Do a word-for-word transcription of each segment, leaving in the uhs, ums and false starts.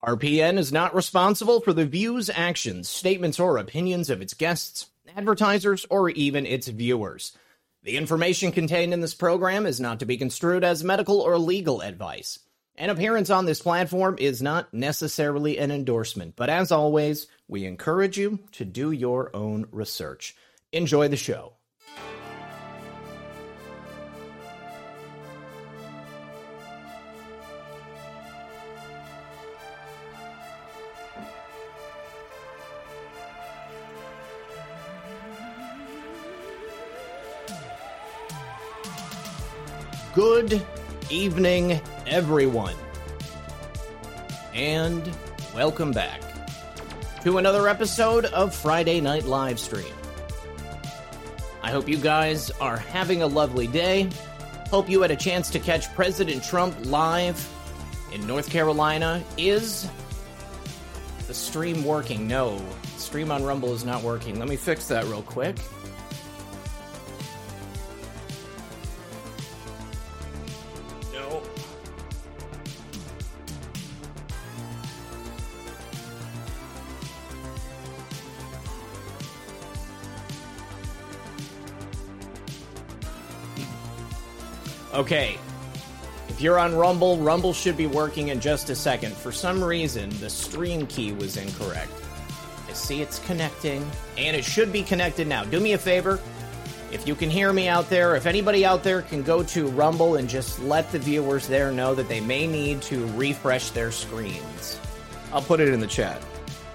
R P N is not responsible for the views, actions, statements, or opinions of its guests, advertisers, or even its viewers. The information contained in this program is not to be construed as medical or legal advice. An appearance on this platform is not necessarily an endorsement, but as always, we encourage you to do your own research. Enjoy the show. Good evening, everyone, and welcome back to another episode of Friday Night Livestream. I hope you guys are having a lovely day. Hope you had a chance to catch President Trump live in North Carolina. Is the stream working? No, the stream on Rumble is not working. Let me fix that real quick. Okay, if you're on Rumble, Rumble should be working in just a second. For some reason, the stream key was incorrect. I see it's connecting, and it should be connected now. Do me a favor, if you can hear me out there, if anybody out there can go to Rumble and just let the viewers there know that they may need to refresh their screens. I'll put it in the chat.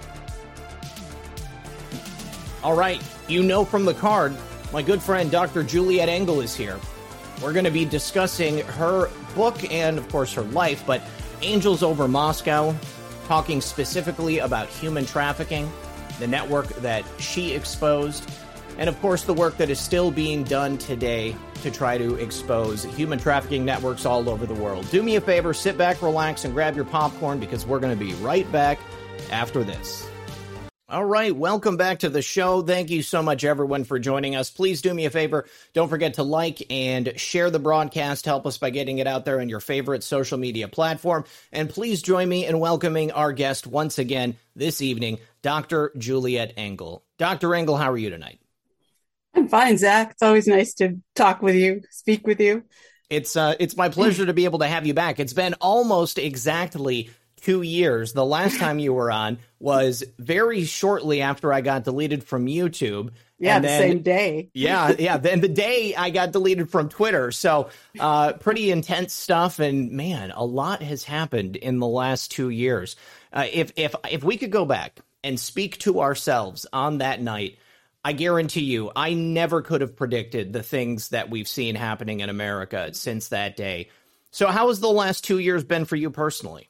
All right, you know from the card, my good friend Doctor Juliet Engel is here. We're going to be discussing her book and, of course, her life, but Angels Over Moscow, talking specifically about human trafficking, the network that she exposed, and, of course, the work that is still being done today to try to expose human trafficking networks all over the world. Do me a favor, sit back, relax, and grab your popcorn, because we're going to be right back after this. All right, welcome back to the show. Thank you so much, everyone, for joining us. Please do me a favor. Don't forget to like and share the broadcast. Help us by getting it out there on your favorite social media platform. And please join me in welcoming our guest once again this evening, Doctor Juliet Engel. Doctor Engel, how are you tonight? I'm fine, Zach. It's always nice to talk with you, speak with you. It's uh, it's my pleasure to be able to have you back. It's been almost exactly two years. The last time you were on was very shortly after I got deleted from YouTube. Yeah, and the then, same day. yeah, yeah. Then the day I got deleted from Twitter. So uh, pretty intense stuff. And man, a lot has happened in the last two years. Uh, if if if we could go back and speak to ourselves on that night, I guarantee you, I never could have predicted the things that we've seen happening in America since that day. So how has the last two years been for you personally?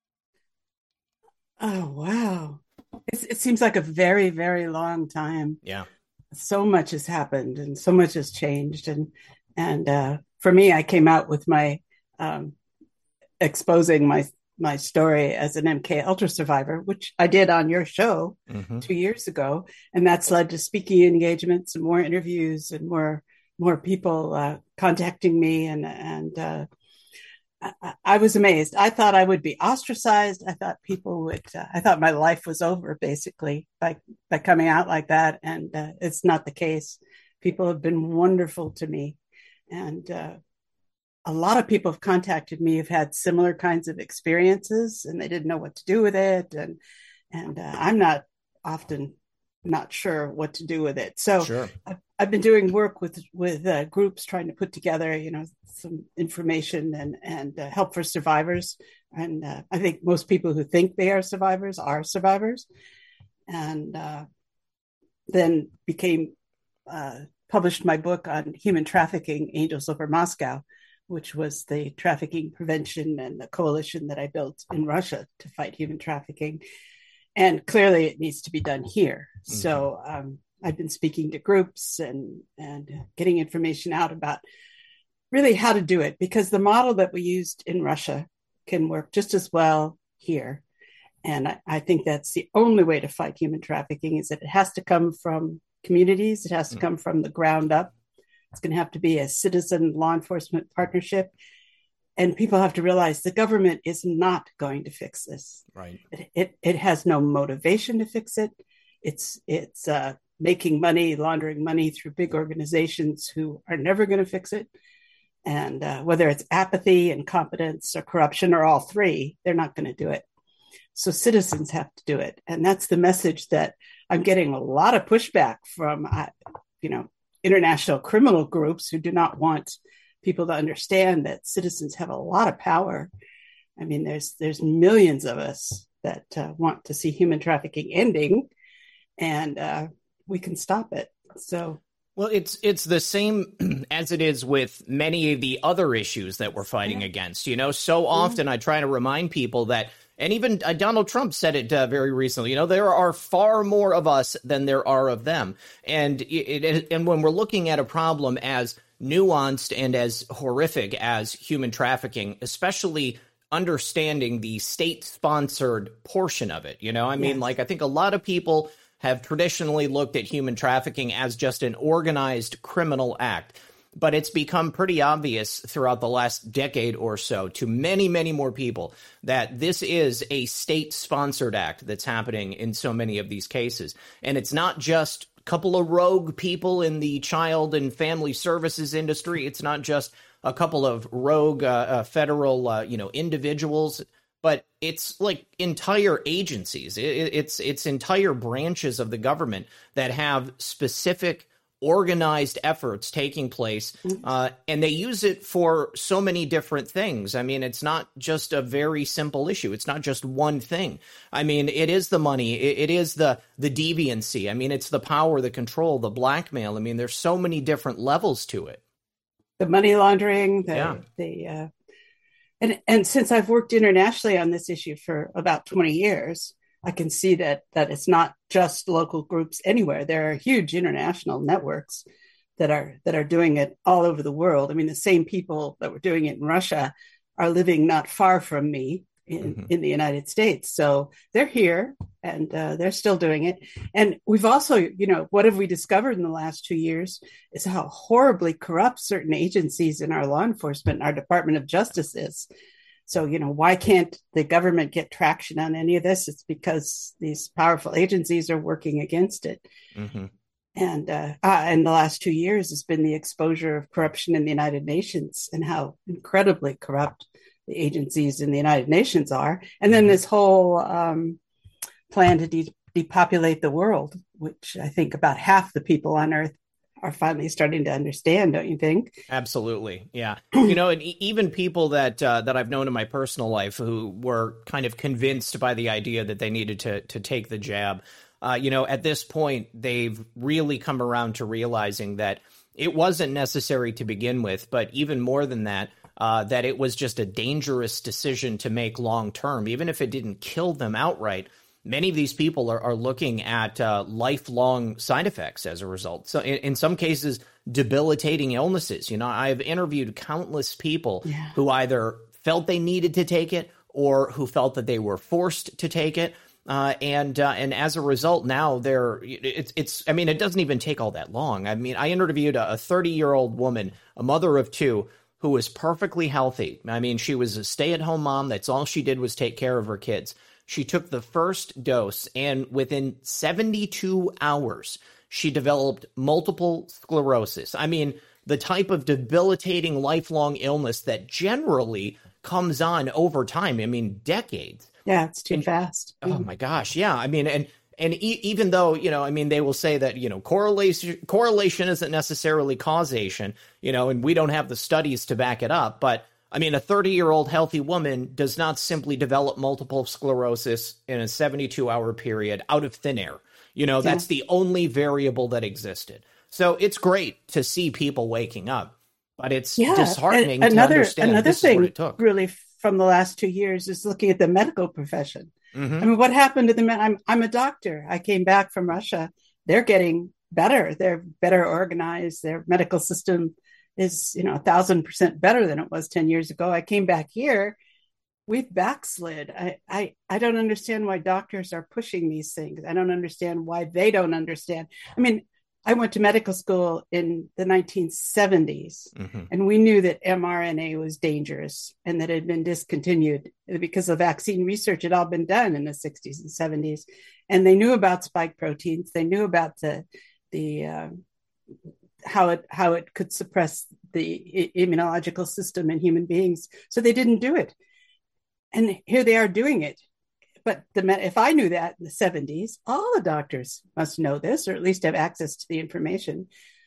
Oh, wow. It's, it seems like a very, very long time. Yeah. So much has happened and so much has changed. And and uh, for me, I came out with my um, exposing my my story as an M K Ultra survivor, which I did on your show mm-hmm. two years ago. And that's led to speaking engagements and more interviews and more more people uh, contacting me. And, and uh, I, I was amazed. I thought I would be ostracized. I thought people would, uh, I thought my life was over basically by, by coming out like that. And uh, it's not the case. People have been wonderful to me. And uh, a lot of people have contacted me who've had similar kinds of experiences and they didn't know what to do with it. And, and uh, I'm not often not sure what to do with it. So sure. I've, I've been doing work with, with uh, groups trying to put together, you know, some information and, and uh, help for survivors. And uh, I think most people who think they are survivors are survivors. And uh, then became, uh, published my book on human trafficking, Angels Over Moscow, which was the trafficking prevention and the coalition that I built in Russia to fight human trafficking. And clearly it needs to be done here. Mm-hmm. So um, I've been speaking to groups and, and getting information out about really how to do it, because the model that we used in Russia can work just as well here. And I, I think that's the only way to fight human trafficking, is that it has to come from communities. It has to come from the ground up. It's going to have to be a citizen law enforcement partnership. and people have to realize the government is not going to fix this. Right. It it, it has no motivation to fix it. It's it's uh, making money, laundering money through big organizations who are never going to fix it. And uh, whether it's apathy, incompetence, or corruption, or all three, they're not going to do it. So citizens have to do it. And that's the message that I'm getting a lot of pushback from, uh, you know, international criminal groups who do not want people to understand that citizens have a lot of power. I mean, there's there's millions of us that uh, want to see human trafficking ending, and uh, we can stop it. So. Well, it's it's the same as it is with many of the other issues that we're fighting yeah. against. You know, so often I try to remind people that, and even uh, Donald Trump said it uh, very recently, you know, there are far more of us than there are of them. And it, it, and when we're looking at a problem as nuanced and as horrific as human trafficking, especially understanding the state-sponsored portion of it, you know, I mean, yes. like I think a lot of people have traditionally looked at human trafficking as just an organized criminal act. But it's become pretty obvious throughout the last decade or so to many, many more people that this is a state-sponsored act that's happening in so many of these cases. And it's not just a couple of rogue people in the child and family services industry. It's not just a couple of rogue uh, uh, federal, uh, you know, individuals. But it's like entire agencies, it, it's it's entire branches of the government that have specific organized efforts taking place, uh, and they use it for so many different things. I mean, it's not just a very simple issue. It's not just one thing. I mean, it is the money. It, it is the the deviancy. I mean, it's the power, the control, the blackmail. I mean, there's so many different levels to it. The money laundering, the, yeah. the uh... And and since I've worked internationally on this issue for about twenty years, I can see that that it's not just local groups anywhere. There are huge international networks that are that are doing it all over the world. I mean, the same people that were doing it in Russia are living not far from me in, mm-hmm. in the United States. So they're here and uh, they're still doing it. And we've also, you know, what have we discovered in the last two years is how horribly corrupt certain agencies in our law enforcement and our Department of Justice is. So, you know, why can't the government get traction on any of this? It's because these powerful agencies are working against it. Mm-hmm. And uh, uh, in the last two years has been the exposure of corruption in the United Nations and how incredibly corrupt the agencies in the United Nations are. And then this whole um, plan to de- depopulate the world, which I think about half the people on Earth are finally starting to understand, don't you think? Absolutely. Yeah. You know, and even people that uh, that I've known in my personal life who were kind of convinced by the idea that they needed to to take the jab, uh, you know, at this point, they've really come around to realizing that it wasn't necessary to begin with, but even more than that, uh, that it was just a dangerous decision to make long term, even if it didn't kill them outright. Many of these people are, are looking at uh, lifelong side effects as a result. So in, in some cases, debilitating illnesses. You know, I've interviewed countless people yeah. who either felt they needed to take it or who felt that they were forced to take it. Uh, and uh, and as a result, now they're it's it's I mean, it doesn't even take all that long. I mean, I interviewed a thirty-year-old woman, a mother of two, who was perfectly healthy. I mean, she was a stay-at-home mom. That's all she did was take care of her kids. She took the first dose, and within seventy-two hours, she developed multiple sclerosis. I mean, the type of debilitating lifelong illness that generally comes on over time. I mean, decades. Yeah, it's too and, fast. Oh, my gosh. Yeah. I mean, and and e- even though, you know, I mean, they will say that, you know, correlation correlation isn't necessarily causation, you know, and we don't have the studies to back it up. But I mean, a thirty-year-old healthy woman does not simply develop multiple sclerosis in a seventy-two hour period out of thin air. You know, that's yeah. the only variable that existed. So it's great to see people waking up, but it's yeah. disheartening and another, to understand another this thing is what it took. Really from the last two years is looking at the medical profession. Mm-hmm. I mean, what happened to the men? I'm, I'm a doctor. I came back from Russia. They're getting better. They're better organized. Their medical system is, you know, a thousand percent better than it was ten years ago. I came back here. We've backslid. I, I, I don't understand why doctors are pushing these things. I don't understand why they don't understand. I mean, I went to medical school in the nineteen seventies, Mm-hmm. and we knew that mRNA was dangerous and that it had been discontinued because the vaccine research had all been done in the sixties and seventies. And they knew about spike proteins. They knew about the the uh, how it how it could suppress the immunological system in human beings. So they didn't do it. And here they are doing it. But the, if I knew that in the seventies, all the doctors must know this, or at least have access to the information.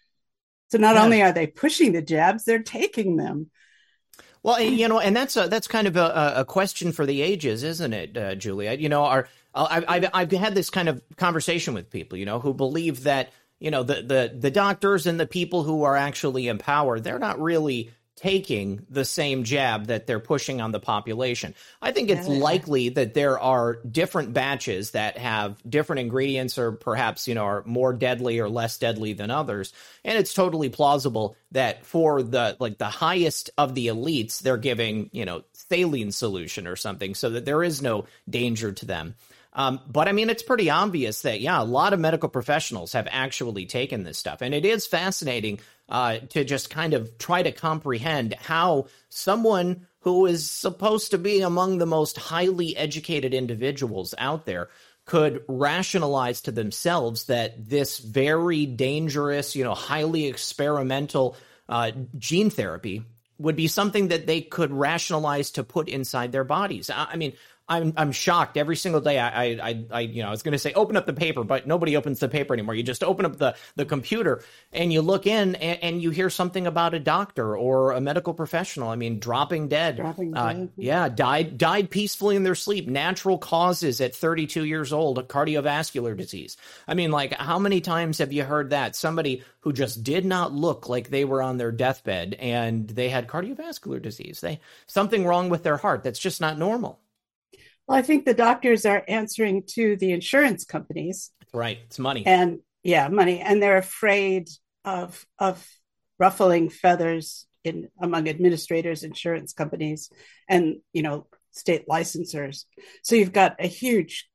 So not yeah. only are they pushing the jabs, they're taking them. Well, you know, and that's a, that's kind of a, a question for the ages, isn't it, uh, Julia? You know, our I've, I've I've had this kind of conversation with people, you know, who believe that, you know, the the the doctors and the people who are actually in power, they're not really taking the same jab that they're pushing on the population. I think it's yeah. likely that there are different batches that have different ingredients, or perhaps, you know, are more deadly or less deadly than others. And it's totally plausible that for the like the highest of the elites, they're giving, you know, saline solution or something so that there is no danger to them. Um, but I mean, it's pretty obvious that, yeah, a lot of medical professionals have actually taken this stuff. And it is fascinating uh, to just kind of try to comprehend how someone who is supposed to be among the most highly educated individuals out there could rationalize to themselves that this very dangerous, you know, highly experimental uh, gene therapy would be something that they could rationalize to put inside their bodies. I, I mean, I'm I'm shocked every single day. I I I you know I was going to say open up the paper, but nobody opens the paper anymore. You just open up the the computer and you look in and, and you hear something about a doctor or a medical professional. I mean, dropping dead. Dropping uh, dead. Yeah, died died peacefully in their sleep. Natural causes at thirty-two years old, cardiovascular disease. I mean, like, how many times have you heard that? Somebody who just did not look like they were on their deathbed and they had cardiovascular disease. They something wrong with their heart. That's just not normal. Well, I think the doctors are answering to the insurance companies. Right. It's money. And yeah, money. And they're afraid of of ruffling feathers in among administrators, insurance companies, and, you know, state licensors. So you've got a huge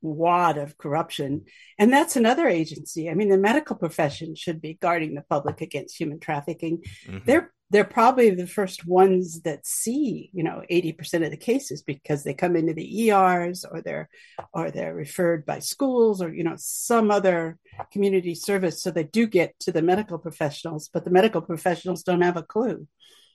wad of corruption. And that's another agency. I mean, the medical profession should be guarding the public against human trafficking. Mm-hmm. They're they're probably the first ones that see, you know, eighty percent of the cases, because they come into the E Rs, or they're or they're referred by schools, or, you know, some other community service. So they do get to the medical professionals, but the medical professionals don't have a clue.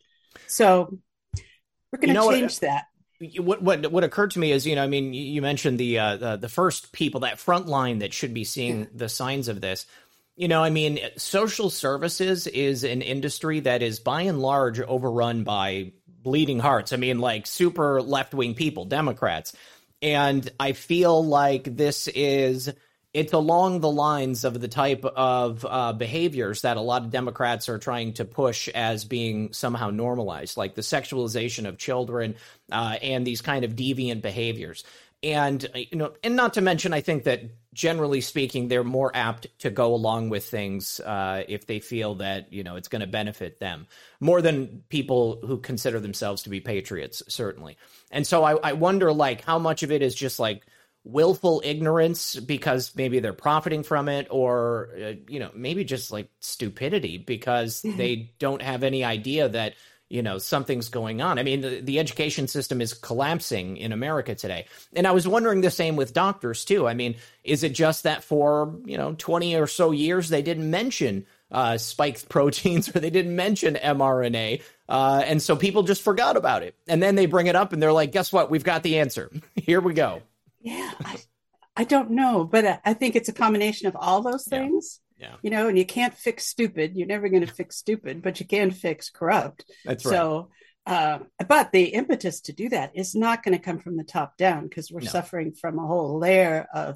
So we're going to you know change what, that. What what what occurred to me is, you know, I mean, you mentioned the uh, the, the first people, that front line that should be seeing yeah. the signs of this. You know, I mean, social services is an industry that is by and large overrun by bleeding hearts. I mean, like super left-wing people, Democrats. And I feel like this is, it's along the lines of the type of uh, behaviors that a lot of Democrats are trying to push as being somehow normalized, like the sexualization of children uh, and these kind of deviant behaviors. And, you know, and not to mention, I think that generally speaking, they're more apt to go along with things uh, if they feel that, you know, it's going to benefit them more than people who consider themselves to be patriots, certainly. And so I, I wonder, like, how much of it is just like willful ignorance because maybe they're profiting from it, or, uh, you know, maybe just like stupidity because they don't have any idea that, you know, something's going on. I mean, the, the education system is collapsing in America today. And I was wondering the same with doctors, too. I mean, is it just that for, you know, twenty or so years, they didn't mention uh, spike proteins, or they didn't mention mRNA. Uh, and so people just forgot about it. And then they bring it up and they're like, guess what? We've got the answer. Here we go. Yeah, I, I don't know. But I think it's a combination of all those things. Yeah. Yeah. You know, and you can't fix stupid. You're never going to fix stupid, but you can fix corrupt. That's right. So, uh, but the impetus to do that is not going to come from the top down, because we're No. suffering from a whole layer of,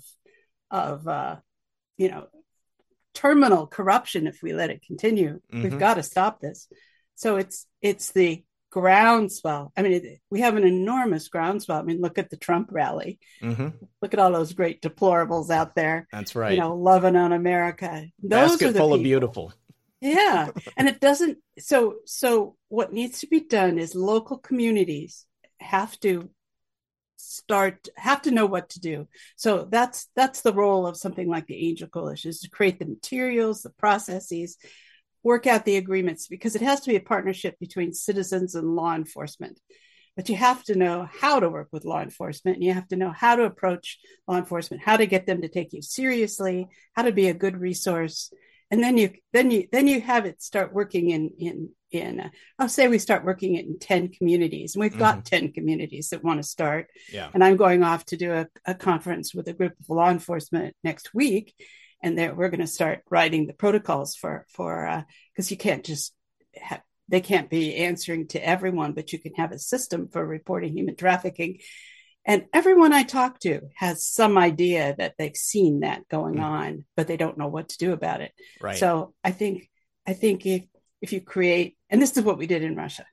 of uh, you know, terminal corruption if we let it continue. Mm-hmm. We've got to stop this. So it's it's the groundswell. I mean, it, we have an enormous groundswell. I mean, look at the Trump rally. Mm-hmm. Look at all those great deplorables out there. That's right. You know, loving on America. Those Basket are the full people. of beautiful. Yeah. And it doesn't. So, so what needs to be done is local communities have to start have to know what to do. So that's that's the role of something like the Angel Coalition, is to create the materials, the processes, work out the agreements, because it has to be a partnership between citizens and law enforcement. But you have to know how to work with law enforcement, and you have to know how to approach law enforcement, how to get them to take you seriously, how to be a good resource. And then you then you then you have it start working in in in uh, I'll say we start working it in ten communities, and we've mm-hmm. got ten communities that want to start. Yeah. And I'm going off to do a, a conference with a group of law enforcement next week, and there we're going to start writing the protocols for for because uh, you can't just have, they can't be answering to everyone, but you can have a system for reporting human trafficking. And everyone I talk to has some idea that they've seen that going mm. on, but they don't know what to do about it. Right. So I think, I think if, if you create, and this is what we did in Russia.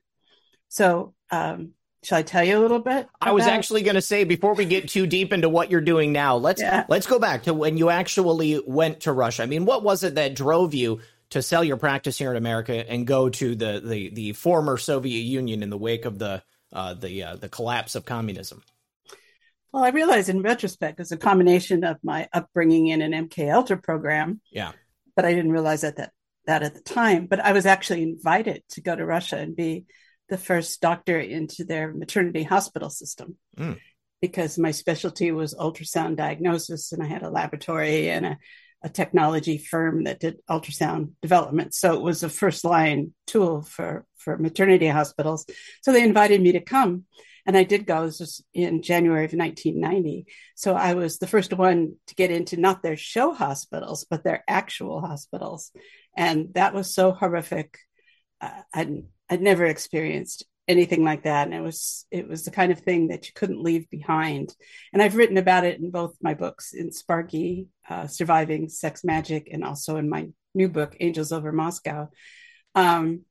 So um, shall I tell you a little bit? I was actually going to say, before we get too deep into what you're doing now, let's, yeah. let's go back to when you actually went to Russia. I mean, what was it that drove you to sell your practice here in America and go to the, the, the former Soviet Union in the wake of the, uh, the, uh, the collapse of communism? Well, I realize in retrospect, it's a combination of my upbringing in an M K Ultra program. Yeah. But I didn't realize that, that that at the time. But I was actually invited to go to Russia and be the first doctor into their maternity hospital system, mm. because my specialty was ultrasound diagnosis, and I had a laboratory and a, a technology firm that did ultrasound development. So it was a first line tool for, for maternity hospitals. So they invited me to come. And I did go. This was in January of nineteen ninety. So I was the first one to get into not their show hospitals, but their actual hospitals. And that was so horrific. Uh, I'd, I'd never experienced anything like that. And it was, it was the kind of thing that you couldn't leave behind. And I've written about it in both my books, in Sparky, uh, Surviving Sex Magic, and also in my new book, Angels Over Moscow. Um,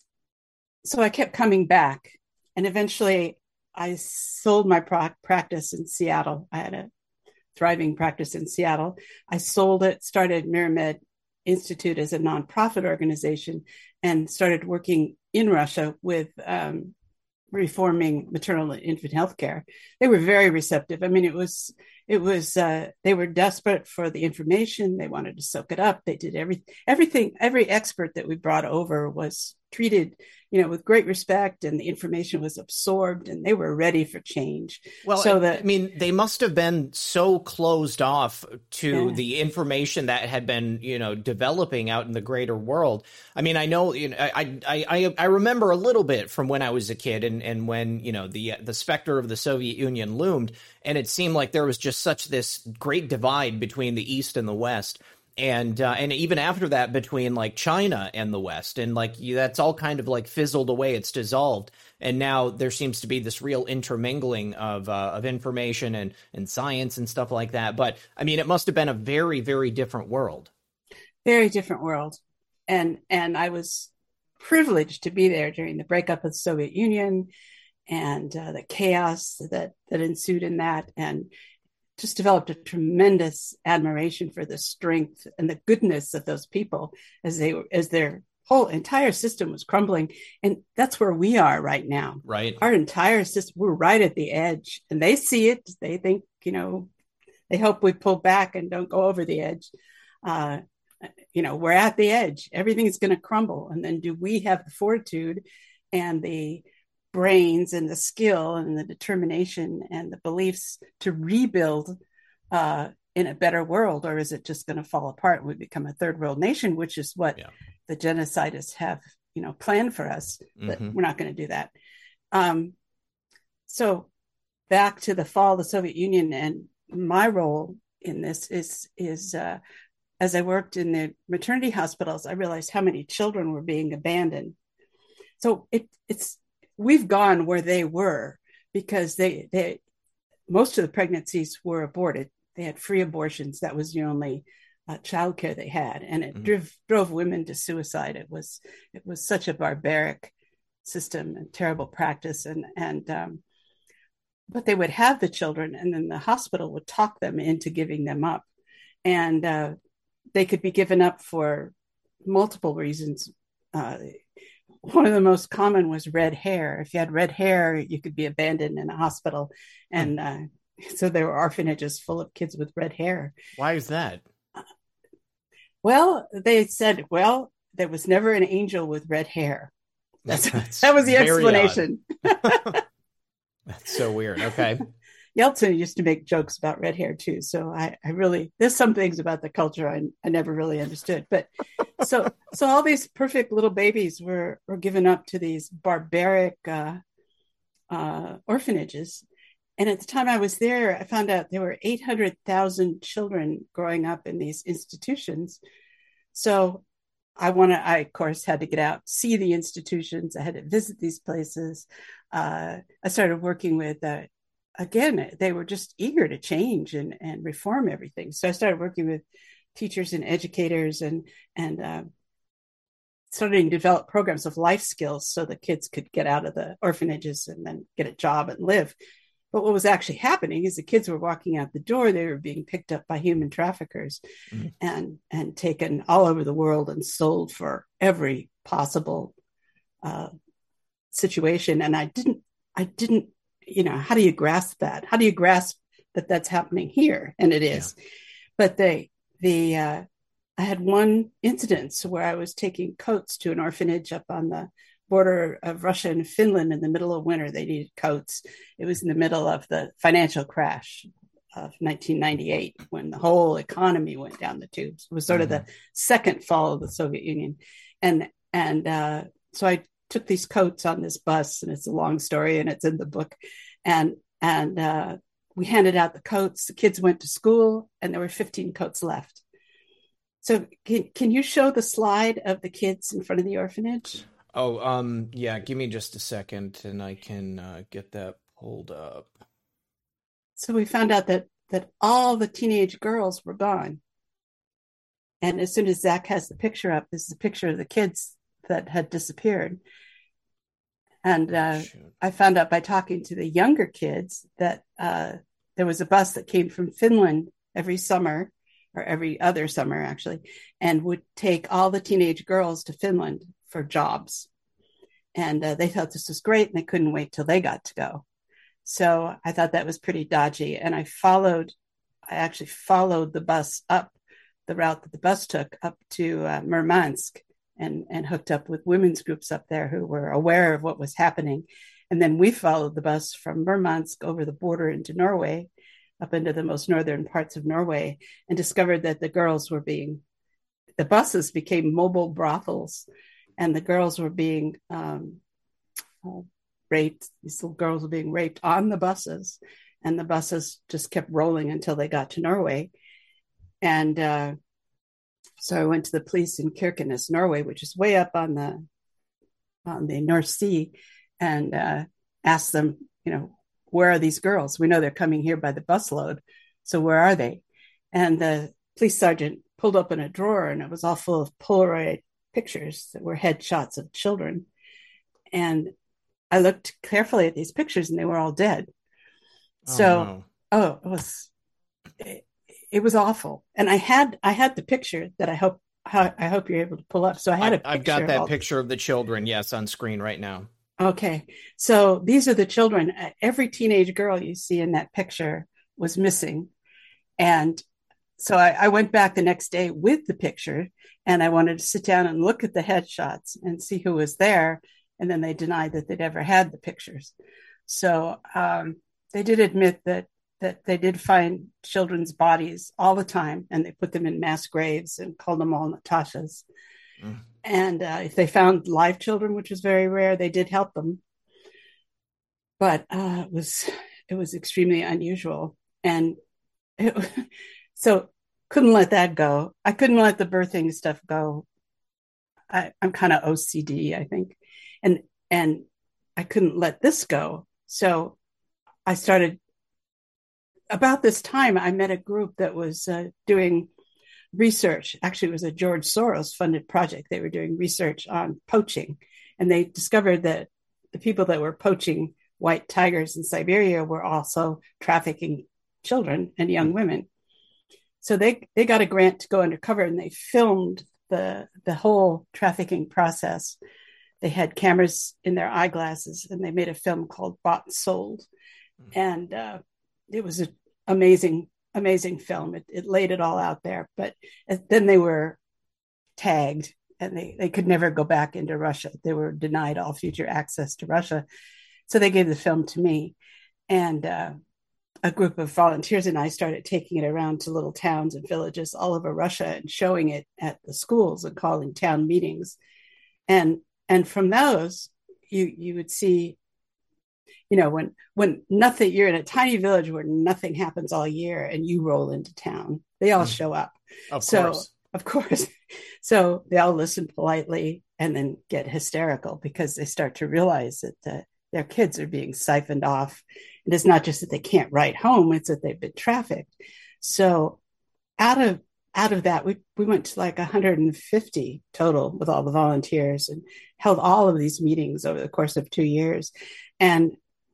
so I kept coming back, and eventually I sold my pro- practice in Seattle. I had a thriving practice in Seattle. I sold it, started Miramed Institute as a nonprofit organization, and started working in Russia with um, reforming maternal and infant health care. They were very receptive. I mean, it was, it was, uh, they were desperate for the information. They wanted to soak it up. They did every, everything, every expert that we brought over was treated, you know, with great respect, and the information was absorbed, and they were ready for change. Well, so that, I mean, they must have been so closed off to yeah. the information that had been, you know, developing out in the greater world. I mean, I know, you know, I, I, I, I remember a little bit from when I was a kid, and, and when, you know, the, the specter of the Soviet Union loomed, and it seemed like there was just such this great divide between the East and the West. And uh, and even after that, between like China and the West, and like you, that's all kind of like fizzled away. It's dissolved, and now there seems to be this real intermingling of uh, of information and and science and stuff like that. But I mean, it must have been a very, very different world. Very different world, and and I was privileged to be there during the breakup of the Soviet Union and uh, the chaos that that ensued in that, and just developed a tremendous admiration for the strength and the goodness of those people as they as their whole entire system was crumbling. And that's where we are right now. Right. Our entire system, we're right at the edge, and they see it. They think, you know, they hope we pull back and don't go over the edge. Uh, you know, we're at the edge. Everything's going to crumble. And then do we have the fortitude and the brains and the skill and the determination and the beliefs to rebuild uh, in a better world? Or is it just going to fall apart and we become a third world nation, which is what yeah. the genocidists have, you know, planned for us? But mm-hmm. we're not going to do that. Um, so back to the fall of the Soviet Union, and my role in this is, is uh, as I worked in the maternity hospitals, I realized how many children were being abandoned. So it, it's, we've gone where they were, because they, they, most of the pregnancies were aborted. They had free abortions. That was the only uh, childcare they had. And it mm-hmm. drove, drove women to suicide. It was, it was such a barbaric system and terrible practice. And, and, um, but they would have the children, and then the hospital would talk them into giving them up. And uh, they could be given up for multiple reasons. Uh, one of the most common was red hair. If you had red hair, you could be abandoned in a hospital. Hmm. And uh, so there were orphanages full of kids with red hair. Why is that? Well, they said, well, there was never an angel with red hair. That's, That's that was the very odd. explanation. That's so weird. Okay. Yeltsin used to make jokes about red hair too. So I, I really, there's some things about the culture I, I never really understood. But so, so all these perfect little babies were, were given up to these barbaric uh, uh, orphanages. And at the time I was there, I found out there were eight hundred thousand children growing up in these institutions. So I want to, I, of course, had to get out, see the institutions. I had to visit these places. Uh, I started working with, uh, again, they were just eager to change and, and reform everything. So I started working with teachers and educators and, and uh, starting to develop programs of life skills so the kids could get out of the orphanages and then get a job and live. But what was actually happening is the kids were walking out the door. They were being picked up by human traffickers mm-hmm. and, and taken all over the world and sold for every possible uh, situation. And I didn't, I didn't, you know, how do you grasp that? How do you grasp that that's happening here? And it is. Yeah. But they, the, uh, I had one incident where I was taking coats to an orphanage up on the border of Russia and Finland in the middle of winter. They needed coats. It was in the middle of the financial crash of nineteen ninety-eight when the whole economy went down the tubes. It was sort mm-hmm. of the second fall of the Soviet Union. And, and uh, so I took these coats on this bus, and it's a long story and it's in the book. And, and uh, we handed out the coats. The kids went to school and there were fifteen coats left. So can, can you show the slide of the kids in front of the orphanage? Oh, um, yeah, give me just a second and I can uh, get that pulled up. So we found out that that all the teenage girls were gone. And as soon as Zach has the picture up, this is a picture of the kids that had disappeared. And uh, I found out by talking to the younger kids that uh, there was a bus that came from Finland every summer, or every other summer actually, and would take all the teenage girls to Finland for jobs. And uh, they thought this was great and they couldn't wait till they got to go. So I thought that was pretty dodgy. And I followed, I actually followed the bus up the route that the bus took up to uh, Murmansk and, and hooked up with women's groups up there who were aware of what was happening. And then we followed the bus from Murmansk over the border into Norway, up into the most northern parts of Norway, and discovered that the girls were being, the buses became mobile brothels, and the girls were being um, uh, raped. These little girls were being raped on the buses, and the buses just kept rolling until they got to Norway. And uh, so I went to the police in Kirkenes, Norway, which is way up on the on the North Sea, and uh, asked them, you know, where are these girls? We know they're coming here by the busload. So where are they? And the police sergeant pulled open a drawer, and it was all full of Polaroid pictures that were headshots of children. And I looked carefully at these pictures, and they were all dead. Oh, so, no. oh, it was, it, it was awful. And I had, I had the picture that I hope, I hope you're able to pull up. So I had a I, I've picture got that all, picture of the children, yes, on screen right now. Okay. So these are the children. Every teenage girl you see in that picture was missing. And so I, I went back the next day with the picture, and I wanted to sit down and look at the headshots and see who was there. And then they denied that they'd ever had the pictures. So um, they did admit that that they did find children's bodies all the time, and they put them in mass graves and called them all Natashas. Mm. And uh, if they found live children, which was very rare, they did help them. But uh, it was it was extremely unusual, and it, so couldn't let that go. I couldn't let the birthing stuff go. I, I'm kind of O C D, I think, and and I couldn't let this go. So I started. About this time, I met a group that was uh, doing research. Actually, it was a George Soros funded project. They were doing research on poaching, and they discovered that the people that were poaching white tigers in Siberia were also trafficking children and young women. So they they got a grant to go undercover, and they filmed the the whole trafficking process. they had cameras in their eyeglasses, and they made a film called Bought and Sold. And uh, it was an amazing, amazing film. It, it laid it all out there. But then they were tagged, and they, they could never go back into Russia. They were denied all future access to Russia. So they gave the film to me. And uh, a group of volunteers and I started taking it around to little towns and villages all over Russia and showing it at the schools and calling town meetings. And and from those, you you would see, you know, when when nothing, you're in a tiny village where nothing happens all year and you roll into town, they all show up. Of so, course. Of course. So they all listen politely and then get hysterical because they start to realize that the, their kids are being siphoned off. And it's not just that they can't write home, it's that they've been trafficked. So out of out of that, we, we went to like one hundred fifty total with all the volunteers and held all of these meetings over the course of two years and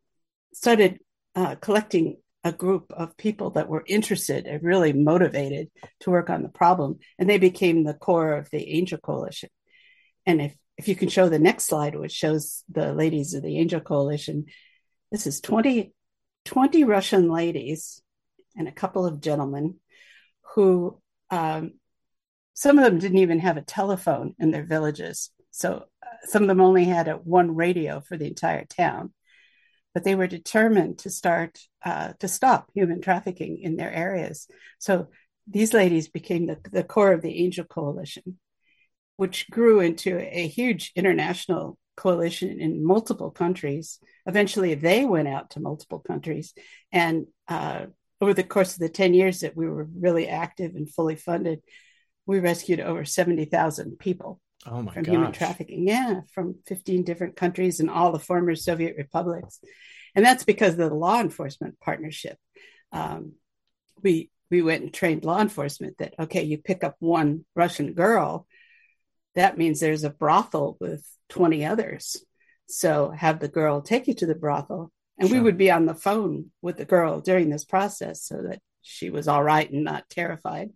started uh, collecting a group of people that were interested and really motivated to work on the problem. And they became the core of the Angel Coalition. And if, if you can show the next slide, which shows the ladies of the Angel Coalition, this is twenty, twenty Russian ladies and a couple of gentlemen who, um, some of them didn't even have a telephone in their villages. So uh, some of them only had a one radio for the entire town. But they were determined to start uh, to stop human trafficking in their areas. So these ladies became the, the core of the Angel Coalition, which grew into a huge international coalition in multiple countries. Eventually, they went out to multiple countries. And uh, over the course of the ten years that we were really active and fully funded, we rescued over seventy thousand people. Oh my from gosh. Human trafficking. Yeah, from fifteen different countries and all the former Soviet republics. And that's because of the law enforcement partnership. Um, we we went and trained law enforcement that, okay, you pick up one Russian girl, that means there's a brothel with twenty others. So have the girl take you to the brothel. And sure. We would be on the phone with the girl during this process so that she was all right and not terrified.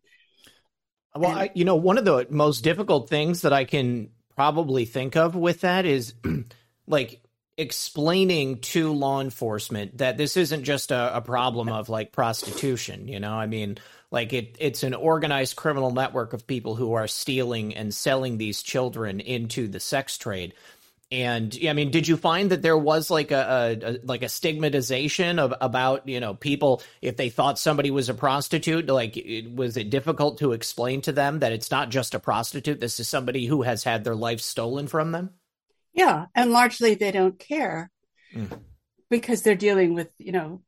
Well, and, I, you know, one of the most difficult things that I can probably think of with that is like explaining to law enforcement that this isn't just a, a problem of like prostitution. You know, I mean, like it it's an organized criminal network of people who are stealing and selling these children into the sex trade. And I mean, did you find that there was like a, a, a like a stigmatization of about, you know, people if they thought somebody was a prostitute, like it, was it difficult to explain to them that it's not just a prostitute? This is somebody who has had their life stolen from them. Yeah. And largely they don't care mm. because they're dealing with, you know,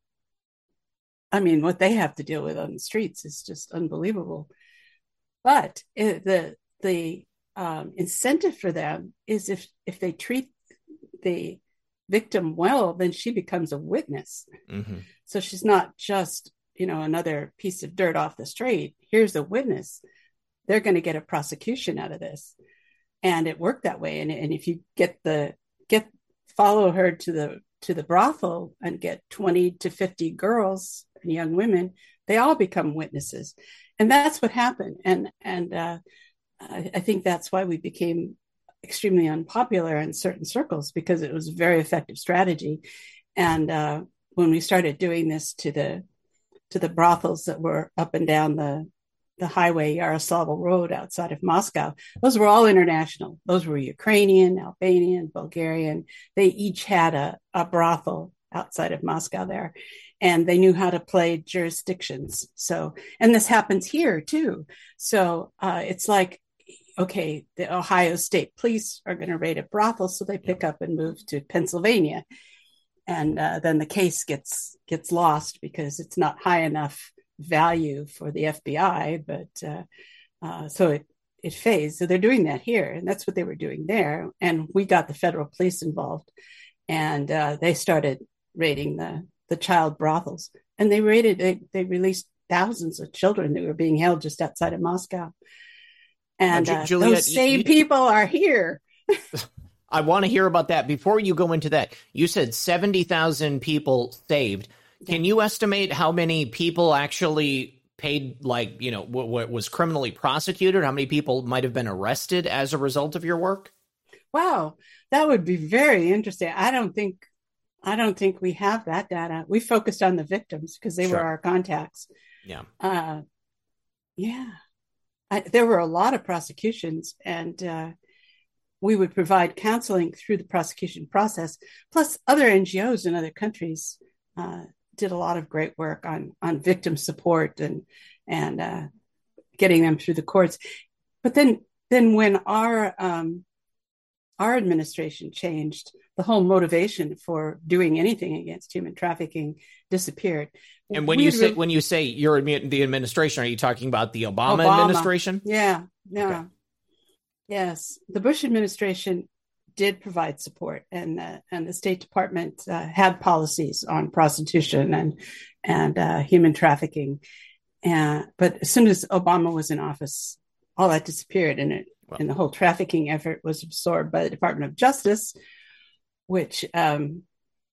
I mean, what they have to deal with on the streets is just unbelievable. But it, the the Um, incentive for them is if if they treat the victim well, then she becomes a witness. Mm-hmm. So she's not just, you know, another piece of dirt off the street. Here's a witness. They're going to get a prosecution out of this, and it worked that way. And, and if you get the get follow her to the to the brothel and get twenty to fifty girls and young women, they all become witnesses, and that's what happened. And and uh, I think that's why we became extremely unpopular in certain circles, because it was a very effective strategy. And uh, when we started doing this to the to the brothels that were up and down the the highway Yaroslavl Road outside of Moscow, those were all international. Those were Ukrainian, Albanian, Bulgarian. They each had a, a brothel outside of Moscow there, and they knew how to play jurisdictions. So, and this happens here too. So uh, it's like, okay, the Ohio State Police are going to raid a brothel, so they pick up and move to Pennsylvania. And uh, then the case gets gets lost because it's not high enough value for the F B I, but uh, uh, so it, it fades. So they're doing that here, and that's what they were doing there. And we got the federal police involved, and uh, they started raiding the, the child brothels. And they raided, they, they released thousands of children that were being held just outside of Moscow. And uh, Juliet, those same you, people are here. I want to hear about that. Before you go into that, you said seventy thousand people saved. Can you estimate how many people actually paid, like, you know, what w- was criminally prosecuted? How many people might have been arrested as a result of your work? Wow, that would be very interesting. I don't think I don't think we have that data. We focused on the victims because they were Sure. our contacts. Yeah. Uh, yeah, I, there were a lot of prosecutions, and uh, we would provide counseling through the prosecution process. Plus, other N G Os in other countries uh, did a lot of great work on on victim support and and uh, getting them through the courts. But then then when our um, our administration changed, the whole motivation for doing anything against human trafficking disappeared. And when We you had say re- when you say you're the administration, are you talking about the Obama Obama, administration? yeah, yeah, Okay. yes. The Bush administration did provide support, and uh, and the State Department uh, had policies on prostitution and and uh, human trafficking. And but as soon as Obama was in office, all that disappeared, and it Well, and the whole trafficking effort was absorbed by the Department of Justice, which um,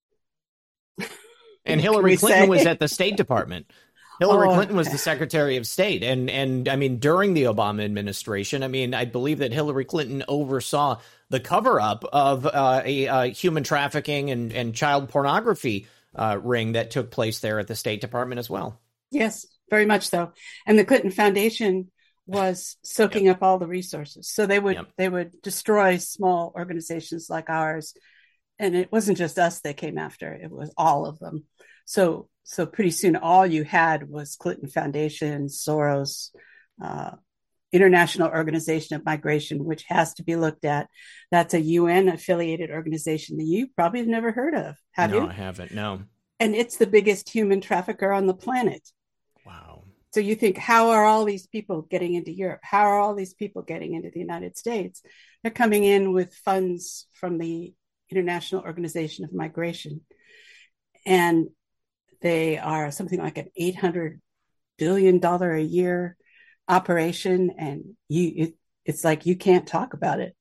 and what can Hillary we Clinton say? was at the State Department. Hillary Oh, Clinton was the Secretary of State, and and I mean during the Obama administration, I mean I believe that Hillary Clinton oversaw the cover up of uh, a uh, human trafficking and and child pornography uh, ring that took place there at the State Department as well. yes, very much so. And the Clinton Foundation was soaking Yep. up all the resources, so they would Yep. they would destroy small organizations like ours, and it wasn't just us they came after; it was all of them. So so pretty soon, all you had was Clinton Foundation, Soros, uh, International Organization of Migration, which has to be looked at. That's a U N affiliated organization that you probably have never heard of, have No, you? I haven't. No. And it's the biggest human trafficker on the planet. Wow. So you think, how are all these people getting into Europe? How are all these people getting into the United States? They're coming in with funds from the International Organization of Migration. And they are something like an eight hundred billion dollars a year operation. And you, it, it's like you can't talk about it.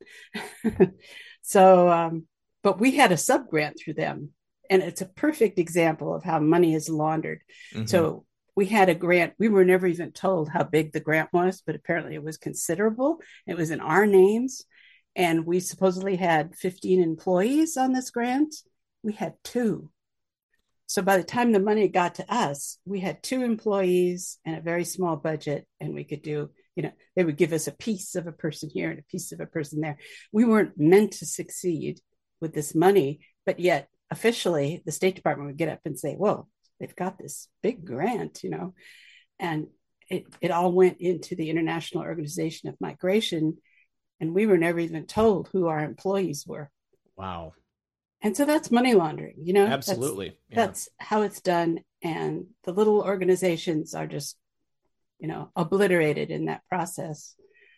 so, um, but we had a sub grant through them. And it's a perfect example of how money is laundered. Mm-hmm. So we had a grant. We were never even told how big the grant was, but apparently it was considerable. It was in our names. And we supposedly had fifteen employees on this grant. We had two. So by the time the money got to us, we had two employees and a very small budget, and we could do, you know, they would give us a piece of a person here and a piece of a person there. We weren't meant to succeed with this money, but yet officially the State Department would get up and say, whoa, they've got this big grant, you know, and it, it all went into the International Organization of Migration, and we were never even told who our employees were. Wow. And so that's money laundering, you know. Absolutely. That's, Yeah. that's how it's done. And the little organizations are just, you know, obliterated in that process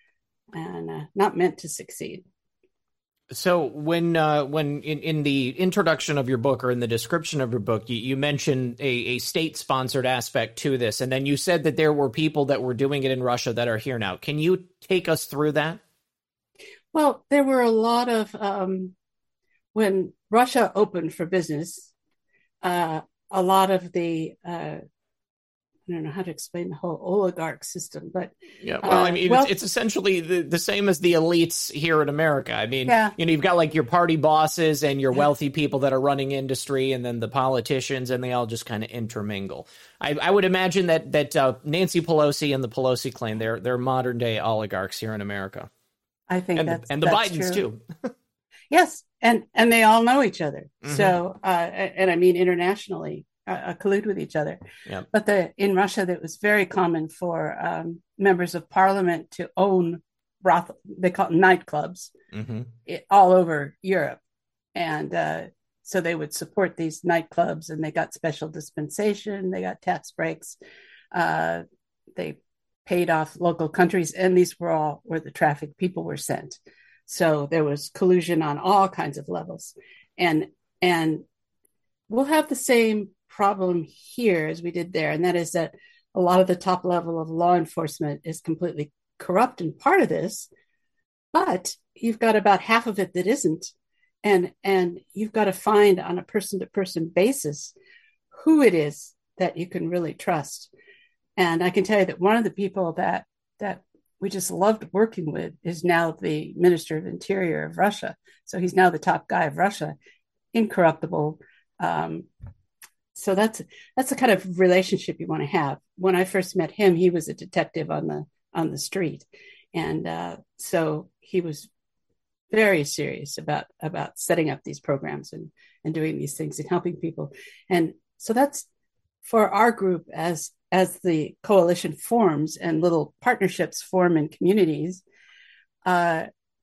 and uh, not meant to succeed. So when uh, when in, in the introduction of your book or in the description of your book, you, you mentioned a, a state-sponsored aspect to this, and then you said that there were people that were doing it in Russia that are here now. Can you take us through that? Well, there were a lot of, um, when Russia opened for business, uh, a lot of the, uh, I don't know how to explain the whole oligarch system, but yeah, well, I mean, uh, well, it's, it's essentially the, the same as the elites here in America. I mean, yeah. you know, you've got like your party bosses and your wealthy people that are running industry, and then the politicians, and they all just kind of intermingle. I, I would imagine that that uh, Nancy Pelosi and the Pelosi clan, they're they're modern day oligarchs here in America. I think and that's the, and the that's Bidens true. too. Yes, and and they all know each other. Mm-hmm. So, uh, and I mean internationally, uh, collude with each other. Yep. But the in Russia, that was very common for um, members of parliament to own brothel. They call it nightclubs Mm-hmm. it, all over Europe, and uh, so they would support these nightclubs, and they got special dispensation. They got tax breaks. Uh, they paid off local countries, and these were all where the trafficked people were sent. So there was collusion on all kinds of levels. And and we'll have the same problem here as we did there. And that is that a lot of the top level of law enforcement is completely corrupt in part of this, but you've got about half of it that isn't. And, and you've got to find on a person-to-person basis who it is that you can really trust. And I can tell you that one of the people that that we just loved working with is now the Minister of Interior of Russia. So he's now the top guy of Russia, incorruptible. Um, so that's that's the kind of relationship you want to have. When I first met him, he was a detective on the on the street, and uh, so he was very serious about about setting up these programs and and doing these things and helping people. And so that's for our group as as the coalition forms and little partnerships form in communities. Uh,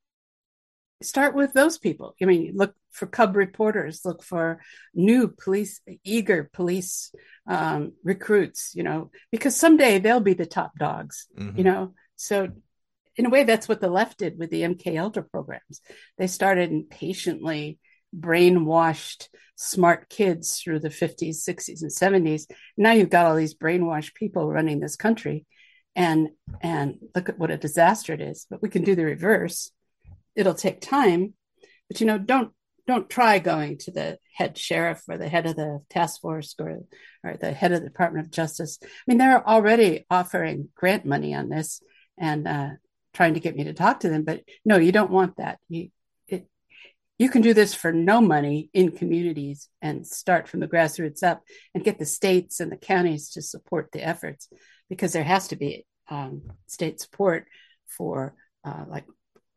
start with those people. I mean, look for cub reporters, look for new police, eager police um, recruits, you know, because someday they'll be the top dogs, mm-hmm. you know. So in a way, that's what the left did with the M K Ultra programs. They started impatiently brainwashed smart kids through the fifties, sixties, and seventies. Now you've got all these brainwashed people running this country, and and look at what a disaster it is. But we can do the reverse. It'll take time, but you know, don't don't try going to the head sheriff or the head of the task force or or the head of the Department of Justice. I mean, they're already offering grant money on this and uh, trying to get me to talk to them. But no, you don't want that. You it, you can do this for no money in communities and start from the grassroots up and get the states and the counties to support the efforts, because there has to be um, state support for uh, like,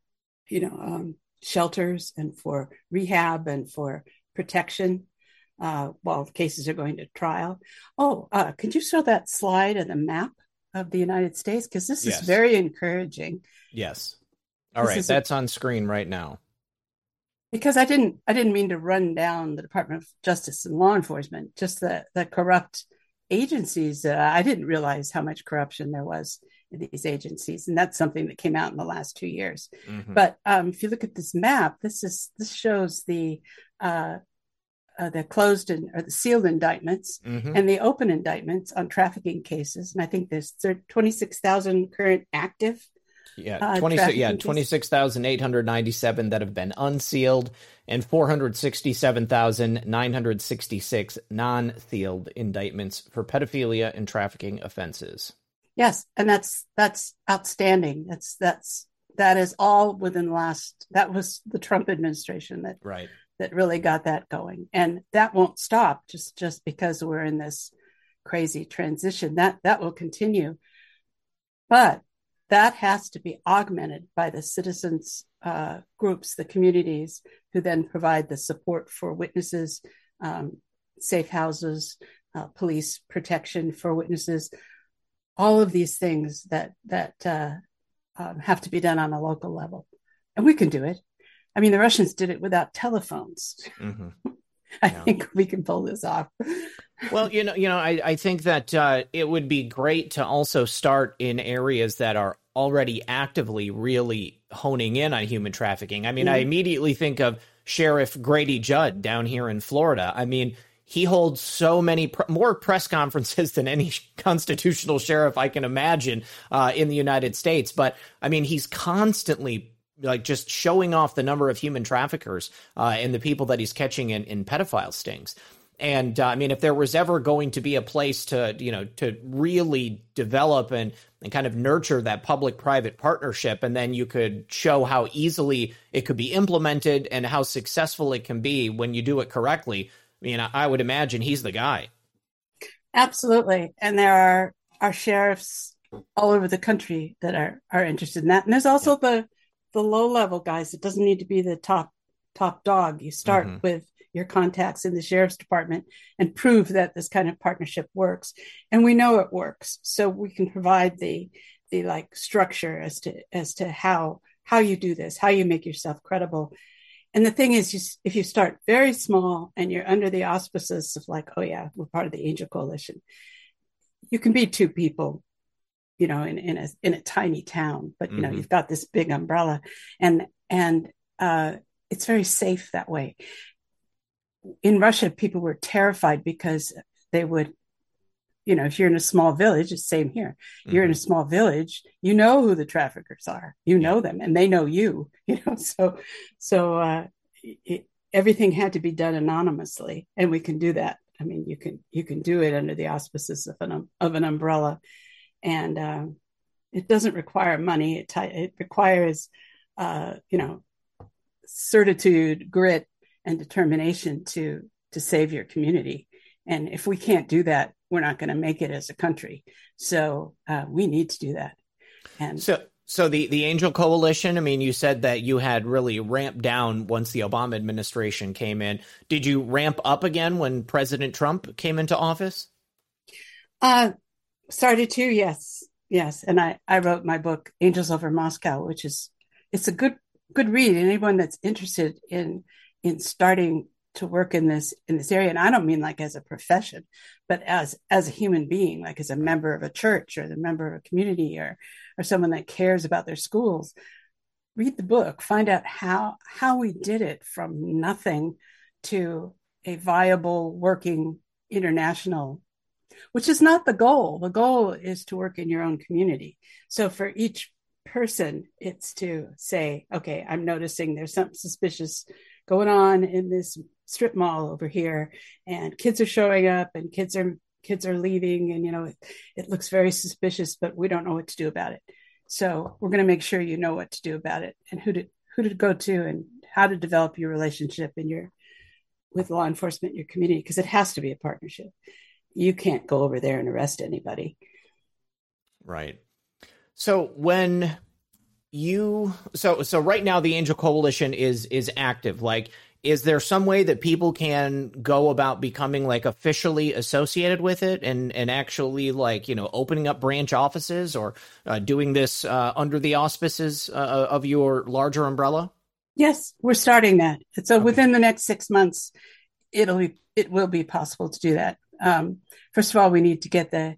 you know, um, shelters and for rehab and for protection uh, while cases are going to trial. Oh, uh, could you show that slide of the map of the United States? Because this yes. is very encouraging. Yes. All this right. That's a, on screen right now. Because I didn't, I didn't mean to run down the Department of Justice and law enforcement, just the, the corrupt agencies. Uh, I didn't realize how much corruption there was in these agencies, and that's something that came out in the last two years. Mm-hmm. But um, if you look at this map, this is this shows the uh, uh, the closed and or the sealed indictments mm-hmm. and the open indictments on trafficking cases, and I think there's twenty-six thousand current active. Yeah, uh, twenty-six. Yeah, twenty-six thousand eight hundred ninety-seven that have been unsealed, and four hundred sixty-seven thousand nine hundred sixty-six non-sealed indictments for pedophilia and trafficking offenses. Yes, and that's that's outstanding. That's that's that is all within the last. That was the Trump administration that right that really got that going, and that won't stop just just because we're in this crazy transition. That that will continue, but that has to be augmented by the citizens uh, groups, the communities, who then provide the support for witnesses, um, safe houses, uh, police protection for witnesses. All of these things that that uh, um, have to be done on a local level, and we can do it. I mean, the Russians did it without telephones. Mm-hmm. I yeah. think we can pull this off. Well, you know, you know, I, I think that uh, it would be great to also start in areas that are already actively really honing in on human trafficking. I mean, mm-hmm. I immediately think of Sheriff Grady Judd down here in Florida. I mean, he holds so many pr- more press conferences than any constitutional sheriff I can imagine uh, in the United States. But I mean, he's constantly like just showing off the number of human traffickers uh, and the people that he's catching in, in pedophile stings. And uh, I mean, if there was ever going to be a place to, you know, to really develop and, and kind of nurture that public-private partnership, and then you could show how easily it could be implemented and how successful it can be when you do it correctly, I mean, I would imagine he's the guy. Absolutely. And there are, are sheriffs all over the country that are, are interested in that. And there's also yeah. the, the low-level guys. It doesn't need to be the top, top dog. You start mm-hmm. with your contacts in the sheriff's department and prove that this kind of partnership works. And we know it works. So we can provide the, the like structure as to, as to how, how you do this, how you make yourself credible. And the thing is, you, if you start very small and you're under the auspices of like, oh yeah, we're part of the Angel Coalition, you can be two people, you know, in, in a in a tiny town, but you mm-hmm. know, you've got this big umbrella, and and uh, it's very safe that way. In Russia, people were terrified because they would, you know, if you're in a small village, it's the same here. Mm-hmm. You're in a small village, you know who the traffickers are, you know yeah. them, and they know you, you know, so, so uh, it, everything had to be done anonymously, and we can do that. I mean, you can, you can do it under the auspices of an, of an umbrella. And, um, It doesn't require money. It, t- it requires, uh, you know, certitude, grit, and determination to to save your community. And if we can't do that, we're not going to make it as a country. So uh, we need to do that. And so, so the the Angel Coalition. I mean, you said that you had really ramped down once the Obama administration came in. Did you ramp up again when President Trump came into office? Uh, started to, yes, yes. And I, I wrote my book, Angels Over Moscow, which is, it's a good, good read. Anyone that's interested in, in starting to work in this, in this area. And I don't mean like as a profession, but as, as a human being, like as a member of a church or the member of a community or, or someone that cares about their schools, read the book, find out how, how we did it from nothing to a viable working international, which is not the goal. The goal is to work in your own community. So for each person, it's to say, okay, I'm noticing there's something suspicious going on in this strip mall over here, and kids are showing up and kids are kids are leaving, and you know, it, it looks very suspicious, but we don't know what to do about it. So we're going to make sure you know what to do about it and who to who to go to and how to develop your relationship in your with law enforcement in your community, because it has to be a partnership. You can't go over there and arrest anybody. Right. So when you so so right now the Angel Coalition is is active. Like, is there some way that people can go about becoming like officially associated with it and and actually like, you know, opening up branch offices or uh, doing this uh, under the auspices uh, of your larger umbrella? Yes, we're starting that. So Okay. within the next six months, it'll be it will be possible to do that. Um, first of all, we need to get the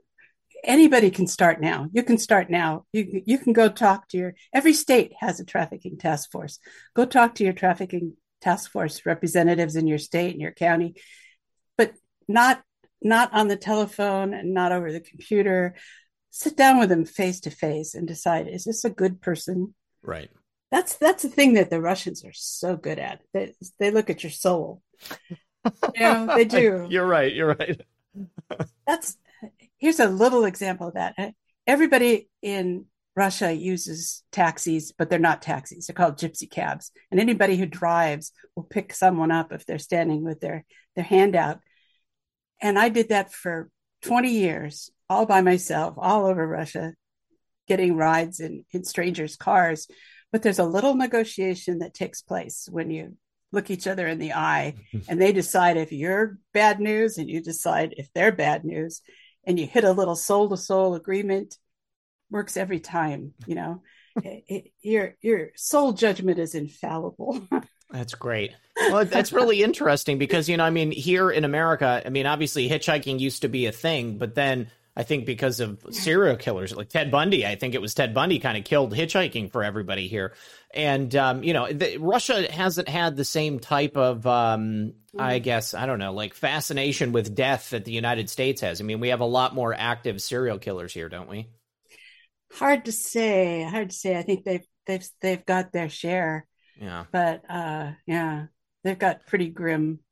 anybody can start now. You can start now. You you can go talk to your every state has a trafficking task force. Go talk to your trafficking task force representatives in your state and your county, but not not on the telephone and not over the computer. Sit down with them face to face and decide, is this a good person? Right. That's that's the thing that the Russians are so good at. They they look at your soul. You know, they do. You're right. You're right. That's here's a little example of that. Everybody in Russia uses taxis, but they're not taxis. They're called gypsy cabs. And anybody who drives will pick someone up if they're standing with their, their hand out. And I did that for twenty years, all by myself, all over Russia, getting rides in, in strangers' cars. But there's a little negotiation that takes place when you look each other in the eye and they decide if you're bad news and you decide if they're bad news, and you hit a little soul to soul agreement. Works every time. You know, it, it, your your soul judgment is infallible. That's great. Well, that's really interesting because, you know, I mean, here in America, I mean, obviously hitchhiking used to be a thing, but then I think because of serial killers like Ted Bundy, I think it was Ted Bundy kind of killed hitchhiking for everybody here. And, um, you know, the, Russia hasn't had the same type of, um, I guess, I don't know, like fascination with death that the United States has. I mean, we have a lot more active serial killers here, don't we? Hard to say. Hard to say. I think they've they've they've got their share. Yeah. But uh, yeah, they've got pretty grim.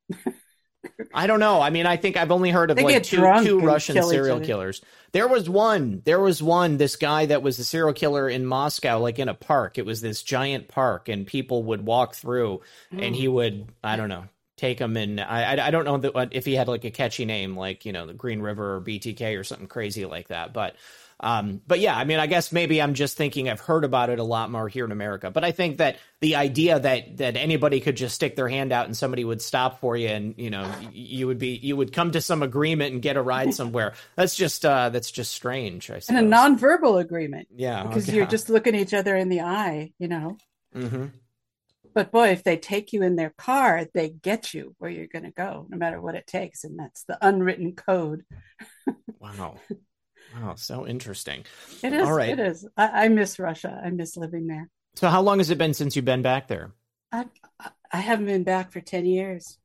I don't know. I mean, I think I've only heard of They like get two drunk two and Russian kill each serial other. killers. There was one. There was one. This guy that was a serial killer in Moscow, like in a park. It was this giant park, and people would walk through, and he would, I don't know, take them. And I, I, I don't know that, if he had like a catchy name, like, you know, the Green River or B T K or something crazy like that. But Um, but yeah, I mean, I guess maybe I'm just thinking I've heard about it a lot more here in America. But I think that the idea that that anybody could just stick their hand out and somebody would stop for you, and you know, you would be you would come to some agreement and get a ride somewhere. That's just uh, that's just strange. I suppose. And a nonverbal agreement. Yeah, because okay. you're just looking each other in the eye, you know. Mm-hmm. But boy, if they take you in their car, they get you where you're going to go, no matter what it takes, and that's the unwritten code. Wow. Wow, so interesting. It is. All right. It is. I, I miss Russia. I miss living there. So how long has it been since you've been back there? I I haven't been back for ten years.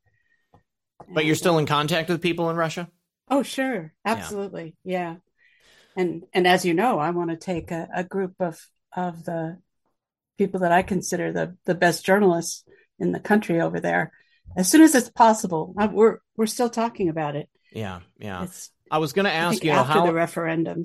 But you're still in contact with people in Russia? Oh, sure. Absolutely. Yeah. yeah. And and as you know, I want to take a, a group of, of the people that I consider the, the best journalists in the country over there as soon as it's possible. I, we're we're still talking about it. Yeah, yeah. It's I was going to ask you, know, after how the referendums.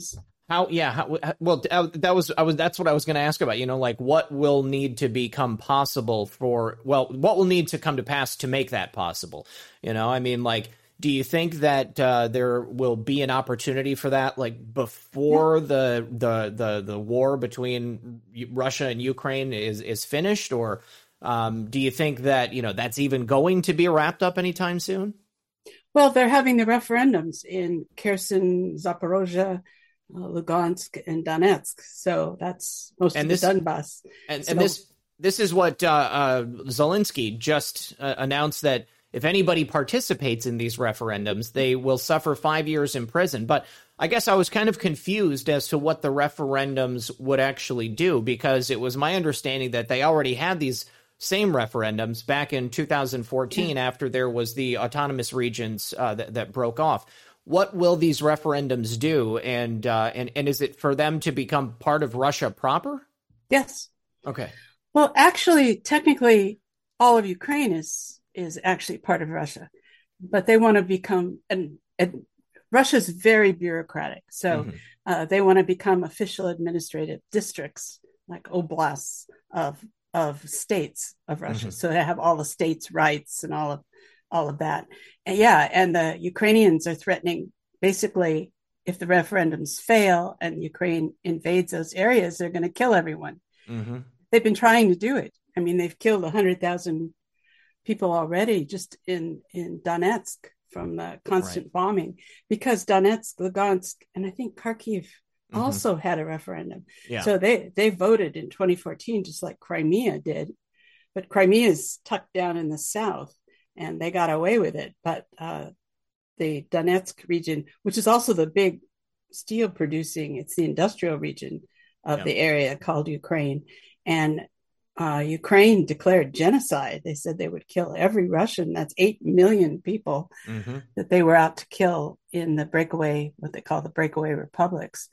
How, yeah, how, well, uh, that was, I was, that's what I was going to ask about, you know, like what will need to become possible for, well, what will need to come to pass to make that possible? You know, I mean, like, do you think that uh, there will be an opportunity for that, like before yeah. the, the, the, the war between Russia and Ukraine is, is finished? Or um, do you think that, you know, that's even going to be wrapped up anytime soon? Well, they're having the referendums in Kherson, Zaporozhye, Uh, Lugansk and Donetsk, so that's most and of this, the Donbass. And, so, and this this is what uh, uh, Zelensky just uh, announced, that if anybody participates in these referendums, they will suffer five years in prison. But I guess I was kind of confused as to what the referendums would actually do, because it was my understanding that they already had these same referendums back in two thousand fourteen yeah. after there was the autonomous regions uh, that, that broke off. What will these referendums do, and uh, and and is it for them to become part of Russia proper? Yes. Okay. Well, actually, technically, all of Ukraine is is actually part of Russia, but they want to become and, and Russia's very bureaucratic, so mm-hmm. uh, they want to become official administrative districts, like oblasts of of states of Russia. Mm-hmm. So they have all the states' rights and all of. all of that. And yeah. And the Ukrainians are threatening, basically, if the referendums fail and Ukraine invades those areas, they're going to kill everyone. Mm-hmm. They've been trying to do it. I mean, they've killed one hundred thousand people already just in, in Donetsk from the constant right. bombing, because Donetsk, Lugansk, and I think Kharkiv mm-hmm. also had a referendum. Yeah. So they, they voted in twenty fourteen, just like Crimea did. But Crimea is tucked down in the south, and they got away with it. But uh, the Donetsk region, which is also the big steel producing, it's the industrial region of yeah. the area called Ukraine. And uh, Ukraine declared genocide. They said they would kill every Russian. That's eight million people mm-hmm. that they were out to kill in the breakaway, what they call the breakaway republics.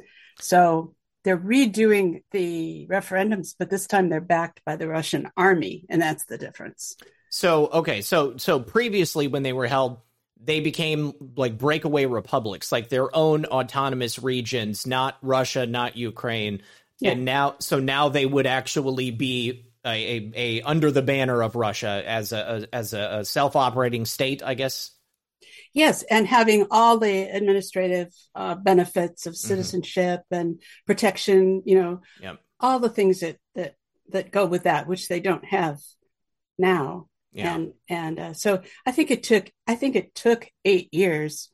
So they're redoing the referendums, but this time they're backed by the Russian army. And that's the difference. So, okay, so so previously when they were held, they became like breakaway republics, like their own autonomous regions, not Russia, not Ukraine. Yeah. And now, so now they would actually be a, a, a under the banner of Russia as a, a as a, a self-operating state, I guess. Yes, and having all the administrative uh, benefits of citizenship mm-hmm. and protection, you know, yep. all the things that, that that go with that, which they don't have now. Yeah. And and uh, so I think it took I think it took eight years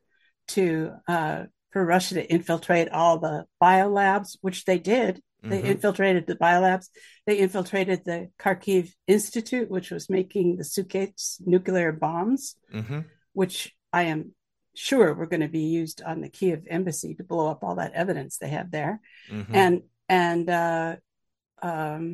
to uh, for Russia to infiltrate all the biolabs, which they did. They mm-hmm. infiltrated the biolabs. They infiltrated the Kharkiv Institute, which was making the Sukhets nuclear bombs, mm-hmm. which I am sure were going to be used on the Kiev embassy to blow up all that evidence they have there. Mm-hmm. And and uh, um,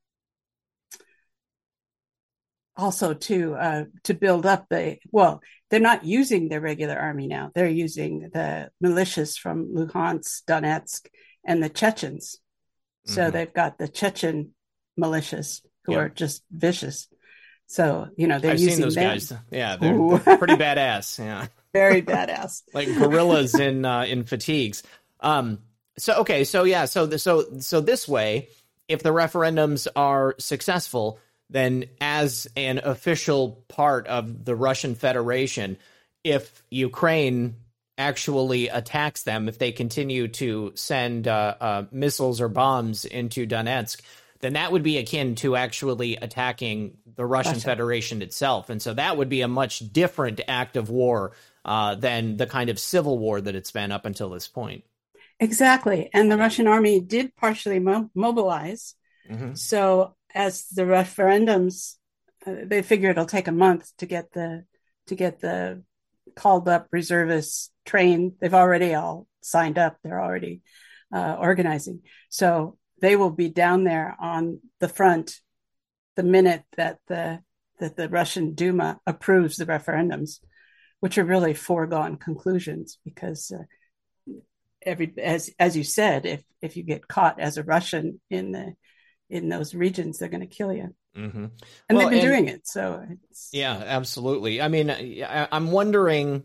also to uh, to build up the, well, they're not using their regular army now. They're using the militias from Luhansk, Donetsk, and the Chechens. So mm-hmm. they've got the Chechen militias who yep. are just vicious. So, you know, they're I've using seen those them. guys. Yeah, they're, they're pretty badass. Yeah, very badass, like gorillas in uh, in fatigues. Um, so okay, so yeah, so the, so so this way, if the referendums are successful, then as an official part of the Russian Federation, if Ukraine actually attacks them, if they continue to send uh, uh, missiles or bombs into Donetsk, then that would be akin to actually attacking the Russian Russia. Federation itself. And so that would be a much different act of war uh, than the kind of civil war that it's been up until this point. Exactly. And the Russian army did partially mo- mobilize. Mm-hmm. So as the referendums, uh, they figure it'll take a month to get the to get the called up reservists trained. They've already all signed up. They're already uh, organizing. So they will be down there on the front the minute that the that the Russian Duma approves the referendums, which are really foregone conclusions because uh, every as as you said, if if you get caught as a Russian in the in those regions, they're going to kill you. Mm-hmm. And well, they've been and, doing it. So it's... yeah, absolutely. I mean, I, I'm wondering,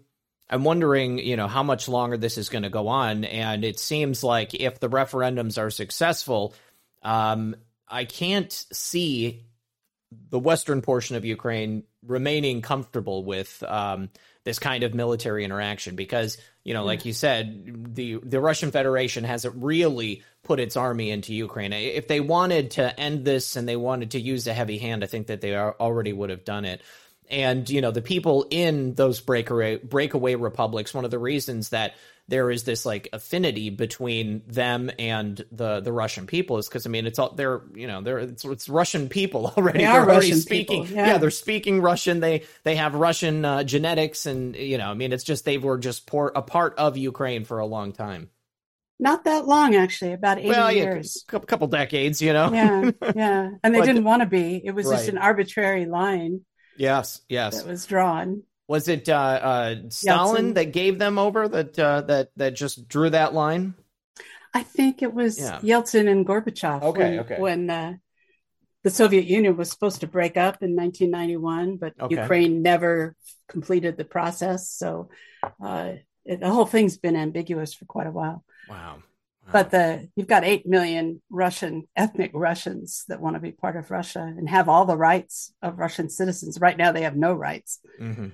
I'm wondering, you know, how much longer this is going to go on. And it seems like if the referendums are successful, um, I can't see the western portion of Ukraine remaining comfortable with um, this kind of military interaction because, you know, like you said, the the Russian Federation hasn't really put its army into Ukraine. If they wanted to end this and they wanted to use a heavy hand, I think that they are, already would have done it. And, you know, the people in those breakaway breakaway republics, one of the reasons that there is this like affinity between them and the the Russian people is because, I mean, it's all they're, you know, they're it's, it's Russian people already. They they're are already Russian speaking. people, yeah. yeah, they're speaking Russian. They they have Russian uh, genetics. And, you know, I mean, it's just they were just por- a part of Ukraine for a long time. Not that long, actually, about eighty well, yeah, years. A couple decades, you know. Yeah, yeah. And they But- didn't want to be. It was just Right. an arbitrary line Yes, yes. that was drawn. Was it uh, uh, Stalin Yeltsin. that gave them over? That uh, that that just drew that line? I think it was Yeah. Yeltsin and Gorbachev Okay, when, okay. when uh, the Soviet Union was supposed to break up in nineteen ninety-one, but Okay. Ukraine never completed the process. So uh, it, the whole thing's been ambiguous for quite a while. Wow. Wow. But the you've got eight million Russian ethnic Russians that want to be part of Russia and have all the rights of Russian citizens. Right now, they have no rights. Mhm.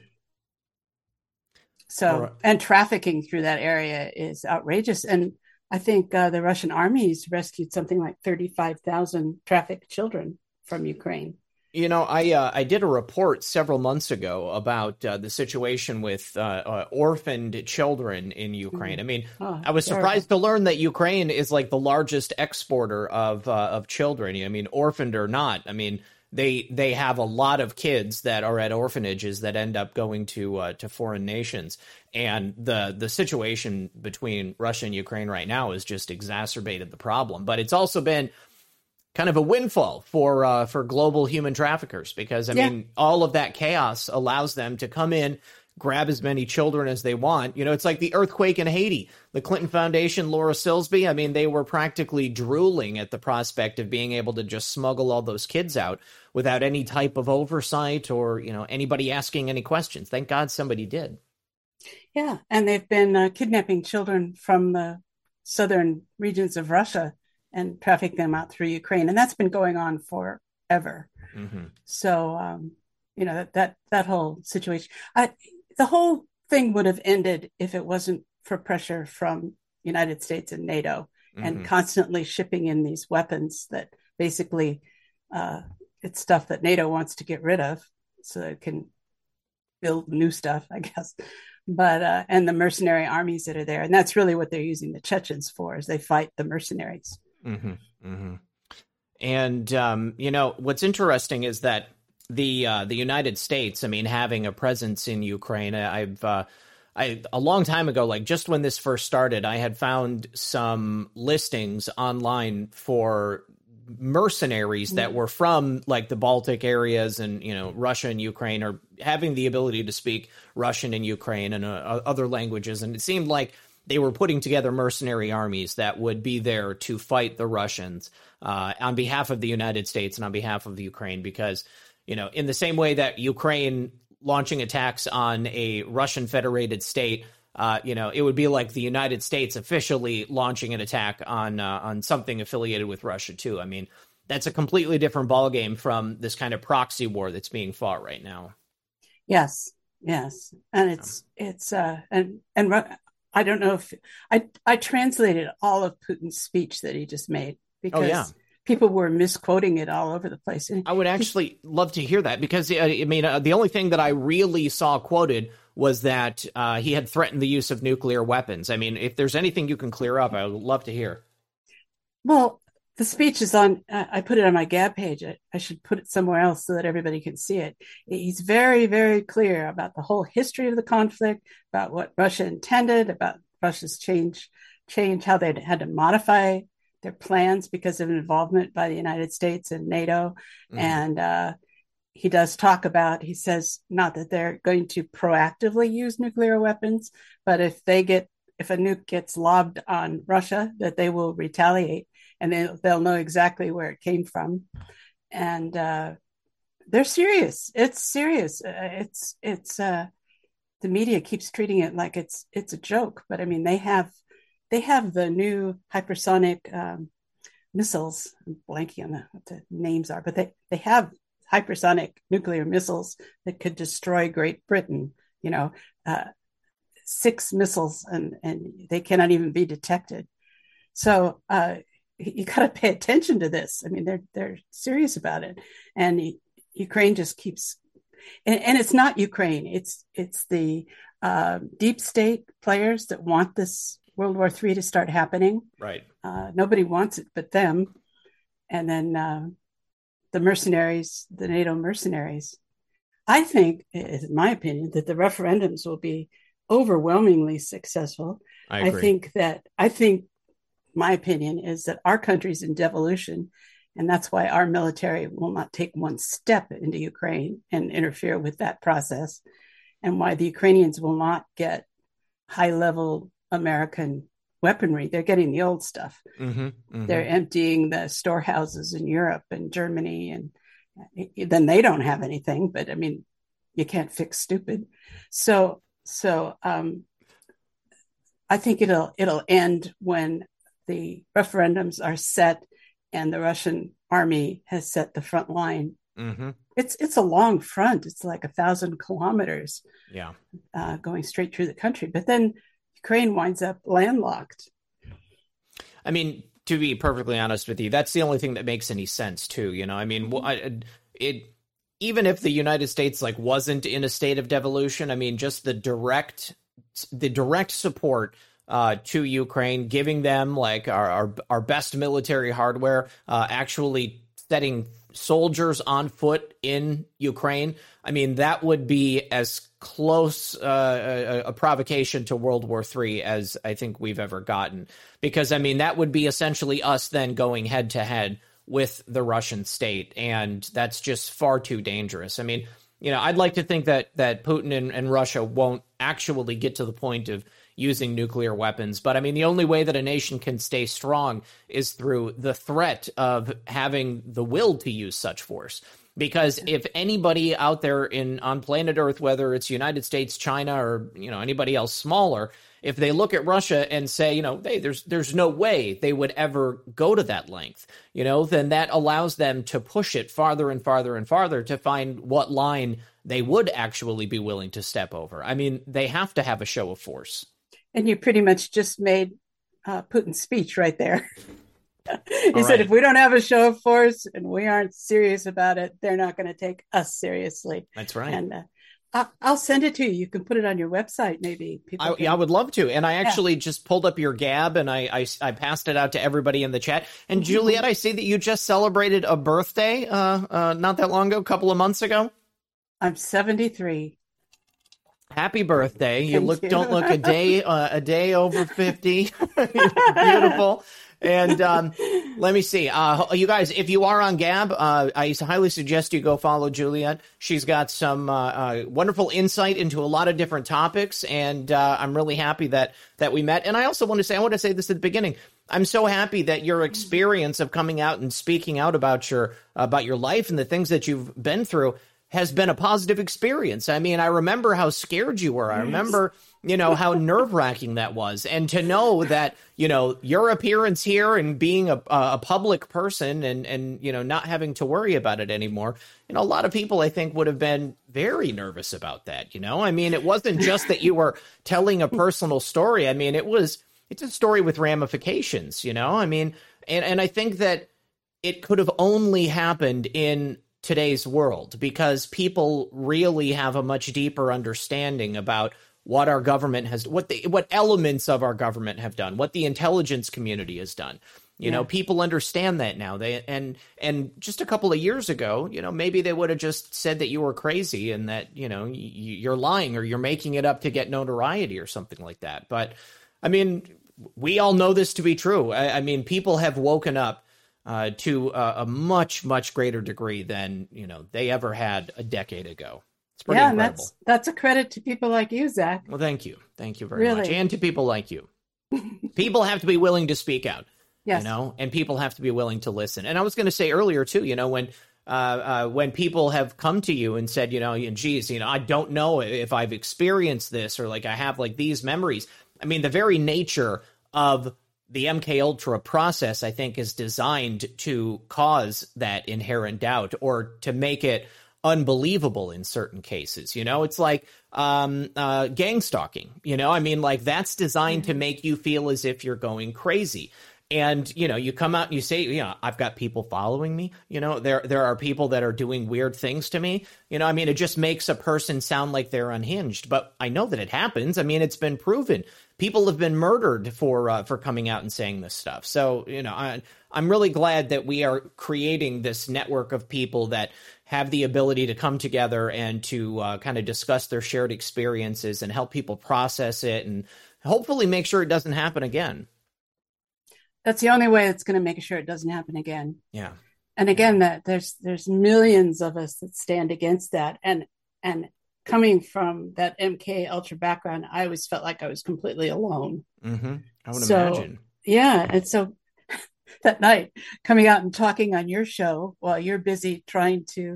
So, All right. and trafficking through that area is outrageous. And I think uh, the Russian armies rescued something like thirty-five thousand trafficked children from Ukraine. You know, I uh, I did a report several months ago about uh, the situation with uh, uh, orphaned children in Ukraine. I mean, Oh, I was terrible. surprised to learn that Ukraine is like the largest exporter of uh, of children. I mean, orphaned or not, I mean, they they have a lot of kids that are at orphanages that end up going to uh, to foreign nations. And the the situation between Russia and Ukraine right now has just exacerbated the problem. But it's also been kind of a windfall for uh, for global human traffickers because, I Yeah. mean, all of that chaos allows them to come in, grab as many children as they want. You know, it's like the earthquake in Haiti. The Clinton Foundation, Laura Silsby, I mean, they were practically drooling at the prospect of being able to just smuggle all those kids out without any type of oversight or, you know, anybody asking any questions. Thank God somebody did. Yeah. And they've been uh, kidnapping children from the southern regions of Russia and trafficking them out through Ukraine. And that's been going on forever. Mm-hmm. So, um, you know, that, that, that whole situation, I, the whole thing would have ended if it wasn't for pressure from United States and NATO Mm-hmm. and constantly shipping in these weapons that basically uh, it's stuff that NATO wants to get rid of so it can build new stuff, I guess. But, uh, and the mercenary armies that are there. And that's really what they're using the Chechens for, is they fight the mercenaries. Mm-hmm. Mm-hmm. And, um, you know, what's interesting is that the uh, the United States, I mean, having a presence in Ukraine, I've uh, I a long time ago, like just when this first started, I had found some listings online for mercenaries that were from like the Baltic areas and, you know, Russia and Ukraine, or having the ability to speak Russian and Ukraine and uh, other languages. And it seemed like they were putting together mercenary armies that would be there to fight the Russians uh, on behalf of the United States and on behalf of the Ukraine, because, you know, in the same way that Ukraine launching attacks on a Russian federated state, uh, you know, it would be like the United States officially launching an attack on uh, on something affiliated with Russia, too. I mean, that's a completely different ballgame from this kind of proxy war that's being fought right now. Yes, yes. And it's, it's, uh, and, and Ru- I don't know if I, I translated all of Putin's speech that he just made because Oh, yeah. people were misquoting it all over the place. And I would actually love to hear that because, uh, I mean, uh, the only thing that I really saw quoted was that uh, he had threatened the use of nuclear weapons. I mean, if there's anything you can clear up, I would love to hear. well, the speech is on, uh, I put it on my Gab page. I, I should put it somewhere else so that everybody can see it. He's very, very clear about the whole history of the conflict, about what Russia intended, about Russia's change, change, how they had to modify their plans because of involvement by the United States and NATO. Mhm. And uh, he does talk about, he says, not that they're going to proactively use nuclear weapons, but if they get, if a nuke gets lobbed on Russia, that they will retaliate and they, they'll know exactly where it came from. And uh, they're serious. It's serious. Uh, it's, it's, uh, the media keeps treating it like it's it's a joke. But I mean, they have they have the new hypersonic um, missiles. I'm blanking on the, what the names are, but they they have hypersonic nuclear missiles that could destroy Great Britain. You know, uh, six missiles, and and they cannot even be detected. So uh, you got to pay attention to this. I mean, they're they're serious about it, and Ukraine just keeps. And, and it's not Ukraine. It's it's the uh, deep state players that want this World War Three to start happening. Right. Uh, nobody wants it but them. And then uh, the mercenaries, the NATO mercenaries. I think, in my opinion, that the referendums will be overwhelmingly successful. I agree. I think that I think my opinion is that our country's in devolution. And that's why our military will not take one step into Ukraine and interfere with that process, and why the Ukrainians will not get high-level American weaponry. They're getting the old stuff. Mm-hmm, mm-hmm. They're emptying the storehouses in Europe and Germany, and then they don't have anything. But I mean, you can't fix stupid. So, so um, I think it'll it'll end when the referendums are set and the Russian army has set the front line. Mm-hmm. It's it's a long front. It's like a thousand kilometers. Yeah, uh, going straight through the country. But then Ukraine winds up landlocked. I mean, to be perfectly honest with you, that's the only thing that makes any sense, too. You know, I mean, mm-hmm. I, it even if the United States like wasn't in a state of devolution, I mean, just the direct the direct support Uh, to Ukraine, giving them like our our, our best military hardware, uh, actually setting soldiers on foot in Ukraine. I mean, that would be as close uh, a, a provocation to World War Three as I think we've ever gotten. Because, I mean, that would be essentially us then going head to head with the Russian state. And that's just far too dangerous. I mean, you know, I'd like to think that that Putin and, and Russia won't actually get to the point of using nuclear weapons. But I mean, the only way that a nation can stay strong is through the threat of having the will to use such force. Because if anybody out there in on planet Earth, whether it's United States, China, or, you know, anybody else smaller, if they look at Russia and say, you know, hey, there's there's no way they would ever go to that length, you know, then that allows them to push it farther and farther and farther to find what line they would actually be willing to step over. I mean, they have to have a show of force. And you pretty much just made uh, Putin's speech right there. He All said, right. if we don't have a show of force and we aren't serious about it, they're not going to take us seriously. That's right. And uh, I'll, I'll send it to you. You can put it on your website, maybe. People I, can... yeah, I would love to. And I actually yeah. just pulled up your Gab and I, I, I passed it out to everybody in the chat. And mm-hmm. Juliet, I see that you just celebrated a birthday uh, uh, not that long ago, a couple of months ago. I'm seventy-three. Happy birthday! You Thank look you. don't look a day uh, a day over fifty. Beautiful. And um, let me see, uh, you guys. If you are on Gab, uh, I highly suggest you go follow Juliet. She's got some uh, uh, wonderful insight into a lot of different topics, and uh, I'm really happy that that we met. And I also want to say, I want to say this at the beginning. I'm so happy that your experience of coming out and speaking out about your about your life and the things that you've been through has been a positive experience. I mean, I remember how scared you were. I remember, you know, how nerve-wracking that was. And to know that, you know, your appearance here and being a, a public person and, and, you know, not having to worry about it anymore, you know, a lot of people, I think, would have been very nervous about that, you know? I mean, it wasn't just that you were telling a personal story. I mean, it was, it's a story with ramifications, you know? I mean, and, and I think that it could have only happened in today's world because people really have a much deeper understanding about what our government has, what the, what elements of our government have done, what the intelligence community has done. You yeah. know, people understand that now. They and and just a couple of years ago, you know, maybe they would have just said that you were crazy and that, you know, you're lying or you're making it up to get notoriety or something like that. But I mean, we all know this to be true. I, I mean, people have woken up Uh, to uh, a much, much greater degree than, you know, they ever had a decade ago. It's pretty yeah, incredible. And that's, that's a credit to people like you, Zach. Well, thank you. Thank you very really? much. And to people like you. People have to be willing to speak out, yes. you know, and people have to be willing to listen. And I was going to say earlier, too, you know, when uh, uh, when people have come to you and said, you know, geez, you know, I don't know if I've experienced this, or like I have like these memories. I mean, the very nature of the M K Ultra process, I think, is designed to cause that inherent doubt, or to make it unbelievable in certain cases. You know, it's like um, uh, gang stalking, you know, I mean, like that's designed to make you feel as if you're going crazy. And, you know, you come out and you say, you know, I've got people following me, you know, there there are people that are doing weird things to me. You know, I mean, it just makes a person sound like they're unhinged. But I know that it happens. I mean, it's been proven. People have been murdered for uh, for coming out and saying this stuff. So, you know, I, I'm really glad that we are creating this network of people that have the ability to come together and to uh, kind of discuss their shared experiences and help people process it and hopefully make sure it doesn't happen again. That's the only way it's going to make sure it doesn't happen again. Yeah. And again, that there's there's millions of us that stand against that. And and coming from that M K Ultra background, I always felt like I was completely alone. Mm-hmm. I would so, imagine. Yeah. And so that night, coming out and talking on your show while you're busy trying to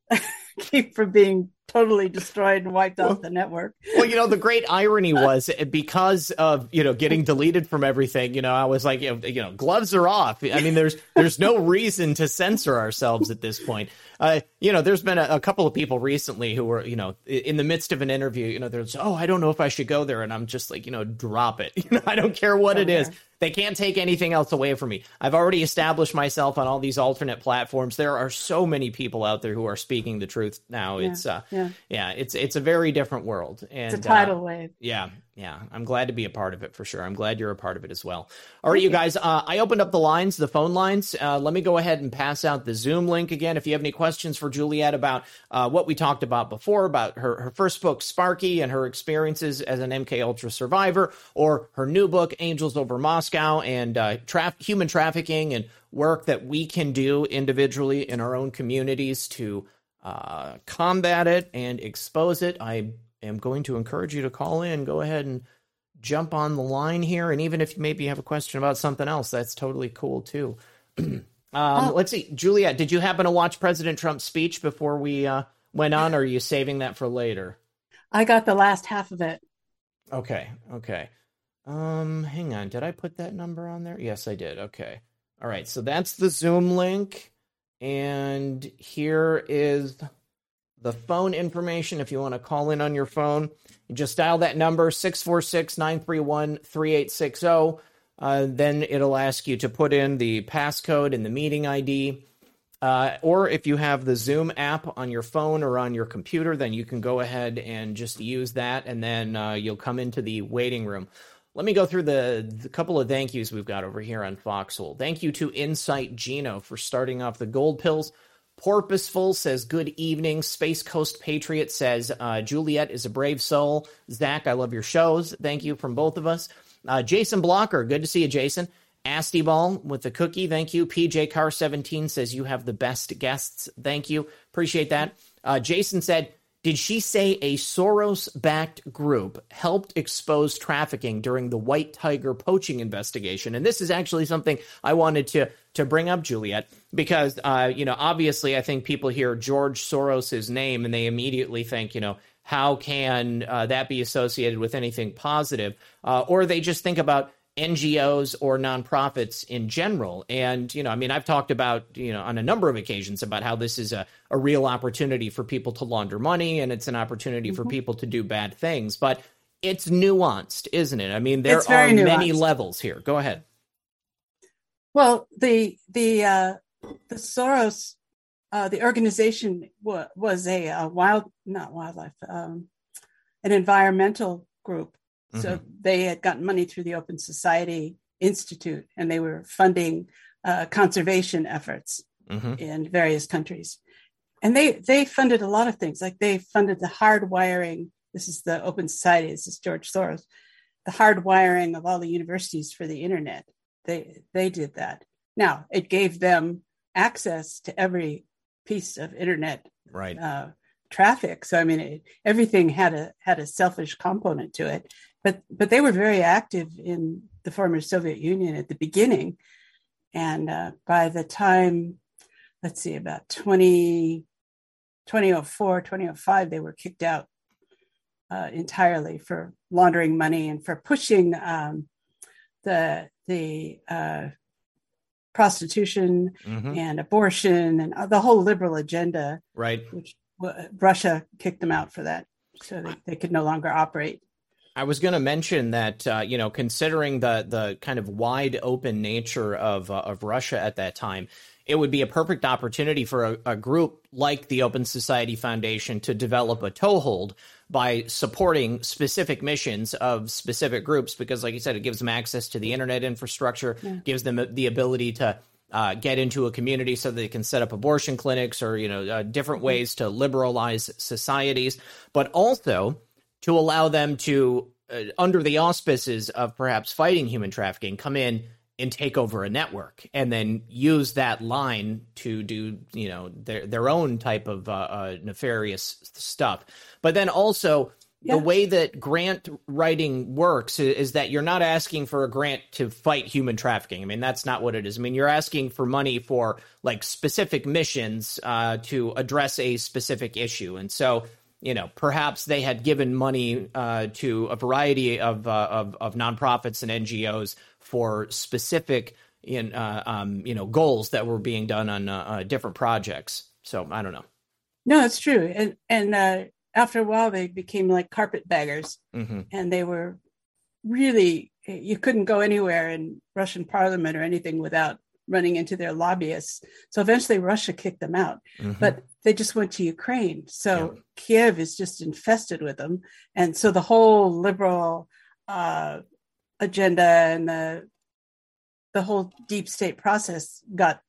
keep from being totally destroyed and wiped well, off the network. Well, you know, the great irony was because of, you know, getting deleted from everything, you know, I was like, you know, you know, gloves are off. I mean, there's there's no reason to censor ourselves at this point. Uh, you know, there's been a, a couple of people recently who were, you know, in the midst of an interview, you know, there's, oh, I don't know if I should go there. And I'm just like, you know, drop it. You know, I don't care what it is. They can't take anything else away from me. I've already established myself on all these alternate platforms. There are so many people out there who are speaking the truth now. Yeah, it's, uh, yeah. yeah, it's it's a very different world. And it's a tidal uh, wave. Yeah, yeah. I'm glad to be a part of it for sure. I'm glad you're a part of it as well. All right, you guys, uh, I opened up the lines, the phone lines. Uh, let me go ahead and pass out the Zoom link again. If you have any questions for Juliet about uh, what we talked about before, about her, her first book, Sparky, and her experiences as an M K Ultra survivor, or her new book, Angels Over Moscow, and uh, tra- human trafficking and work that we can do individually in our own communities to uh, combat it and expose it, I am going to encourage you to call in. Go ahead and jump on the line here. And even if you maybe have a question about something else, that's totally cool too. um, oh. Let's see. Juliet, did you happen to watch President Trump's speech before we uh, went on, or are you saving that for later? I got the last half of it. Okay. Okay. Um, hang on. Did I put that number on there? Yes, I did. Okay. All right. So that's the Zoom link. And here is the phone information. If you want to call in on your phone, you just dial that number, six four six, nine three one, three eight six zero. Uh, then it'll ask you to put in the passcode and the meeting I D. Uh, or if you have the Zoom app on your phone or on your computer, then you can go ahead and just use that, and then uh, you'll come into the waiting room. Let me go through the, the couple of thank yous we've got over here on Foxhole. Thank you to Insight Gino for starting off the gold pills. Porpoiseful says, good evening. Space Coast Patriot says, uh, Juliet is a brave soul. Zach, I love your shows. Thank you from both of us. Uh, Jason Blocker, good to see you, Jason. Asti Ball with the cookie, thank you. P J Car seventeen says, you have the best guests. Thank you. Appreciate that. Uh, Jason said, did she say a Soros-backed group helped expose trafficking during the White Tiger poaching investigation? And this is actually something I wanted to to bring up, Juliet, because, uh, you know, obviously I think people hear George Soros' name and they immediately think, you know, how can uh, that be associated with anything positive? Uh, or they just think about N G Os or nonprofits in general. And, you know, I mean, I've talked about, you know, on a number of occasions about how this is a, a real opportunity for people to launder money, and it's an opportunity mm-hmm. for people to do bad things. But it's nuanced, isn't it? I mean, there are nuanced. many levels here. Go ahead. Well, the the uh, the Soros, uh, the organization wa- was a, a wild, not wildlife, um, an environmental group. So mm-hmm. they had gotten money through the Open Society Institute, and they were funding uh, conservation efforts mm-hmm. in various countries. And they they funded a lot of things. Like they funded the hardwiring. This is the Open Society. This is George Soros. The hardwiring of all the universities for the internet. They they did that. Now it gave them access to every piece of internet right. uh, traffic. So I mean, it, everything had a had a selfish component to it. But but they were very active in the former Soviet Union at the beginning. And uh, by the time let's see, about twenty, twenty oh four, twenty oh five, they were kicked out uh, entirely for laundering money and for pushing um, the the uh, prostitution mm-hmm. and abortion and the whole liberal agenda. Right. Which uh, Russia kicked them out for that, so they, they could no longer operate. I was going to mention that, uh, you know, considering the the kind of wide open nature of uh, of Russia at that time, it would be a perfect opportunity for a, a group like the Open Society Foundation to develop a toehold by supporting specific missions of specific groups, because, like you said, it gives them access to the internet infrastructure, yeah. gives them the ability to uh, get into a community so they can set up abortion clinics or, you know, uh, different ways to liberalize societies, but also to allow them to, uh, under the auspices of perhaps fighting human trafficking, come in and take over a network and then use that line to do, you know, their their own type of uh, uh, nefarious stuff. But then also yeah. the way that grant writing works is, is that you're not asking for a grant to fight human trafficking. I mean, that's not what it is. I mean, you're asking for money for like specific missions uh, to address a specific issue. And so, you know, perhaps they had given money uh, to a variety of, uh, of of nonprofits and N G Os for specific, in uh, um, you know, goals that were being done on uh, uh, different projects. So I don't know. No, it's true. And and uh, after a while, they became like carpetbaggers, mm-hmm. and they were really, you couldn't go anywhere in Russian parliament or anything without running into their lobbyists. So eventually Russia kicked them out, mm-hmm. but they just went to Ukraine. So yeah. Kiev is just infested with them. And so the whole liberal uh, agenda and the the whole deep state process got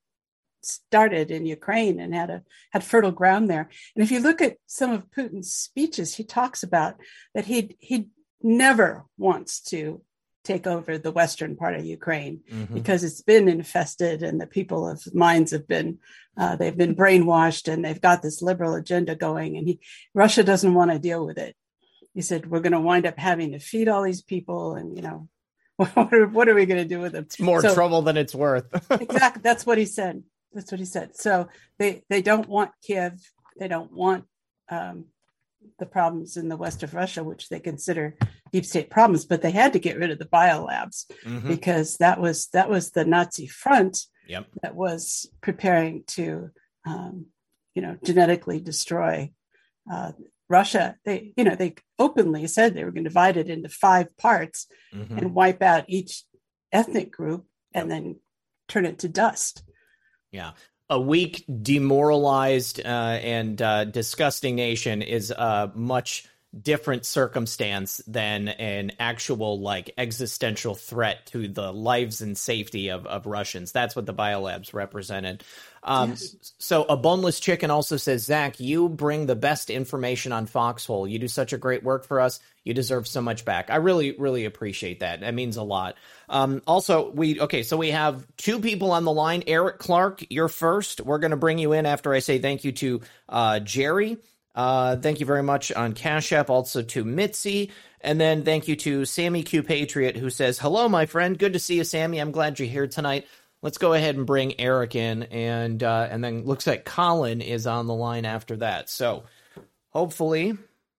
started in Ukraine and had a had fertile ground there. And if you look at some of Putin's speeches, he talks about that he he never wants to take over the western part of Ukraine mm-hmm. because it's been infested and the people's minds have been, uh, they've been brainwashed and they've got this liberal agenda going, and he, Russia doesn't want to deal with it. He said, we're going to wind up having to feed all these people and, you know, what are, what are we going to do with them? It's more so, trouble than it's worth. Exactly. That's what he said. That's what he said. So they, they don't want Kiev. They don't want um, the problems in the west of Russia, which they consider deep state problems, but they had to get rid of the biolabs mm-hmm. because that was that was the Nazi front yep. that was preparing to, um, you know, genetically destroy uh, Russia. They, you know, they openly said they were going to divide it into five parts mm-hmm. and wipe out each ethnic group and yep. then turn it to dust. Yeah. A weak, demoralized, uh, and uh, disgusting nation is a much different circumstance than an actual, like, existential threat to the lives and safety of, of Russians. That's what the biolabs represented. Um, yes. So a boneless chicken also says, Zach, you bring the best information on Foxhole. You do such a great work for us. You deserve so much back. I really, really appreciate that. That means a lot. Um, also, we okay, so we have two people on the line. Eric Clark, you're first. We're going to bring you in after I say thank you to uh, Jerry. Uh, thank you very much on Cash App, also to Mitzi. And then thank you to Sammy Q Patriot, who says, hello, my friend. Good to see you, Sammy. I'm glad you're here tonight. Let's go ahead and bring Eric in. And, uh, and then looks like Colin is on the line after that. So hopefully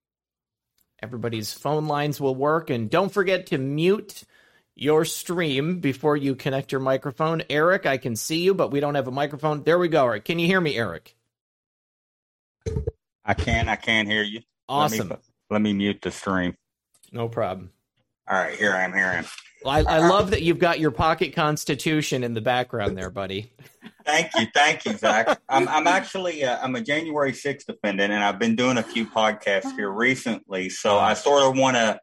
everybody's phone lines will work. And don't forget to mute your stream before you connect your microphone. Eric, I can see you, but we don't have a microphone. There we go. Eric, can you hear me, Eric? I can. I can hear you. Awesome. Let me, let me mute the stream. No problem. All right. Here I am. Here I am. Well, I, I love that you've got your pocket constitution in the background there, buddy. Thank you. Thank you, Zach. I'm, I'm actually uh, I'm a January sixth defendant, and I've been doing a few podcasts here recently. So I sort of want to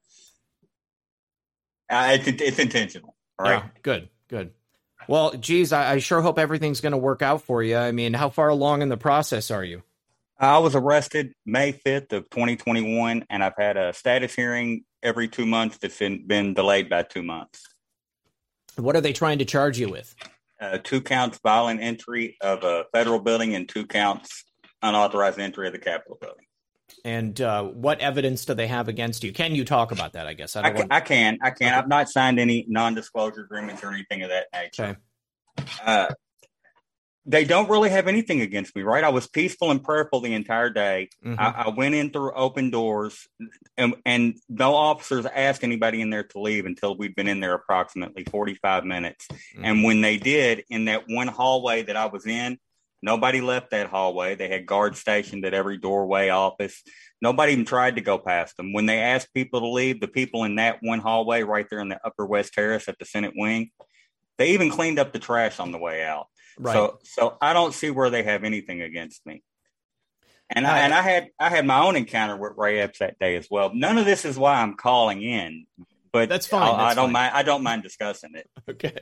uh, it's, it's intentional. All right. Yeah, good. Good. Well, geez, I, I sure hope everything's going to work out for you. I mean, how far along in the process are you? I was arrested May fifth of twenty twenty-one, and I've had a status hearing every two months that's been, been delayed by two months. What are they trying to charge you with? Uh, two counts violent entry of a federal building and two counts unauthorized entry of the Capitol building. And uh, what evidence do they have against you? Can you talk about that, I guess? I, I, don't can, want... I can. I can. I've not signed any non-disclosure agreements or anything of that nature. Okay. Uh, They don't really have anything against me, right? I was peaceful and prayerful the entire day. Mm-hmm. I, I went in through open doors, and, and no officers asked anybody in there to leave until we'd been in there approximately forty-five minutes. Mm-hmm. And when they did, in that one hallway that I was in, nobody left that hallway. They had guards stationed at every doorway, office. Nobody even tried to go past them. When they asked people to leave, the people in that one hallway right there in the Upper West Terrace at the Senate Wing, they even cleaned up the trash on the way out. Right. So, so I don't see where they have anything against me. And I, and I had I had my own encounter with Ray Epps that day as well. None of this is why I'm calling in, but that's fine. That's I don't fine. mind. I don't mind discussing it. Okay.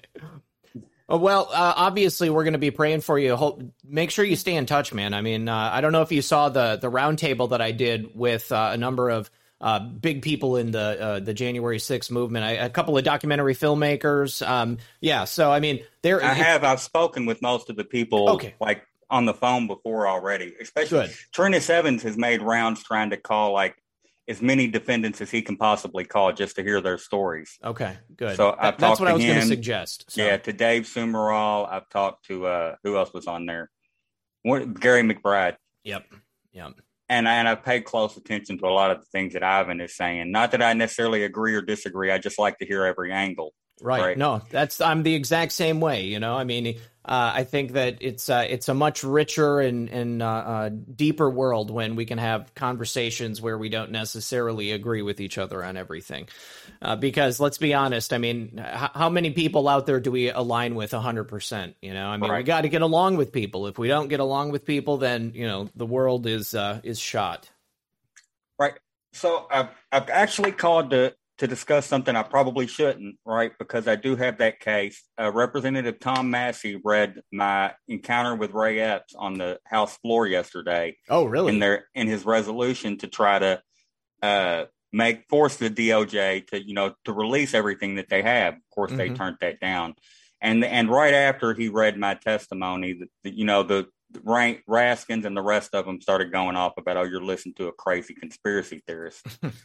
Well, uh, obviously, we're going to be praying for you. Hope, make sure you stay in touch, man. I mean, uh, I don't know if you saw the the roundtable that I did with uh, a number of uh, big people in the uh, the January sixth movement. I, a couple of documentary filmmakers. Um, yeah, so I mean, there. I have. I've spoken with most of the people. Okay. Like on the phone before already. Especially Trinus Evans has made rounds trying to call like as many defendants as he can possibly call just to hear their stories. Okay, good. So I've that, that's what to I was going to him. suggest. So. Yeah, to Dave Summerall. I've talked to uh, who else was on there? What, Gary McBride. Yep. Yep. And and I've paid close attention to a lot of the things that Ivan is saying. Not that I necessarily agree or disagree. I just like to hear every angle. Right. right. No, that's I'm the exact same way. You know, I mean, uh, I think that it's uh, it's a much richer and and uh, uh, deeper world when we can have conversations where we don't necessarily agree with each other on everything. Uh, because let's be honest, I mean, h- how many people out there do we align with one hundred percent? You know, I mean, right. we got to get along with people. If we don't get along with people, then you know the world is uh, is shot. Right. So I've I've actually called to. to discuss something I probably shouldn't, right? Because I do have that case. Uh, Representative Tom Massey read my encounter with Ray Epps on the House floor yesterday. Oh, really? In their in his resolution to try to uh, make force the D O J to you know to release everything that they have. Of course, mm-hmm. they turned that down. And and right after he read my testimony, the, the, you know the. Rank Raskins and the rest of them started going off about, oh, you're listening to a crazy conspiracy theorist.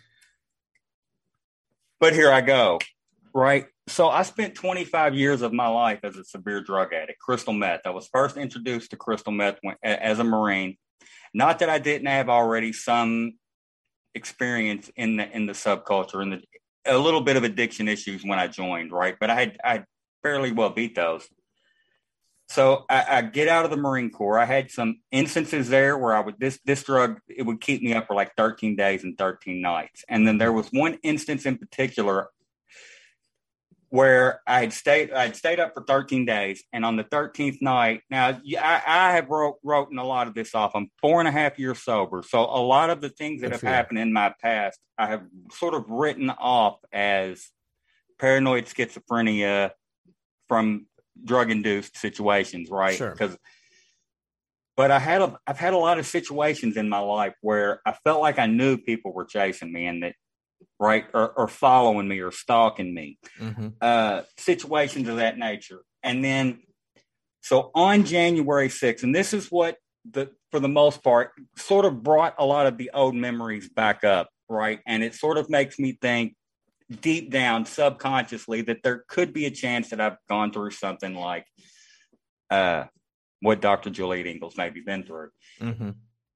But here I go, right? So I spent twenty-five years of my life as a severe drug addict, crystal meth. I was first introduced to crystal meth when, as a Marine. Not that I didn't have already some experience in the in the subculture and a little bit of addiction issues when I joined, right? But I had I fairly well beat those. So I, I get out of the Marine Corps. I had some instances there where I would this this drug it would keep me up for like thirteen days and thirteen nights. And then there was one instance in particular where I had stayed I had stayed up for thirteen days, and on the thirteenth night, now I, I have wrote wrote a lot of this off. I'm four and a half years sober, so a lot of the things that Good have happened in my past I have sort of written off as paranoid schizophrenia from drug-induced situations, right? Sure. Because, but I had a, I've had a lot of situations in my life where I felt like I knew people were chasing me and that, right, or, or following me or stalking me, mm-hmm. uh, situations of that nature. And then, so on January sixth, and this is what the for the most part sort of brought a lot of the old memories back up, right? And it sort of makes me think, deep down subconsciously, that there could be a chance that I've gone through something like uh, what Doctor Juliet Ingalls maybe been through. Mm-hmm.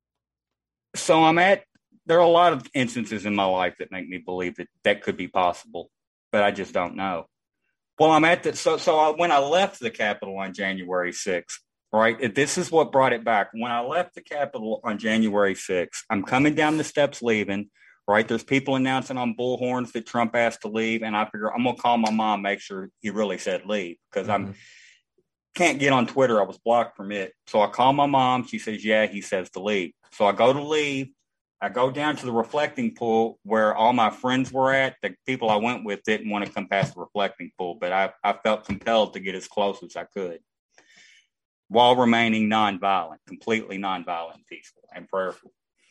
So I'm at, there are a lot of instances in my life that make me believe that that could be possible, but I just don't know. Well, I'm at the, so, so I, when I left the Capitol on January sixth, right, this is what brought it back. When I left the Capitol on January sixth, I'm coming down the steps leaving, right? There's people announcing on bullhorns that Trump asked to leave. And I figure I'm going to call my mom, make sure he really said leave, because mm-hmm. I'm can't get on Twitter. I was blocked from it. So I call my mom. She says, yeah, he says to leave. So I go to leave. I go down to the reflecting pool where all my friends were at. The people I went with didn't want to come past the reflecting pool, but I, I felt compelled to get as close as I could while remaining nonviolent, completely nonviolent, peaceful, and prayerful.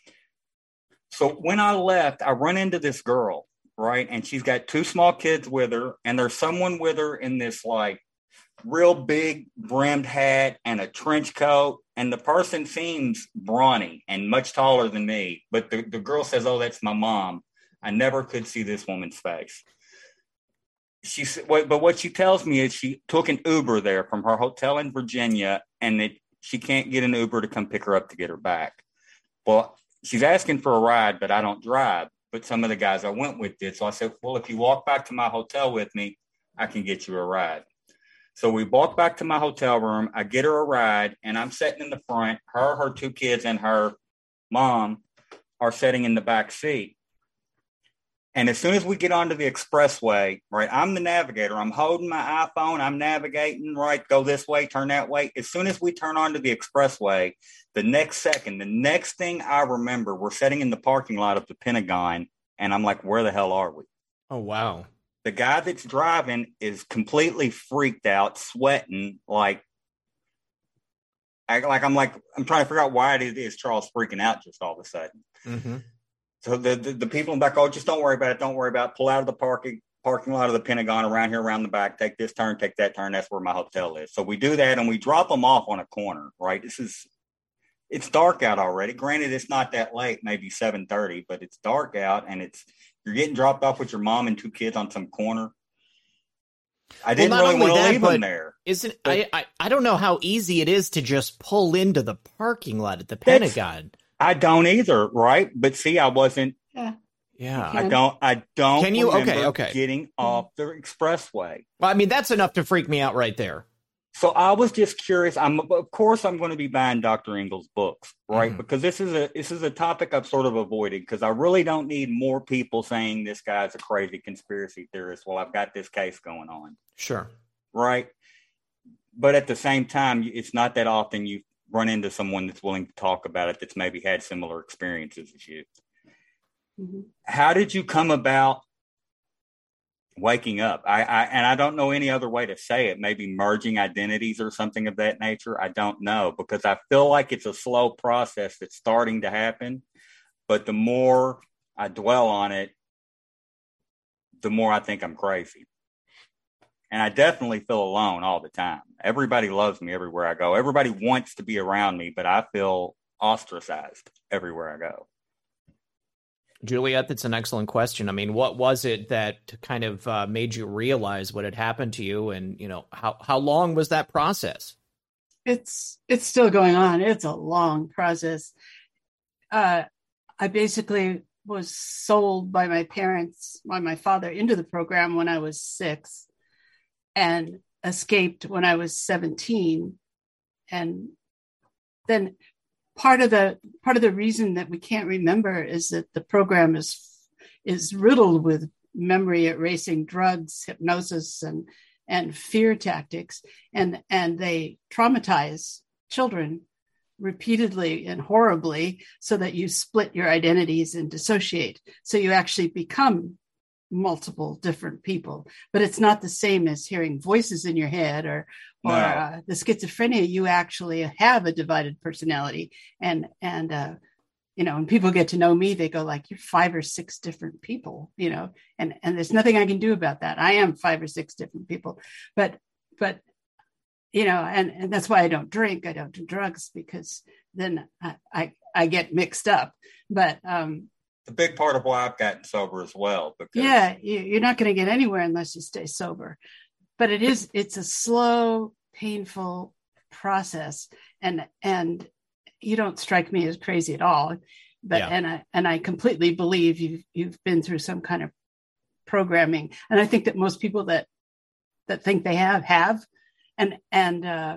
So when I left, I run into this girl, right? And she's got two small kids with her, and there's someone with her in this like real big brimmed hat and a trench coat. And the person seems brawny and much taller than me. But the, the girl says, oh, that's my mom. I never could see this woman's face. She said, but what she tells me is she took an Uber there from her hotel in Virginia, and it she can't get an Uber to come pick her up to get her back. Well, she's asking for a ride, but I don't drive. But some of the guys I went with did. So I said, well, if you walk back to my hotel with me, I can get you a ride. So we walk back to my hotel room. I get her a ride, and I'm sitting in the front. Her, her two kids, and her mom are sitting in the back seat. And as soon as we get onto the expressway, right, I'm the navigator. I'm holding my iPhone. I'm navigating, right, go this way, turn that way. As soon as we turn onto the expressway, the next second, the next thing I remember, we're sitting in the parking lot of the Pentagon, and I'm like, where the hell are we? Oh, wow. The guy that's driving is completely freaked out, sweating, like, I, like I'm like, I'm trying to figure out why it is Charles freaking out just all of a sudden. Mm-hmm. So the, the the people in the back, oh, just don't worry about it. Don't worry about it. Pull out of the parking parking lot of the Pentagon around here, around the back. Take this turn, take that turn. That's where my hotel is. So we do that, and we drop them off on a corner, right? This is, it's dark out already. Granted, it's not that late, maybe seven thirty, but it's dark out, and it's, you're getting dropped off with your mom and two kids on some corner. I didn't well, really want to that, leave them there. Isn't but, I, I? I don't know how easy it is to just pull into the parking lot at the Pentagon. I don't either, right? But see, I wasn't. Yeah. Yeah. I don't. I don't. Can you? remember Okay. Okay. Getting off the expressway. Well, I mean, that's enough to freak me out right there. So I was just curious. I'm, of course, I'm going to be buying Doctor Engel's books, right? Mm-hmm. Because this is a this is a topic I've sort of avoided because I really don't need more people saying this guy's a crazy conspiracy theorist. Well, I've got this case going on. Sure. Right. But at the same time, it's not that often you run into someone that's willing to talk about it that's maybe had similar experiences as you. Mm-hmm. How did you come about waking up? I, I and I don't know any other way to say it. Maybe merging identities or something of that nature. I don't know, because I feel like it's a slow process that's starting to happen. But the more I dwell on it, the more I think I'm crazy. And I definitely feel alone all the time. Everybody loves me everywhere I go. Everybody wants to be around me, but I feel ostracized everywhere I go. Juliet, that's an excellent question. I mean, what was it that kind of uh, made you realize what had happened to you? And, you know, how, how long was that process? It's, it's still going on. It's a long process. Uh, I basically was sold by my parents, by my father, into the program when I was six and escaped when I was seventeen. And then part of the part of the reason that we can't remember is that the program is is riddled with memory erasing drugs, hypnosis, and and fear tactics, and and they traumatize children repeatedly and horribly so that you split your identities and dissociate. So you actually become multiple different people, but it's not the same as hearing voices in your head or or no. uh, the schizophrenia. You actually have a divided personality, and and uh, you know, when people get to know me, they go like, "You're five or six different people," you know, and and there's nothing I can do about that. I am five or six different people, but but you know, and and that's why I don't drink. I don't do drugs, because then I I, I get mixed up. But um, a big part of why I've gotten sober as well. Because yeah, you're not going to get anywhere unless you stay sober. But it is, it's a slow, painful process. And, and you don't strike me as crazy at all. But, yeah. and I, and I completely believe you've, you've been through some kind of programming. And I think that most people that, that think they have, have. And, and uh,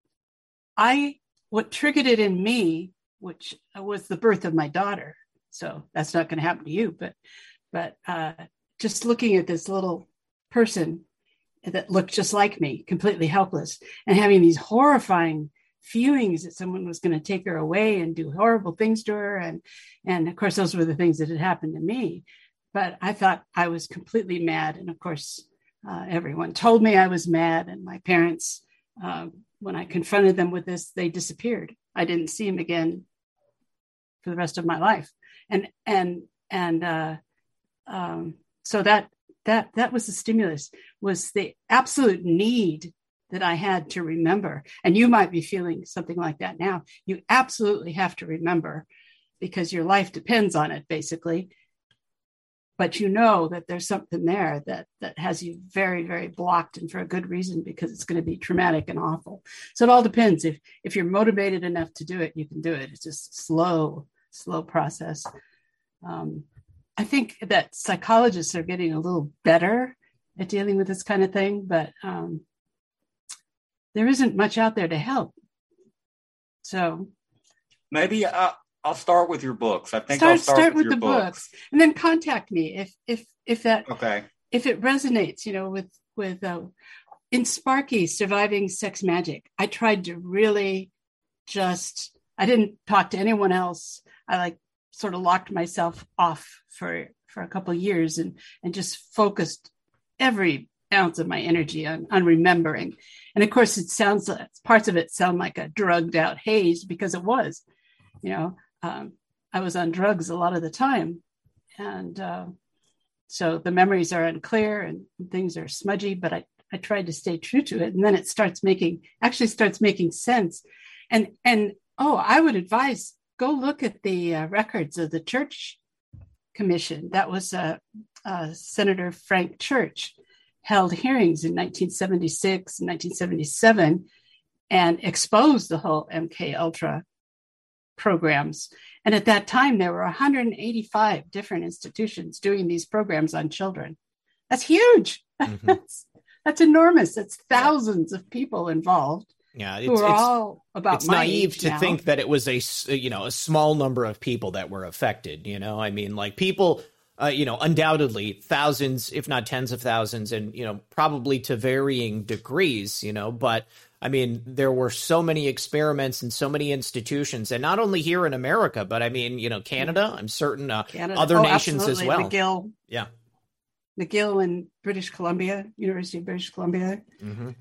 I, what triggered it in me, which was the birth of my daughter. So that's not going to happen to you, but, but uh, just looking at this little person that looked just like me, completely helpless, and having these horrifying feelings that someone was going to take her away and do horrible things to her. And, and of course, those were the things that had happened to me. But I thought I was completely mad. And of course, uh, everyone told me I was mad. And my parents, uh, when I confronted them with this, they disappeared. I didn't see them again for the rest of my life. And, and, and, uh, um, so that, that, that was the stimulus, was the absolute need that I had to remember. And you might be feeling something like that now. You absolutely have to remember, because your life depends on it, basically. but you know that there's something there that that has you very, very blocked, and for a good reason, because it's going to be traumatic and awful. So it all depends. If if you're motivated enough to do it, you can do it. It's just a slow, slow process. Um, I think that psychologists are getting a little better at dealing with this kind of thing, but um, there isn't much out there to help. So maybe uh, I'll start with your books. I think start, I'll start, start with, with your the books. books, and then contact me if if if that okay if it resonates. You know, with with uh, in Sparky, Surviving Sex Magic, I tried to really just. I didn't talk to anyone else. I like sort of locked myself off for for a couple of years and and just focused every ounce of my energy on, on remembering. And of course, it sounds like parts of it sound like a drugged out haze, because it was. You know, um, I was on drugs a lot of the time, and uh, so the memories are unclear and things are smudgy. But I I tried to stay true to it, and then it starts making actually starts making sense. And and oh, I would advise go look at the uh, records of the Church Commission. That was uh, uh, Senator Frank Church held hearings in nineteen seventy-six and nineteen seventy-seven and exposed the whole M K Ultra programs. And at that time, there were one hundred eighty-five different institutions doing these programs on children. That's huge. Mm-hmm. that's, that's enormous. That's thousands of people involved. Yeah, it's, who are it's, all about it's my naive age to now. think that it was a you know a small number of people that were affected. You know, I mean, like people, uh, you know, undoubtedly thousands, if not tens of thousands, and you know, probably to varying degrees. You know, but I mean, there were so many experiments and so many institutions, and not only here in America, but I mean, you know, Canada. I'm certain uh, Canada. other oh, nations absolutely. as well. McGill, yeah, McGill in British Columbia, University of British Columbia. Mm-hmm.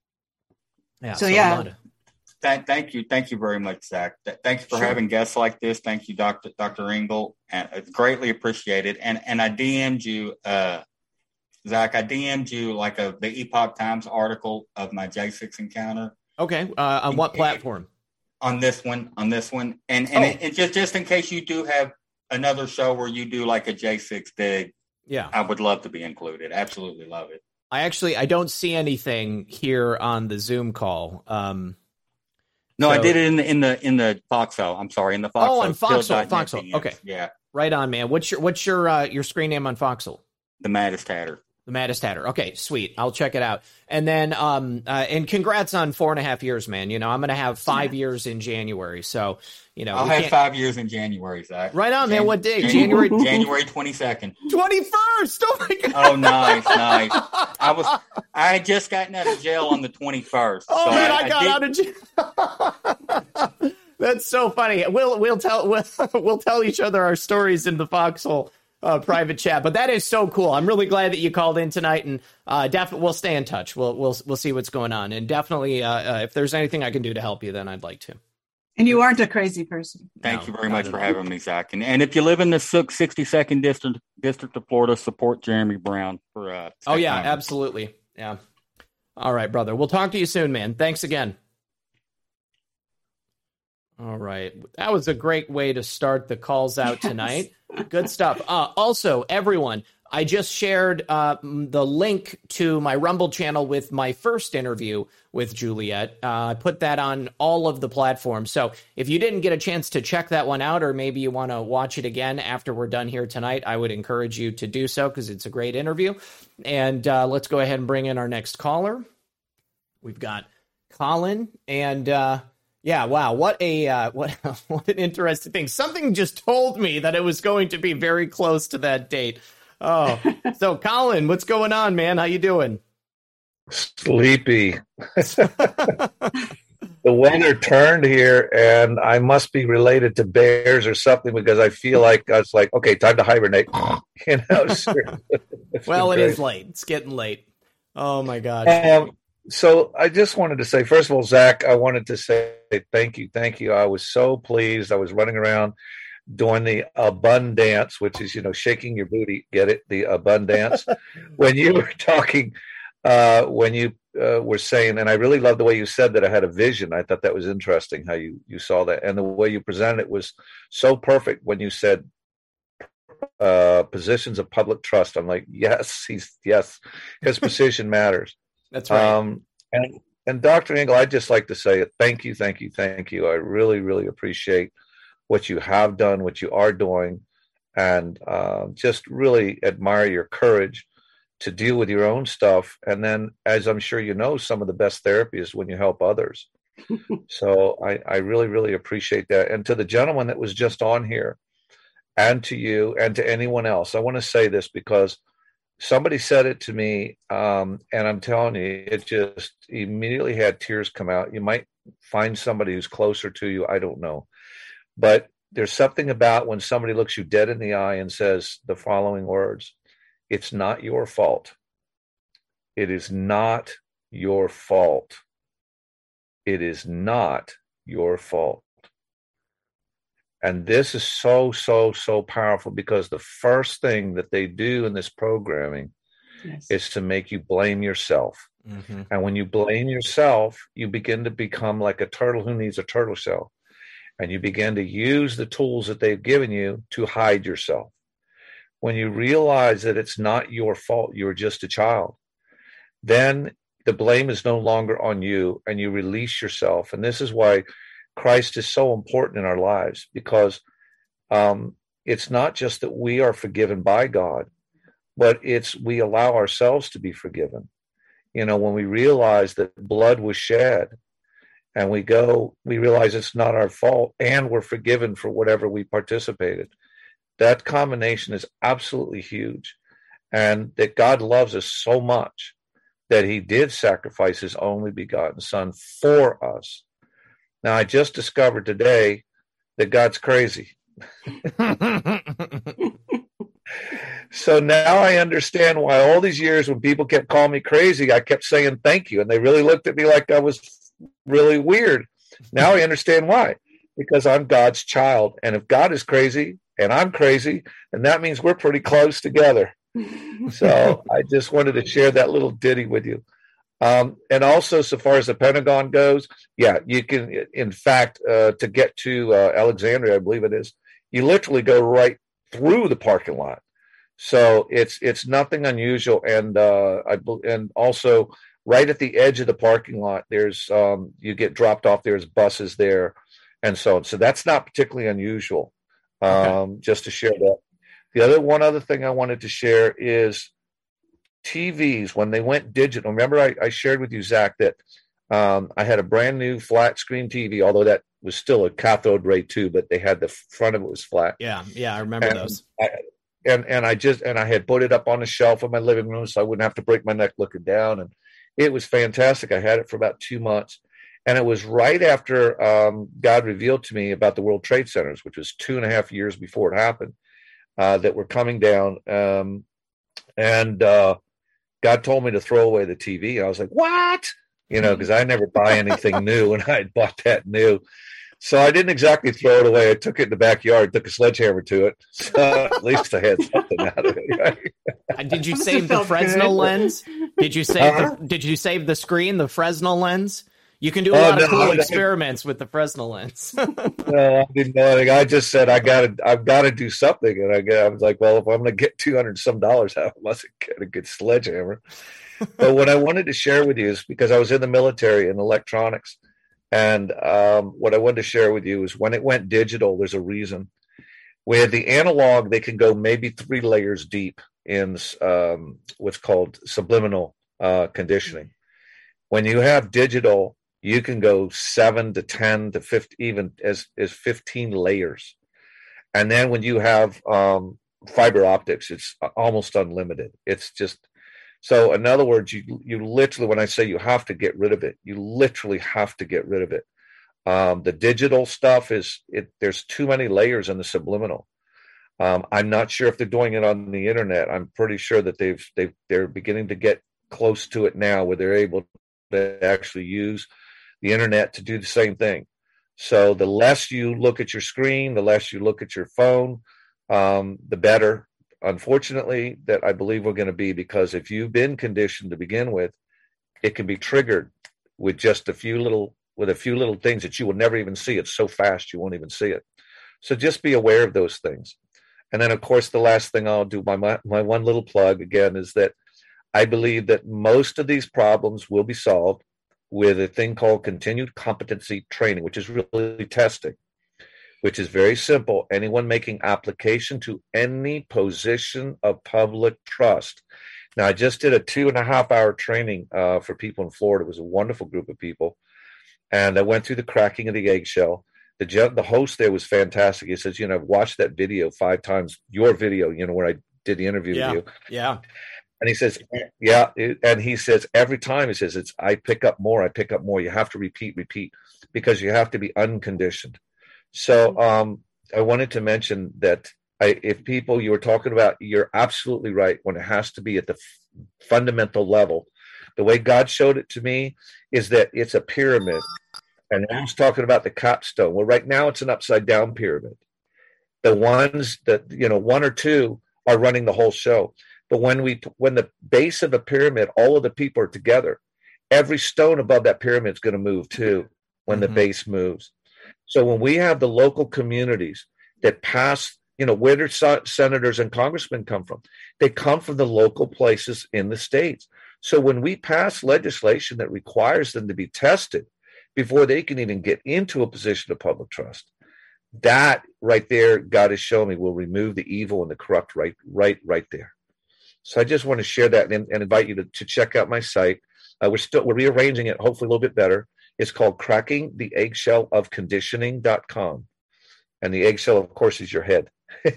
Yeah. So, so yeah. Of, th- thank you. Thank you very much, Zach. Th- thanks for sure. having guests like this. Thank you, Doctor Doctor Engel. And it's greatly appreciated. And and I D M'd you, uh, Zach, I D M'd you like a the Epoch Times article of my J six encounter. Okay. Uh, on what platform? On this one. On this one. And and, oh. it, and just, just in case you do have another show where you do like a J six dig, yeah, I would love to be included. Absolutely love it. I actually, I don't see anything here on the Zoom call. Um, no, so, I did it in the in the in the Foxhole. I'm sorry, in the Foxhole. Oh, in Foxhole, Foxhole. Okay, yeah, right on, man. What's your what's your uh, your screen name on Foxhole? The Maddest Hatter. The Maddest Hatter. Okay, sweet. I'll check it out. And then, um, uh, and congrats on four and a half years, man. You know, I'm going to have five yeah. years in January. So, you know, I'll have five years in January, Zach. Right on, Jan- man. What day? January, January twenty-second. twenty-first. Oh my God. Oh, nice, nice. I was, I had just gotten out of jail on the twenty-first. Oh so man, I, I, I got did... out of jail. That's so funny. We'll, we'll tell, we'll, we'll tell each other our stories in the Foxhole. Uh, private chat, but that is so cool. I'm really glad that you called in tonight, and uh, definitely we'll stay in touch. We'll we'll we'll see what's going on, and definitely uh, uh, if there's anything I can do to help you, then I'd like to. And you aren't a crazy person. Thank no, you very much for having me, Zach. And and if you live in the sixty-second district district of Florida, support Jeremy Brown for. Uh, oh yeah, conference. Absolutely, yeah. All right, brother. We'll talk to you soon, man. Thanks again. All right. That was a great way to start the calls out yes. tonight. Good stuff. Uh, also, everyone, I just shared uh, the link to my Rumble channel with my first interview with Juliet. Uh, I put that on all of the platforms. So if you didn't get a chance to check that one out, or maybe you want to watch it again after we're done here tonight, I would encourage you to do so because it's a great interview. And uh, let's go ahead and bring in our next caller. We've got Colin and... Uh, Yeah, wow, what a uh, what what an interesting thing. Something just told me that it was going to be very close to that date. Oh, so Colin, what's going on, man? How you doing? Sleepy. The weather turned here, and I must be related to bears or something because I feel like I was like, okay, time to hibernate. You know. Well, it is late. It's getting late. Oh my God. Um, So I just wanted to say, first of all, Zach, I wanted to say thank you. Thank you. I was so pleased. I was running around doing the abundance, which is, you know, shaking your booty. Get it? The abundance. When you were talking, uh, when you uh, were saying, and I really love the way you said that I had a vision. I thought that was interesting how you, you saw that. And the way you presented it was so perfect when you said uh, positions of public trust. I'm like, yes, he's yes, because precision matters. That's right. Um, and and Doctor Engel, I'd just like to say thank you, thank you, thank you. I really, really appreciate what you have done, what you are doing, and uh, just really admire your courage to deal with your own stuff. And then, as I'm sure you know, some of the best therapy is when you help others. So I, I really, really appreciate that. And to the gentleman that was just on here, and to you, and to anyone else, I want to say this because somebody said it to me, um, and I'm telling you, it just immediately had tears come out. You might find somebody who's closer to you. I don't know. But there's something about when somebody looks you dead in the eye and says the following words: it's not your fault. It is not your fault. It is not your fault. And this is so, so, so powerful, because the first thing that they do in this programming yes. is to make you blame yourself. Mm-hmm. And when you blame yourself, you begin to become like a turtle who needs a turtle shell. And you begin to use the tools that they've given you to hide yourself. When you realize that it's not your fault, you're just a child, then the blame is no longer on you, and you release yourself. And this is why Christ is so important in our lives, because um, it's not just that we are forgiven by God, but it's we allow ourselves to be forgiven. You know, when we realize that blood was shed, and we go, we realize it's not our fault, and we're forgiven for whatever we participated. That combination is absolutely huge, and that God loves us so much that he did sacrifice his only begotten son for us. Now, I just discovered today that God's crazy. So now I understand why all these years when people kept calling me crazy, I kept saying thank you. And they really looked at me like I was really weird. Now I understand why. Because I'm God's child. And if God is crazy and I'm crazy, then that means we're pretty close together. So I just wanted to share that little ditty with you. Um, and also, so far as the Pentagon goes, yeah, you can, in fact, uh, to get to uh, Alexandria, I believe it is, you literally go right through the parking lot. So it's it's nothing unusual. And uh, I and also right at the edge of the parking lot, there's um, you get dropped off. There's buses there, and so on. So that's not particularly unusual. Um, okay. Just to share that. The other one other thing I wanted to share is T Vs, when they went digital. Remember, I, I shared with you, Zach, that um, I had a brand new flat screen T V, although that was still a cathode ray tube, but they had the front of it was flat. Yeah, yeah, I remember and those. I, and and I just and I had put it up on the shelf in my living room so I wouldn't have to break my neck looking down, and it was fantastic. I had it for about two months, and it was right after um, God revealed to me about the World Trade Centers, which was two and a half years before it happened. Uh, that were coming down, um, and uh, God told me to throw away the T V. I was like, "What?" You know, because I never buy anything new, and I had bought that new, so I didn't exactly throw it away. I took it in the backyard, took a sledgehammer to it, so at least I had something out of it. Right? Did you save the Fresnel good. lens? Did you save uh-huh. the? Did you save the screen, the Fresnel lens? You can do a oh, lot no, of cool I, experiments I, with the Fresnel lens. No, I didn't know anything. I just said I got to, I've got to do something, and I, I was like, well, if I'm going to get two hundred some dollars out, I must get a good sledgehammer. But what I wanted to share with you is because I was in the military in electronics, and um, what I wanted to share with you is when it went digital, there's a reason. Where the analog, they can go maybe three layers deep in um, what's called subliminal uh, conditioning. When you have digital, you can go seven to ten to fifty, even as, as fifteen layers. And then when you have um, fiber optics, it's almost unlimited. It's just, so in other words, you you literally, when I say you have to get rid of it, you literally have to get rid of it. Um, the digital stuff is, it. there's too many layers in the subliminal. Um, I'm not sure if they're doing it on the internet. I'm pretty sure that they've, they've, they're beginning to get close to it now where they're able to actually use the internet to do the same thing. So the less you look at your screen, the less you look at your phone, um, the better. Unfortunately, that I believe we're going to be, because if you've been conditioned to begin with, it can be triggered with just a few little, with a few little things that you will never even see. It's so fast you won't even see it. So just be aware of those things. And then, of course, the last thing I'll do, my, my, my one little plug again, is that I believe that most of these problems will be solved with a thing called continued competency training, which is really testing, which is very simple. Anyone making application to any position of public trust. Now, I just did a two and a half hour training uh, for people in Florida. It was a wonderful group of people. And I went through the cracking of the eggshell. The, the host there was fantastic. He says, you know, I've watched that video five times, your video, you know, where I did the interview yeah. with you. Yeah. And he says, yeah. And he says, every time he says, it's, I pick up more, I pick up more. You have to repeat, repeat, because you have to be unconditioned. So um, I wanted to mention that I, if people you were talking about, you're absolutely right. When it has to be at the f- fundamental level, the way God showed it to me is that it's a pyramid. And I was talking about the capstone. Well, right now it's an upside down pyramid. The ones that, you know, one or two are running the whole show. But when we, when the base of a pyramid, all of the people are together, every stone above that pyramid is going to move too when mm-hmm. the base moves. So when we have the local communities that pass, you know, where do senators and congressmen come from? They come from the local places in the states. So when we pass legislation that requires them to be tested before they can even get into a position of public trust, that right there, God has shown me, will remove the evil and the corrupt right, right, right there. So I just want to share that and, and invite you to, to check out my site. Uh, we're still we're rearranging it, hopefully a little bit better. It's called cracking the eggshell of conditioning dot com. And the eggshell, of course, is your head.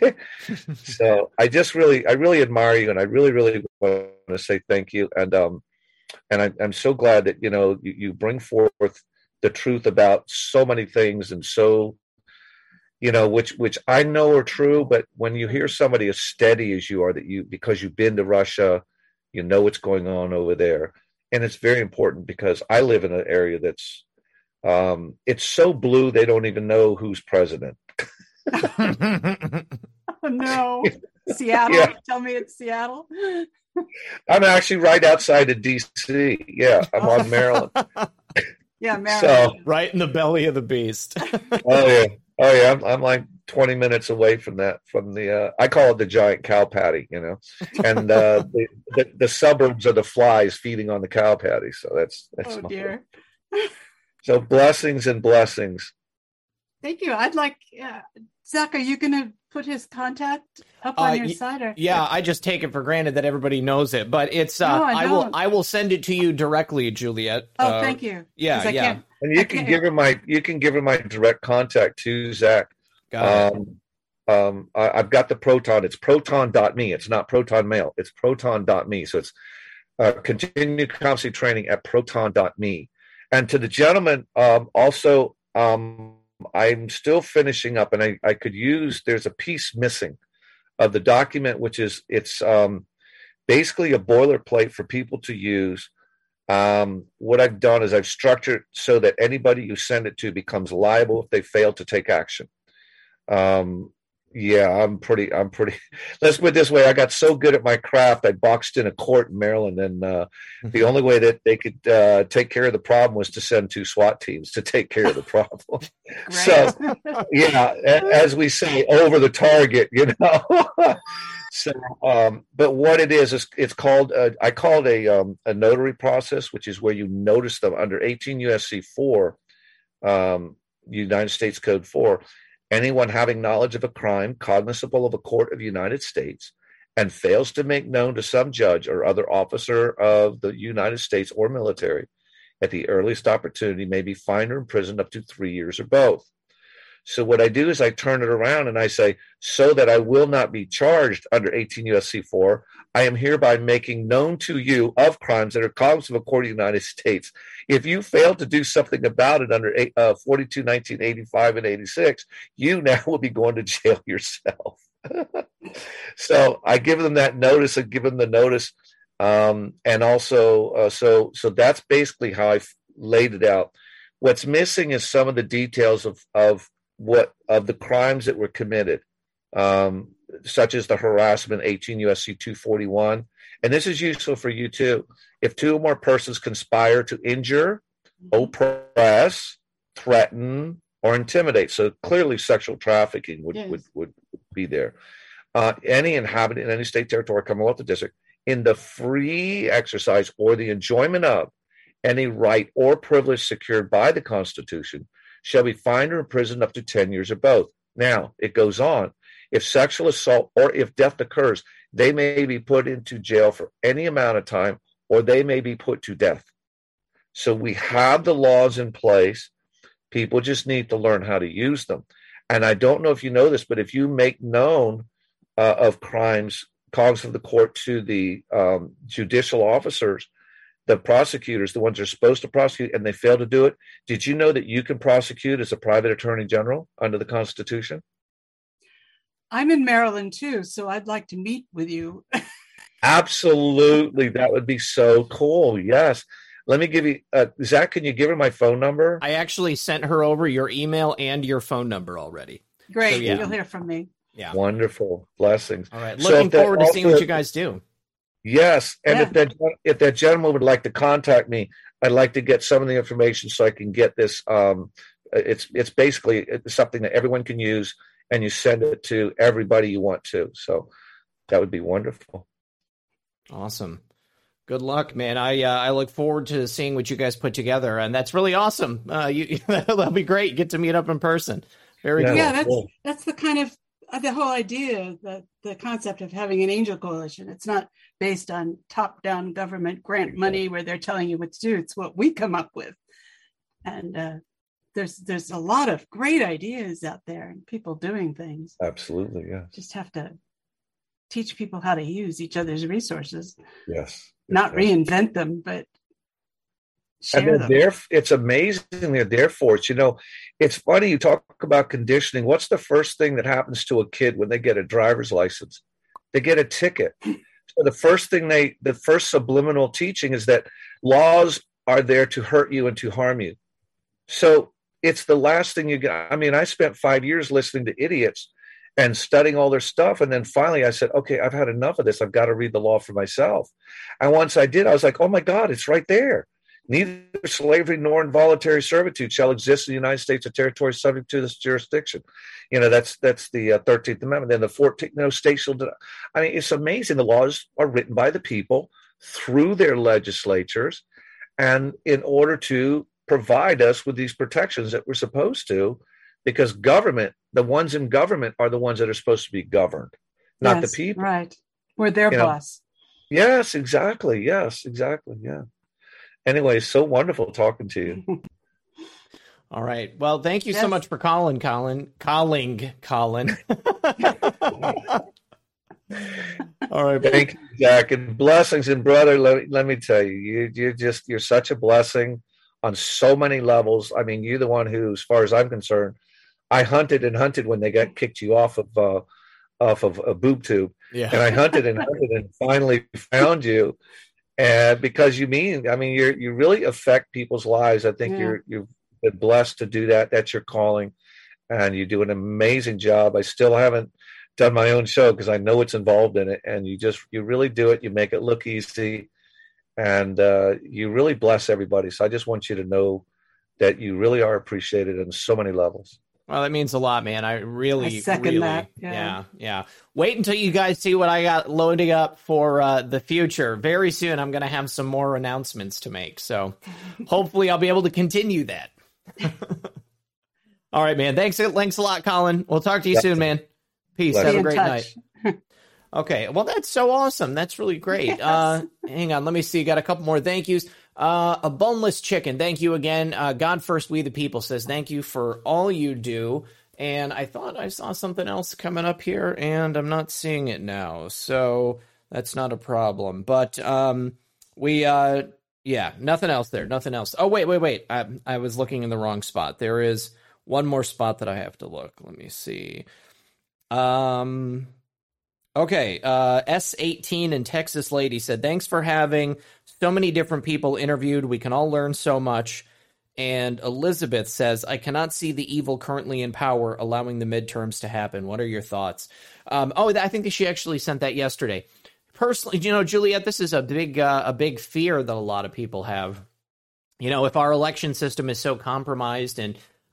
So I just really, I really admire you, and I really, really want to say thank you. And um, and I, I'm so glad that you know you, you bring forth the truth about so many things, and so you know which which I know are true. But when you hear somebody as steady as you are, that you because you've been to Russia, you know what's going on over there, and it's very important because I live in an area that's um, it's so blue they don't even know who's president. Oh no, Seattle. Yeah. Tell me it's Seattle. I'm actually right outside of D C. Yeah, I'm on Maryland. Yeah, Maryland. So, right in the belly of the beast. Oh yeah, oh yeah. I'm, I'm like twenty minutes away from that. From the, uh, I call it the giant cow patty, you know, and uh, the, the the suburbs are the flies feeding on the cow patty. So that's that's. Oh dear. So blessings and blessings. Thank you. I'd like, uh, Zach, are you going to put his contact up uh, on your y- site? Or? Yeah, I just take it for granted that everybody knows it, but it's, uh, no, I, I will, I will send it to you directly, Juliet. Oh, uh, thank you. Yeah, yeah. And you I can give her my, you can give her my direct contact too, Zach. Got um, it. um, I, I've got the Proton. It's proton dot me. It's not Proton Mail. It's proton dot me. So it's uh, continued competency training at proton dot me. And to the gentleman, um, also, um, I'm still finishing up, and I, I could use, there's a piece missing of the document, which is, it's um, basically a boilerplate for people to use. Um, what I've done is I've structured so that anybody you send it to becomes liable if they fail to take action. Um, yeah, I'm pretty, I'm pretty, let's put it this way. I got so good at my craft. I boxed in a court in Maryland, and uh, the only way that they could uh, take care of the problem was to send two SWAT teams to take care of the problem. So, yeah, as we say, over the target, you know. So, um, but what it is, is it's called, uh, I call it a, um, a notary process, which is where you notice them under eighteen U S C four, um, United States Code four. Anyone having knowledge of a crime cognizable of a court of the United States and fails to make known to some judge or other officer of the United States or military at the earliest opportunity may be fined or imprisoned up to three years or both. So what I do is I turn it around and I say, so that I will not be charged under eighteen U S C four, I am hereby making known to you of crimes that are cognizable of a court of the United States. If you fail to do something about it under uh, forty-two, nineteen eighty-five, and eighty-six, you now will be going to jail yourself. So I give them that notice and give them the notice. Um, and also, uh, so so that's basically how I laid it out. What's missing is some of the details of, of what of the crimes that were committed, um, such as the harassment, eighteen U S C two forty-one. And this is useful for you too. If two or more persons conspire to injure, oppress, threaten, or intimidate. So clearly sexual trafficking would, yes. would, would be there. uh, any inhabitant in any state, territory, commonwealth, or district, in the free exercise or the enjoyment of any right or privilege secured by the Constitution, shall be fined or imprisoned up to ten years or both. Now, it goes on. If sexual assault or if death occurs, they may be put into jail for any amount of time, or they may be put to death. So we have the laws in place. People just need to learn how to use them. And I don't know if you know this, but if you make known uh, of crimes, cause of the court to the um, judicial officers, the prosecutors, the ones that are supposed to prosecute, and they fail to do it, did you know that you can prosecute as a private attorney general under the Constitution? I'm in Maryland too, so I'd like to meet with you. Absolutely. That would be so cool. Yes. Let me give you, uh, Zach, can you give her my phone number? I actually sent her over your email and your phone number already. Great. So, yeah. You'll hear from me. Yeah. Wonderful. Blessings. All right. Looking so forward to seeing what you guys do. Yes. And yeah. if that if that gentleman would like to contact me, I'd like to get some of the information so I can get this. Um, it's it's basically it's something that everyone can use, and you send it to everybody you want to. So that would be wonderful. Awesome. Good luck, man. I uh, I look forward to seeing what you guys put together, and that's really awesome. Uh, you, that'll be great. You get to meet up in person. Very yeah, cool. Yeah, that's that's the kind of uh, the whole idea, the the concept of having an angel coalition. It's not based on top-down government grant money where they're telling you what to do. It's what we come up with, and uh, there's there's a lot of great ideas out there and people doing things. Absolutely, yeah. Just have to teach people how to use each other's resources. Yes. Not reinvent them, but share and them. There, it's amazing they're there for it. You know, it's funny you talk about conditioning. What's the first thing that happens to a kid when they get a driver's license? They get a ticket. So the first thing they, the first subliminal teaching is that laws are there to hurt you and to harm you. So it's the last thing you get. I mean, I spent five years listening to idiots and studying all their stuff. And then finally I said, okay, I've had enough of this. I've got to read the law for myself. And once I did, I was like, oh my God, it's right there. Neither slavery nor involuntary servitude shall exist in the United States or territories subject to this jurisdiction. You know, that's that's the uh, thirteenth Amendment. Then the fourteenth, you know, state shall, I mean, it's amazing. The laws are written by the people through their legislatures, and in order to provide us with these protections that we're supposed to, because government, the ones in government are the ones that are supposed to be governed, not yes, the people. Right. We're their you boss. Know? Yes, exactly. Yes, exactly. Yeah. Anyway, so wonderful talking to you. All right. Well, thank you yes. so much for calling, Colin. Calling, Colin. All right. Thank you, Jack. And blessings. And brother, let, let me tell you, you, you're just, you're such a blessing on so many levels. I mean, you're the one who, as far as I'm concerned, I hunted and hunted when they got kicked you off of uh, off of a boob tube, yeah. and I hunted and hunted and finally found you. And because you mean, I mean, you you really affect people's lives. I think yeah. you're you've been blessed to do that. That's your calling, and you do an amazing job. I still haven't done my own show because I know it's involved in it, and you just you really do it. You make it look easy, and uh, you really bless everybody. So I just want you to know that you really are appreciated on so many levels. Well, that means a lot, man. I really, I second really, that. Yeah. yeah, yeah. Wait until you guys see what I got loading up for uh, the future. Very soon, I'm going to have some more announcements to make. So hopefully I'll be able to continue that. All right, man. Thanks, thanks a lot, Colin. We'll talk to you soon, man. Peace. Have a great night. Okay. Well, that's so awesome. That's really great. Yes. Uh, hang on. Let me see. Got a couple more thank yous. Uh, a boneless chicken. Thank you again. Uh, God First We the People says, thank you for all you do. And I thought I saw something else coming up here and I'm not seeing it now. So that's not a problem, but, um, we, uh, yeah, nothing else there. Nothing else. Oh, wait, wait, wait. I, I was looking in the wrong spot. There is one more spot that I have to look. Let me see. Um, Okay, uh, S eighteen and Texas Lady said, thanks for having so many different people interviewed. We can all learn so much. And Elizabeth says, I cannot see the evil currently in power allowing the midterms to happen. What are your thoughts? Um, oh, I think that she actually sent that yesterday. Personally, you know, Juliet, this is a big, uh, a big fear that a lot of people have. You know, if our election system is so compromised and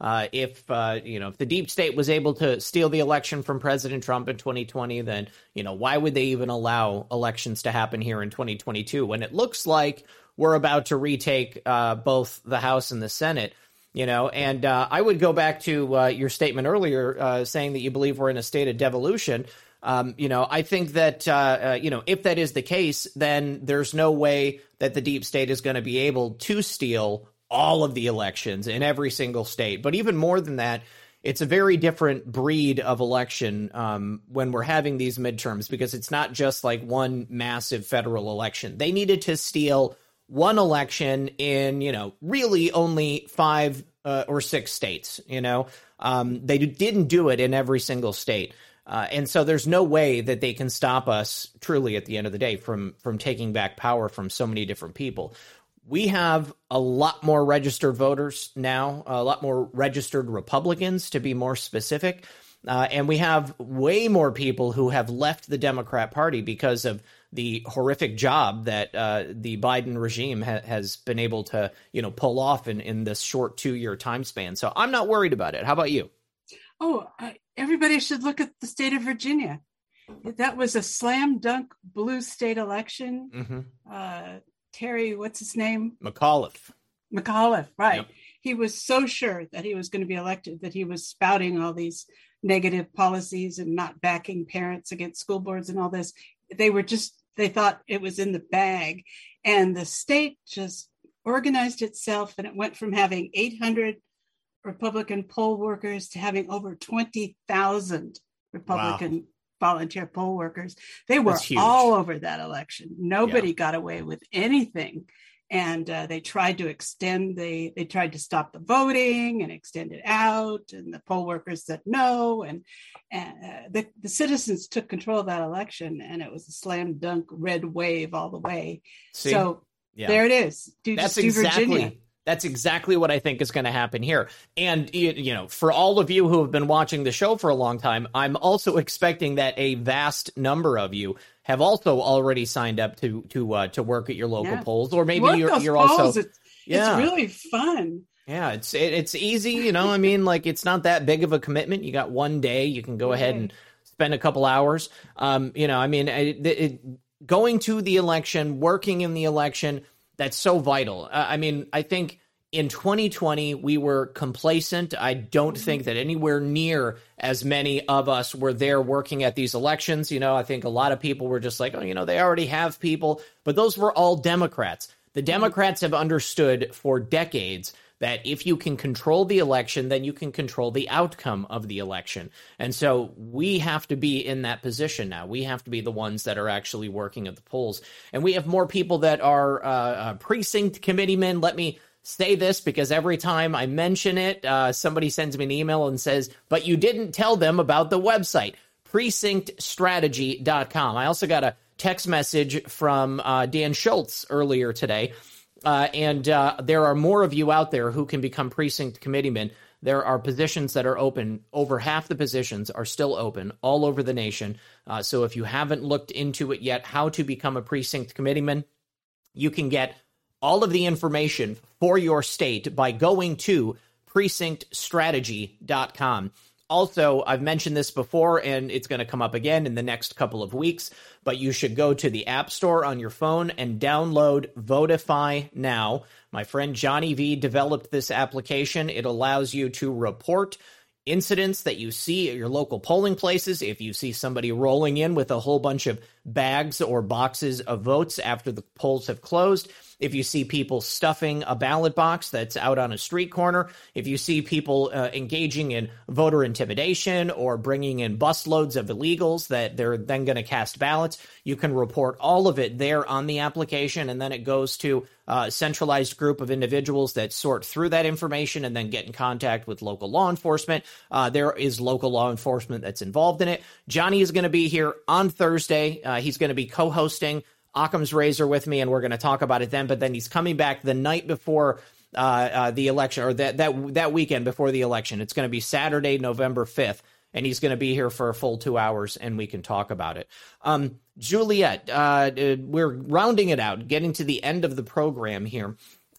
Uh, if, uh, you know, if the deep state was able to steal the election from President Trump in twenty twenty, then, you know, why would they even allow elections to happen here in twenty twenty-two when it looks like we're about to retake uh, both the House and the Senate? You know, and uh, I would go back to uh, your statement earlier uh, saying that you believe we're in a state of devolution. Um, you know, I think that, uh, uh, you know, if that is the case, then there's no way that the deep state is going to be able to steal all of the elections in every single state. But even more than that, it's a very different breed of election um, when we're having these midterms, because it's not just like one massive federal election. They needed to steal one election in, you know, really only five uh, or six states. You know, um, they didn't do it in every single state. Uh, and so there's no way that they can stop us truly at the end of the day from from taking back power from so many different people. We have a lot more registered voters now, a lot more registered Republicans, to be more specific. Uh, and we have way more people who have left the Democrat Party because of the horrific job that uh, the Biden regime ha- has been able to, you know, pull off in, in this short two-year time span. So I'm not worried about it. How about you? Oh, I, everybody should look at the state of Virginia. That was a slam dunk blue state election. Mm-hmm. Uh, Terry, what's his name? McAuliffe. McAuliffe, right. Yep. He was so sure that he was going to be elected that he was spouting all these negative policies and not backing parents against school boards and all this. They were just, they thought it was in the bag. And the state just organized itself, and it went from having eight hundred Republican poll workers to having over twenty thousand Republican wow. volunteer poll workers. They were all over that election. Nobody yeah. got away with anything. And uh, they tried to extend, the, they tried to stop the voting and extend it out. And the poll workers said no. And, and uh, the, the citizens took control of that election, and it was a slam dunk red wave all the way. See? So yeah. there it is. Do, That's do exactly. Virginia. That's exactly what I think is going to happen here. And, you know, for all of you who have been watching the show for a long time, I'm also expecting that a vast number of you have also already signed up to to uh, to work at your local yeah. polls, or maybe work you're those you're polls. also It's, yeah. it's really fun. Yeah, it's it, it's easy, you know. I mean, like, it's not that big of a commitment. You got one day, you can go right. ahead and spend a couple hours. Um, you know, I mean, it, it, going to the election, working in the election, that's so vital. Uh, I mean, I think in twenty twenty, we were complacent. I don't think that anywhere near as many of us were there working at these elections. You know, I think a lot of people were just like, oh, you know, they already have people. But those were all Democrats. The Democrats have understood for decades that if you can control the election, then you can control the outcome of the election. And so we have to be in that position now. We have to be the ones that are actually working at the polls. And we have more people that are uh, uh, precinct committeemen. Let me say this, because every time I mention it, uh, somebody sends me an email and says, but you didn't tell them about the website, precinct strategy dot com. I also got a text message from uh, Dan Schultz earlier today. Uh, and uh, there are more of you out there who can become precinct committeemen. There are positions that are open. Over half the positions are still open all over the nation. Uh, so if you haven't looked into it yet, how to become a precinct committeeman, you can get all of the information for your state by going to precinct strategy dot com. Also, I've mentioned this before, and it's going to come up again in the next couple of weeks, but you should go to the App Store on your phone and download Votify now. My friend Johnny V developed this application. It allows you to report incidents that you see at your local polling places. If you see somebody rolling in with a whole bunch of bags or boxes of votes after the polls have closed, if you see people stuffing a ballot box that's out on a street corner, if you see people uh, engaging in voter intimidation or bringing in busloads of illegals that they're then going to cast ballots, you can report all of it there on the application, and then it goes to a centralized group of individuals that sort through that information and then get in contact with local law enforcement. Uh, there is local law enforcement that's involved in it. Johnny is going to be here on Thursday. Uh, he's going to be co-hosting Occam's Razor with me, and we're going to talk about it then. But then he's coming back the night before uh, uh, the election, or that that that weekend before the election. It's going to be Saturday, November fifth, and he's going to be here for a full two hours, and we can talk about it. Um, Juliet, uh, we're rounding it out, getting to the end of the program here.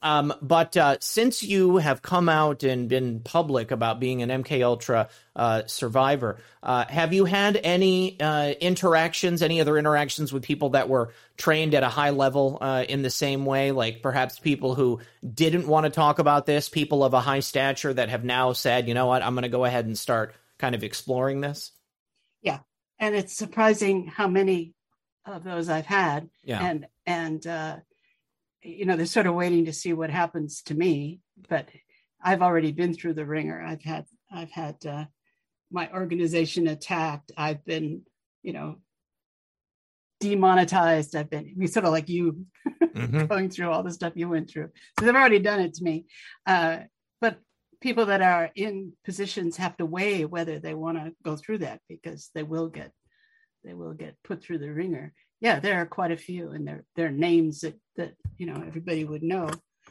Um, but uh, since you have come out and been public about being an M K Ultra uh, survivor, uh, have you had any uh, interactions, any other interactions with people that were trained at a high level uh, in the same way, like perhaps people who didn't want to talk about this, people of a high stature that have now said, you know what, I'm going to go ahead and start kind of exploring this? Yeah. And it's surprising how many of those I've had. Yeah. And, and, uh, you know, they're sort of waiting to see what happens to me, but I've already been through the ringer. I've had, I've had uh, my organization attacked. I've been, you know, demonetized. I've been, we sort of like you mm-hmm. going through all the stuff you went through. So they've already done it to me. Uh, but people that are in positions have to weigh whether they want to go through that, because they will get, they will get put through the ringer. Yeah, there are quite a few, and they're, they're names that, that, you know, everybody would know.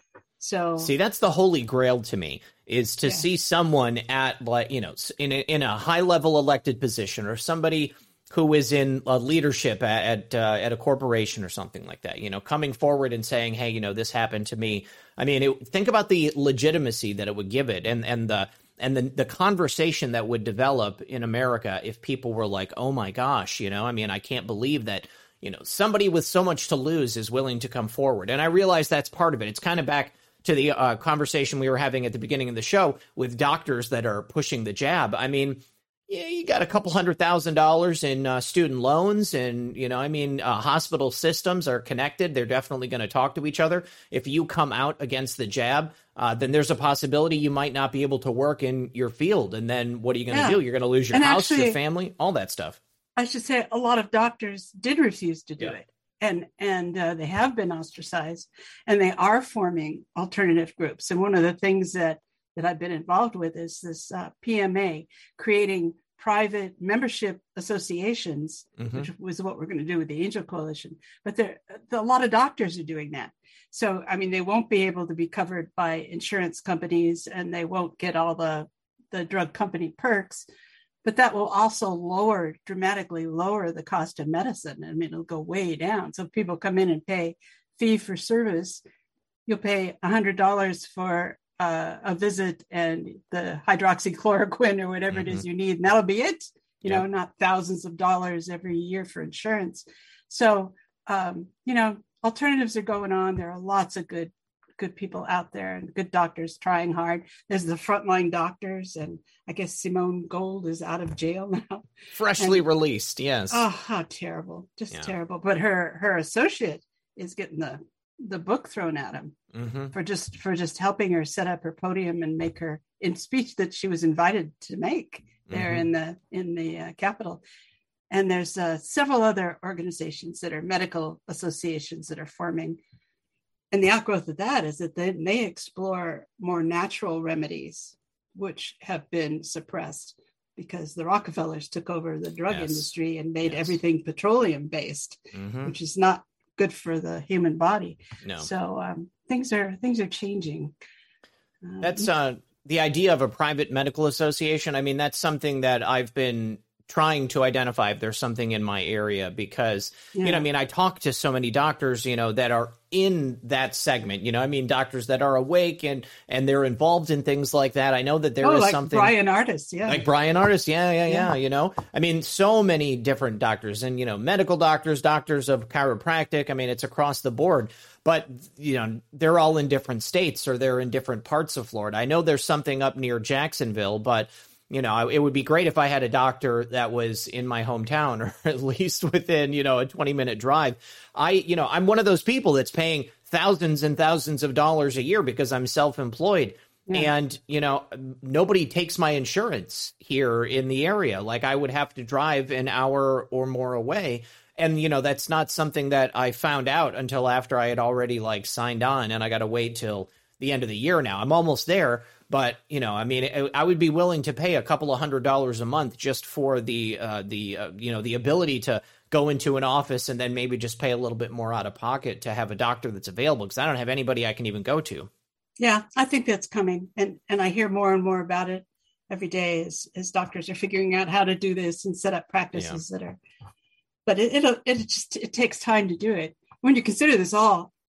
So see, that's the holy grail to me, is to yeah. see someone at, like, you know, in a, in a high level elected position, or somebody who is in uh, leadership at at, uh, at a corporation or something like that, you know, coming forward and saying, hey, you know, this happened to me. I mean, it, think about the legitimacy that it would give it, and and the and the the conversation that would develop in America if people were like, oh my gosh, you know, I mean, I can't believe that, you know, somebody with so much to lose is willing to come forward. And I realize that's part of it. It's kind of back to the uh, conversation we were having at the beginning of the show with doctors that are pushing the jab. I mean, yeah, you got a couple hundred thousand dollars in uh, student loans, and, you know, I mean, uh, hospital systems are connected. They're definitely going to talk to each other. If you come out against the jab, uh, then there's a possibility you might not be able to work in your field. And then what are you going to yeah. do? You're going to lose your and house, actually, your family, all that stuff. I should say a lot of doctors did refuse to do yeah. it, and and uh, they have been ostracized, and they are forming alternative groups. And one of the things that that I've been involved with is this uh, P M A, creating private membership associations, mm-hmm. which was what we're going to do with the Angel Coalition. But there, a lot of doctors are doing that. So, I mean, they won't be able to be covered by insurance companies, and they won't get all the, the drug company perks. But that will also lower, dramatically lower the cost of medicine. I mean, it'll go way down. So if people come in and pay fee for service, you'll pay one hundred dollars for uh, a visit and the hydroxychloroquine or whatever mm-hmm. it is you need, and that'll be it. You yeah. know, not thousands of dollars every year for insurance. So, um, you know, alternatives are going on. There are lots of good good people out there and good doctors trying hard. There's the frontline doctors, and I guess Simone Gold is out of jail now. Freshly and, released, yes. Oh, how terrible. Just yeah. terrible. But her her associate is getting the, the book thrown at him mm-hmm. for just for just helping her set up her podium and make her in speech that she was invited to make there mm-hmm. in the in the uh, Capitol. And there's uh, several other organizations that are medical associations that are forming. And the outgrowth of that is that they may explore more natural remedies, which have been suppressed because the Rockefellers took over the drug yes. industry and made yes. everything petroleum based, mm-hmm. which is not good for the human body. No. So um, things are things are changing. Um, that's uh, the idea of a private medical association. I mean, that's something that I've been trying to identify if there's something in my area, because, yeah. you know, I mean, I talk to so many doctors, you know, that are in that segment, you know, I mean, doctors that are awake and, and they're involved in things like that. I know that there oh, is like something Brian Artis. Yeah. Like Brian Artis. Yeah, yeah, yeah, yeah. You know, I mean, so many different doctors and, you know, medical doctors, doctors of chiropractic. I mean, it's across the board, but, you know, they're all in different states or they're in different parts of Florida. I know there's something up near Jacksonville, but you know, it would be great if I had a doctor that was in my hometown or at least within, you know, a twenty minute drive. I, you know, I'm one of those people that's paying thousands and thousands of dollars a year because I'm self-employed. Yeah. And, you know, nobody takes my insurance here in the area. Like I would have to drive an hour or more away. And, you know, that's not something that I found out until after I had already like signed on, and I got to wait till the end of the year now. I'm almost there. But, you know, I mean, I would be willing to pay a couple of hundred dollars a month just for the, uh, the uh, you know, the ability to go into an office and then maybe just pay a little bit more out of pocket to have a doctor that's available, because I don't have anybody I can even go to. Yeah, I think that's coming. And and I hear more and more about it every day as, as doctors are figuring out how to do this and set up practices yeah. that are. But it, it, it just it takes time to do it. When you consider this all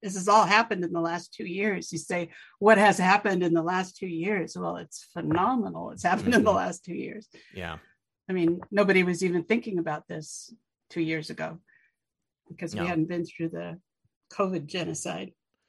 this has all happened in the last two years. You say, what has happened in the last two years? Well, it's phenomenal. It's happened mm-hmm. in the last two years. Yeah. I mean, nobody was even thinking about this two years ago because we no. hadn't been through the COVID genocide.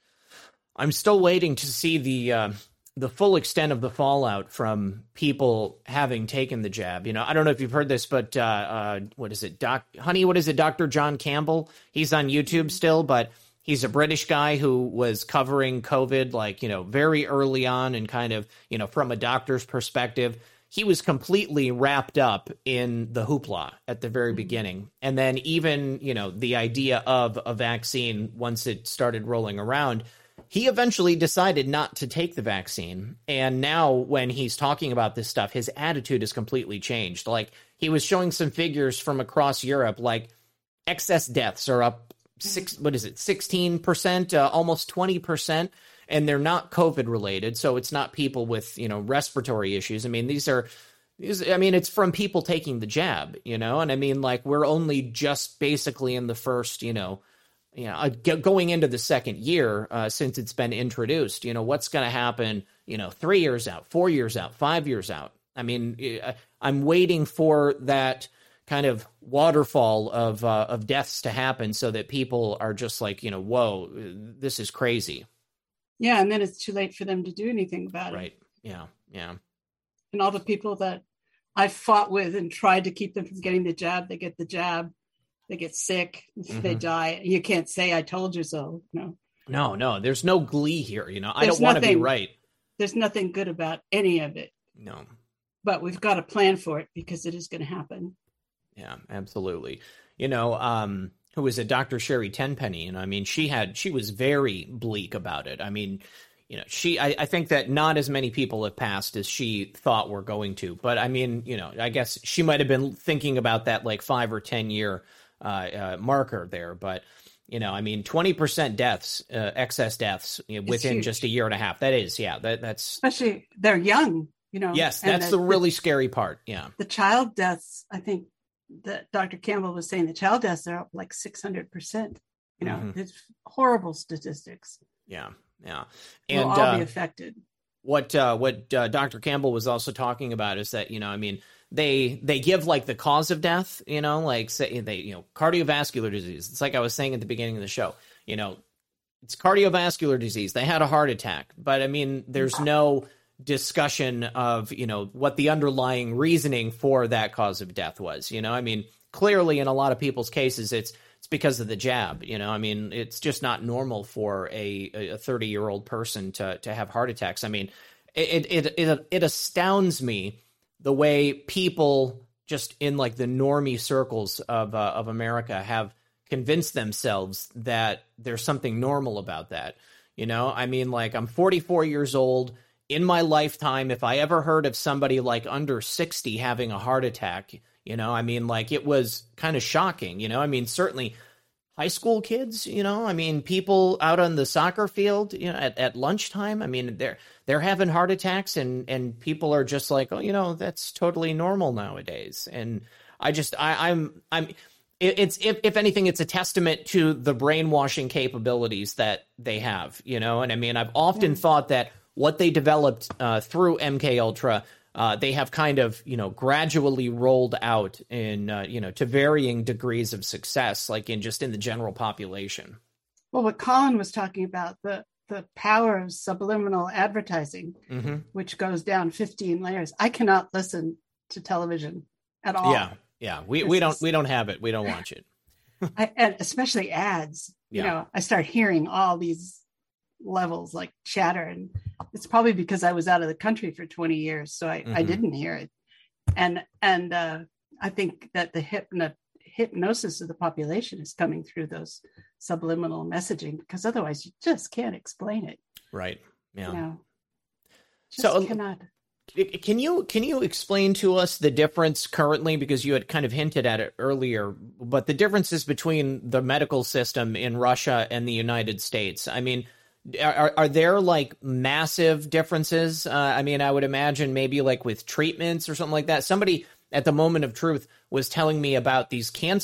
I'm still waiting to see the uh, the full extent of the fallout from people having taken the jab. You know, I don't know if you've heard this, but uh, uh, what is it, Doc? Honey, what is it, Doctor John Campbell? He's on YouTube still, but he's a British guy who was covering COVID, like, you know, very early on and kind of, you know, from a doctor's perspective. He was completely wrapped up in the hoopla at the very beginning. And then even, you know, the idea of a vaccine, once it started rolling around, he eventually decided not to take the vaccine. And now when he's talking about this stuff, his attitude has completely changed. Like, he was showing some figures from across Europe, like excess deaths are up six, what is it, sixteen percent, uh, almost twenty percent. And they're not COVID related. So it's not people with, you know, respiratory issues. I mean, these are, these, I mean, it's from people taking the jab, you know, and I mean, like, we're only just basically in the first, you know, you know, going into the second year uh, since it's been introduced. You know, what's going to happen, you know, three years out, four years out, five years out. I mean, I'm waiting for that kind of waterfall of uh, of deaths to happen so that people are just like, you know, whoa, this is crazy. Yeah, and then it's too late for them to do anything about it. Right. Yeah, yeah. And all the people that I fought with and tried to keep them from getting the jab, they get the jab, they get sick, mm-hmm. they die. You can't say, I told you so. No. No, no, there's no glee here. You know, I there's don't want to be right. There's nothing good about any of it. No. But we've got to plan for it because it is going to happen. Yeah, absolutely. You know, um, who was it, Doctor Sherry Tenpenny? You know, I mean, she had, she was very bleak about it. I mean, you know, she, I, I think that not as many people have passed as she thought were going to. But I mean, you know, I guess she might have been thinking about that like five or ten year uh, uh, marker there. But, you know, I mean, twenty percent deaths, uh, excess deaths you know, within huge. just a year and a half. That is, yeah, that that's. Especially they're young, you know. Yes, that's the, the really the, scary part. Yeah. The child deaths, I think that Doctor Campbell was saying the child deaths are up like six hundred percent. You know, mm-hmm. it's horrible statistics. Yeah. Yeah. And we'll all uh, be affected. What uh, what uh, Doctor Campbell was also talking about is that, you know, I mean, they they give like the cause of death, you know, like say they, you know, cardiovascular disease. It's like I was saying at the beginning of the show, you know, it's cardiovascular disease. They had a heart attack, but I mean, there's no discussion of, you know, what the underlying reasoning for that cause of death was. You know, I mean, clearly in a lot of people's cases, it's it's because of the jab. You know, I mean, it's just not normal for a a thirty year old person to to have heart attacks. I mean, it it it it astounds me the way people just in like the normie circles of uh, of America have convinced themselves that there's something normal about that. You know, I mean, like, I'm forty-four years old. In my lifetime, if I ever heard of somebody like under sixty having a heart attack, you know, I mean, like, it was kind of shocking, you know, I mean, certainly high school kids, you know, I mean, people out on the soccer field, you know, at, at lunchtime, I mean, they're, they're having heart attacks and, and people are just like, oh, you know, that's totally normal nowadays. And I just, I, I'm, I'm, it's, if, if anything, it's a testament to the brainwashing capabilities that they have, you know, and I mean, I've often yeah. thought that what they developed uh, through M K Ultra, uh, they have kind of, you know, gradually rolled out in, uh, you know, to varying degrees of success, like in just in the general population. Well, what Colin was talking about, the the power of subliminal advertising, mm-hmm. which goes down fifteen layers. I cannot listen to television at all. Yeah, yeah, we we don't we don't have it. We don't watch it. I, and especially ads. You yeah. know, I start hearing all these levels like chatter, and it's probably because I was out of the country for twenty years, so I, mm-hmm. I didn't hear it. And and uh, I think that the hypno, hypnosis of the population is coming through those subliminal messaging, because otherwise you just can't explain it. Right. Yeah. You know, just so cannot. Can you can you explain to us the difference currently, because you had kind of hinted at it earlier, but the differences between the medical system in Russia and the United States? I mean, Are, are there like massive differences? Uh, I mean, I would imagine maybe like with treatments or something like that. Somebody at the Moment of Truth was telling me about these cancer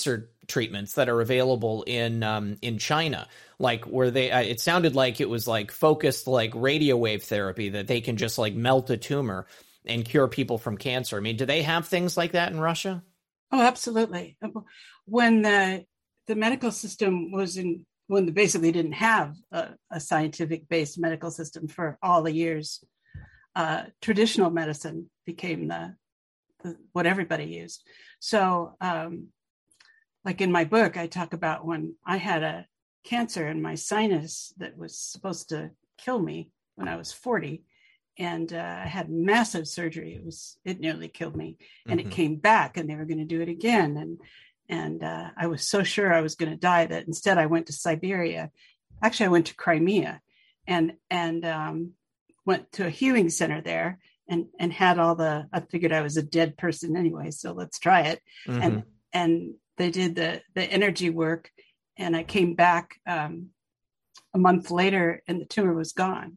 treatments that are available in um, in China, like where they uh, it sounded like it was like focused like radio wave therapy that they can just like melt a tumor and cure people from cancer. I mean, do they have things like that in Russia? Oh, absolutely. When the the medical system was in, when they basically didn't have a, a scientific-based medical system for all the years, uh, traditional medicine became the, the what everybody used. So, um, like in my book, I talk about when I had a cancer in my sinus that was supposed to kill me when I was forty. And uh, I had massive surgery. It was, it nearly killed me, and mm-hmm. it came back, and they were going to do it again. And, and uh, I was so sure I was going to die that instead I went to Siberia. Actually, I went to Crimea and, and um, went to a healing center there and, and had all the, I figured I was a dead person anyway, so let's try it. Mm-hmm. And, and they did the, the energy work, and I came back um, a month later, and the tumor was gone.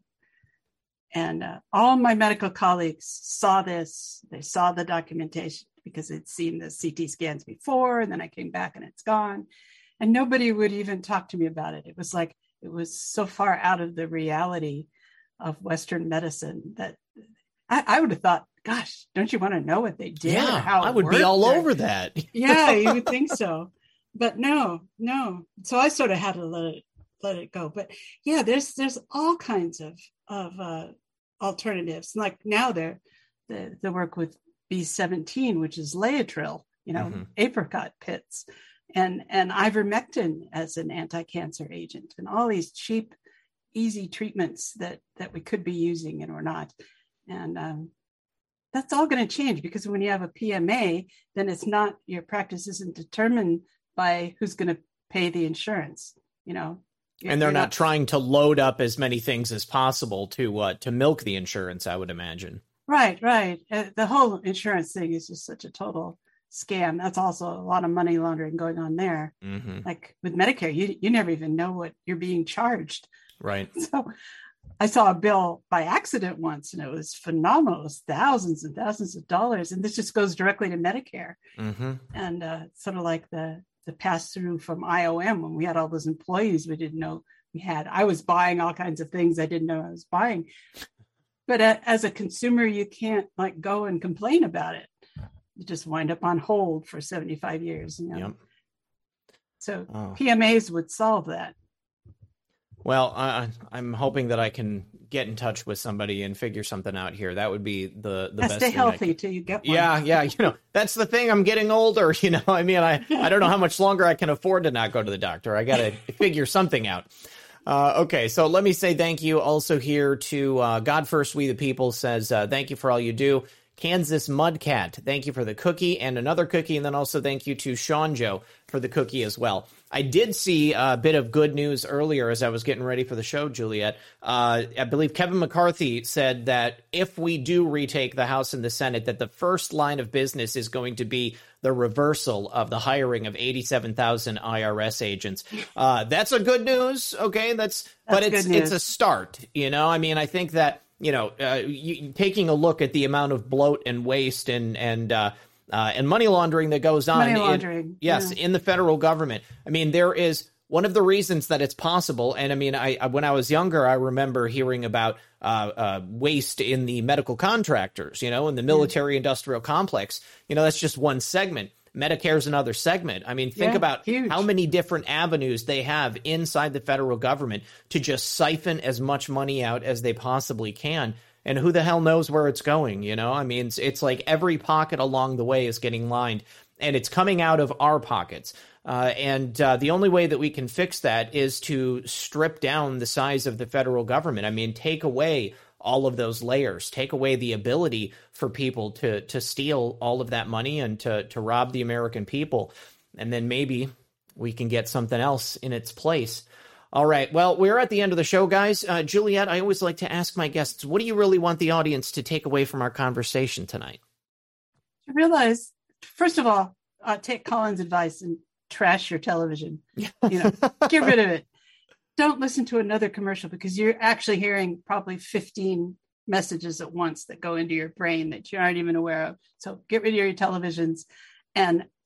And uh, all my medical colleagues saw this. They saw the documentation because they'd seen the C T scans before, and then I came back and it's gone. And nobody would even talk to me about it. It was like, it was so far out of the reality of Western medicine that I, I would have thought, gosh, don't you want to know what they did? Yeah, or how it I would worked? be all or, over that. Yeah, you would think so. But no, no. So I sort of had to let it, let it go. But yeah, there's, there's all kinds of, of, uh, alternatives. Like now they're the, the work with B seventeen, which is Laetrile, you know, mm-hmm. apricot pits, and, and ivermectin as an anti-cancer agent, and all these cheap, easy treatments that, that we could be using and we're not. And um, that's all going to change, because when you have a P M A, then it's not, your practice isn't determined by who's going to pay the insurance, you know. And they're not, not trying to load up as many things as possible to uh, to milk the insurance, I would imagine. Right, right. Uh, the whole insurance thing is just such a total scam. That's also a lot of money laundering going on there. Mm-hmm. Like with Medicare, you you never even know what you're being charged. Right. So I saw a bill by accident once, and it was phenomenal. It was thousands and thousands of dollars. And this just goes directly to Medicare. Mm-hmm. And uh, sort of like the the pass through from I O M, when we had all those employees we didn't know we had. I was buying all kinds of things I didn't know I was buying. But uh, as a consumer, you can't like go and complain about it. You just wind up on hold for seventy-five years. You know? Yep. So oh. P M As would solve that. Well, I, I'm hoping that I can get in touch with somebody and figure something out here. That would be the, the yeah, best stay thing. healthy till you get one. Yeah, yeah. You know, that's the thing. I'm getting older. You know, I mean, I, I don't know how much longer I can afford to not go to the doctor. I got to figure something out. Uh, okay, so let me say thank you also here to uh, God First We the People says, uh, thank you for all you do. Kansas Mudcat, thank you for the cookie and another cookie. And then also thank you to Sean Joe for the cookie as well. I did see a bit of good news earlier as I was getting ready for the show, Juliet. Uh, I believe Kevin McCarthy said that if we do retake the House and the Senate, that the first line of business is going to be the reversal of the hiring of eighty-seven thousand I R S agents. Uh, that's a good news. Okay. That's, that's but it's, it's a start, you know, I mean, I think that, you know, uh, you, taking a look at the amount of bloat and waste and, and, uh, Uh, and money laundering that goes on. Money laundering. In, yes, yeah. in the federal government. I mean, there is one of the reasons that it's possible. And I mean, I, I when I was younger, I remember hearing about uh, uh, waste in the medical contractors, you know, in the military industrial complex. You know, that's just one segment. Medicare's another segment. I mean, think yeah, about huge. How many different avenues they have inside the federal government to just siphon as much money out as they possibly can. And who the hell knows where it's going, you know? I mean, it's, it's like every pocket along the way is getting lined, and it's coming out of our pockets. Uh, and uh, the only way that we can fix that is to strip down the size of the federal government. I mean, take away all of those layers, take away the ability for people to to steal all of that money and to to rob the American people. And then maybe we can get something else in its place. All right. Well, we're at the end of the show, guys. Uh, Juliet, I always like to ask my guests, what do you really want the audience to take away from our conversation tonight? To realize, first of all, uh, take Colin's advice and trash your television. You know, get rid of it. Don't listen to another commercial, because you're actually hearing probably fifteen messages at once that go into your brain that you aren't even aware of. So get rid of your televisions and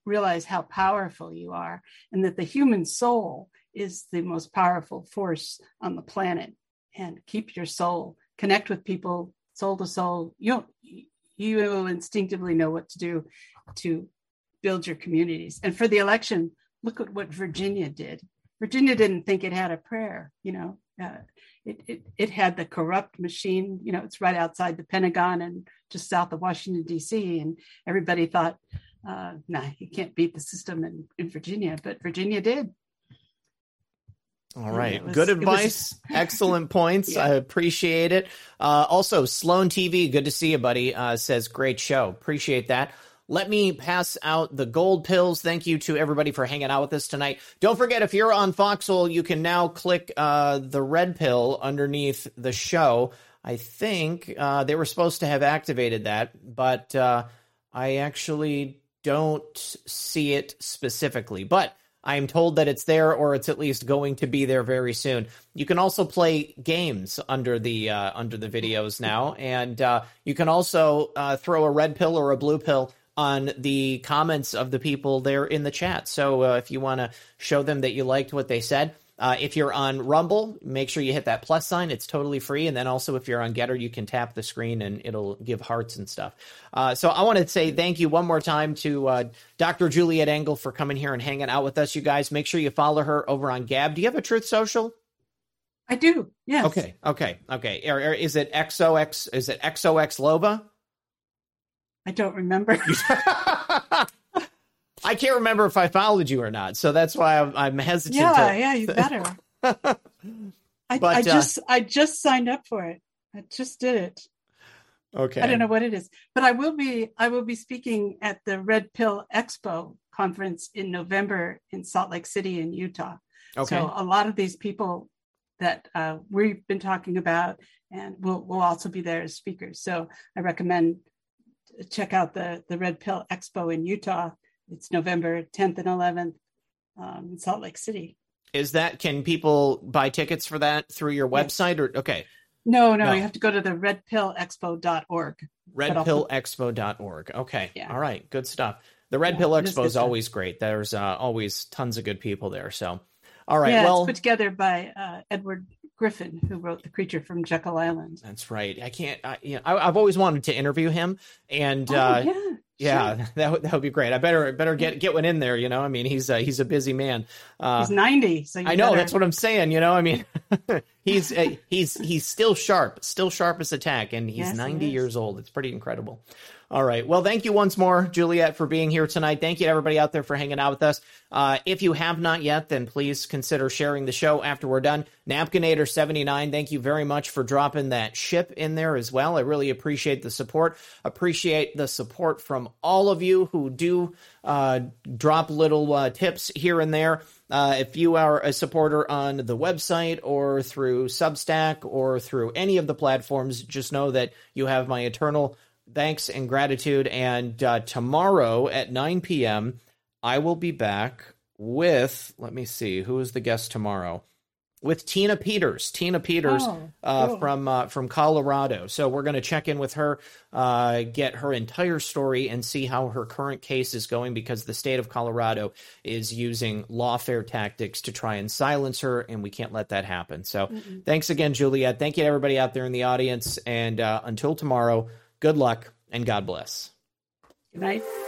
realize how powerful you are, and that the human soul is the most powerful force on the planet. And keep your soul, connect with people, soul to soul. You you will instinctively know what to do to build your communities. And for the election, look at what Virginia did. Virginia didn't think it had a prayer, you know. Uh, it, it it had the corrupt machine, you know. It's right outside the Pentagon and just south of Washington, D C. And everybody thought, uh, nah, you can't beat the system in, in Virginia, but Virginia did. All right. Was, good advice. Was... Excellent points. Yeah. I appreciate it. Uh, also, Sloan T V, good to see you, buddy, uh, says, great show. Appreciate that. Let me pass out the gold pills. Thank you to everybody for hanging out with us tonight. Don't forget, if you're on Foxhole, you can now click uh, the red pill underneath the show. I think uh, they were supposed to have activated that, but uh, I actually don't see it specifically. But I'm told that it's there, or it's at least going to be there very soon. You can also play games under the uh, under the videos now, and uh, you can also uh, throw a red pill or a blue pill on the comments of the people there in the chat. So uh, if you want to show them that you liked what they said, uh, if you're on Rumble, make sure you hit that plus sign. It's totally free. And then also if you're on Getter, you can tap the screen and it'll give hearts and stuff. Uh, so I want to say thank you one more time to uh, Doctor Juliet Engel for coming here and hanging out with us, you guys. Make sure you follow her over on Gab. Do you have a Truth Social? I do, yes. Okay, okay, okay. Or, or is it X O X, is it X O X Loba? I don't remember. I can't remember if I followed you or not, so that's why I'm, I'm hesitant. Yeah, to... yeah, you better. I, but, I just, uh, I just signed up for it. I just did it. Okay. I don't know what it is, but I will be, I will be speaking at the Red Pill Expo conference in November in Salt Lake City in Utah. Okay. So a lot of these people that uh, we've been talking about, and will will also be there as speakers. So I recommend check out the, the Red Pill Expo in Utah. It's November tenth and eleventh um, in Salt Lake City. Is that, can people buy tickets for that through your website? Yes. Or okay. No, no, no, you have to go to the red pill expo dot org. red pill expo dot org. Okay. Yeah. All right. Good stuff. The Red yeah, Pill Expo is, is always stuff. Great. There's uh, always tons of good people there. So, all right. Yeah, well, it's put together by uh, Edward Griffin, who wrote The Creature from Jekyll Island. That's right. I can't, I, you know, I, I've always wanted to interview him, and oh, uh, yeah, yeah, sure. that would, that would be great. I better, better get, get one in there. You know, I mean, he's, uh, he's a busy man. Uh, he's ninety. So I know better... that's what I'm saying. You know, I mean, he's, uh, he's, he's still sharp, still sharp as a tack, and he's yes, ninety he years old. It's pretty incredible. All right. Well, thank you once more, Juliet, for being here tonight. Thank you to everybody out there for hanging out with us. Uh, if you have not yet, then please consider sharing the show after we're done. Napkinator seventy-nine, thank you very much for dropping that ship in there as well. I really appreciate the support. Appreciate the support from all of you who do uh, drop little uh, tips here and there. Uh, if you are a supporter on the website or through Substack or through any of the platforms, just know that you have my eternal thanks and gratitude. And uh, tomorrow at nine p.m., I will be back with, let me see, who is the guest tomorrow? With Tina Peters. Tina Peters oh, uh, cool. from uh, from Colorado. So we're going to check in with her, uh, get her entire story, and see how her current case is going, because the state of Colorado is using lawfare tactics to try and silence her, and we can't let that happen. So Mm-mm. thanks again, Juliet. Thank you to everybody out there in the audience. And uh, until tomorrow, good luck and God bless. Good night.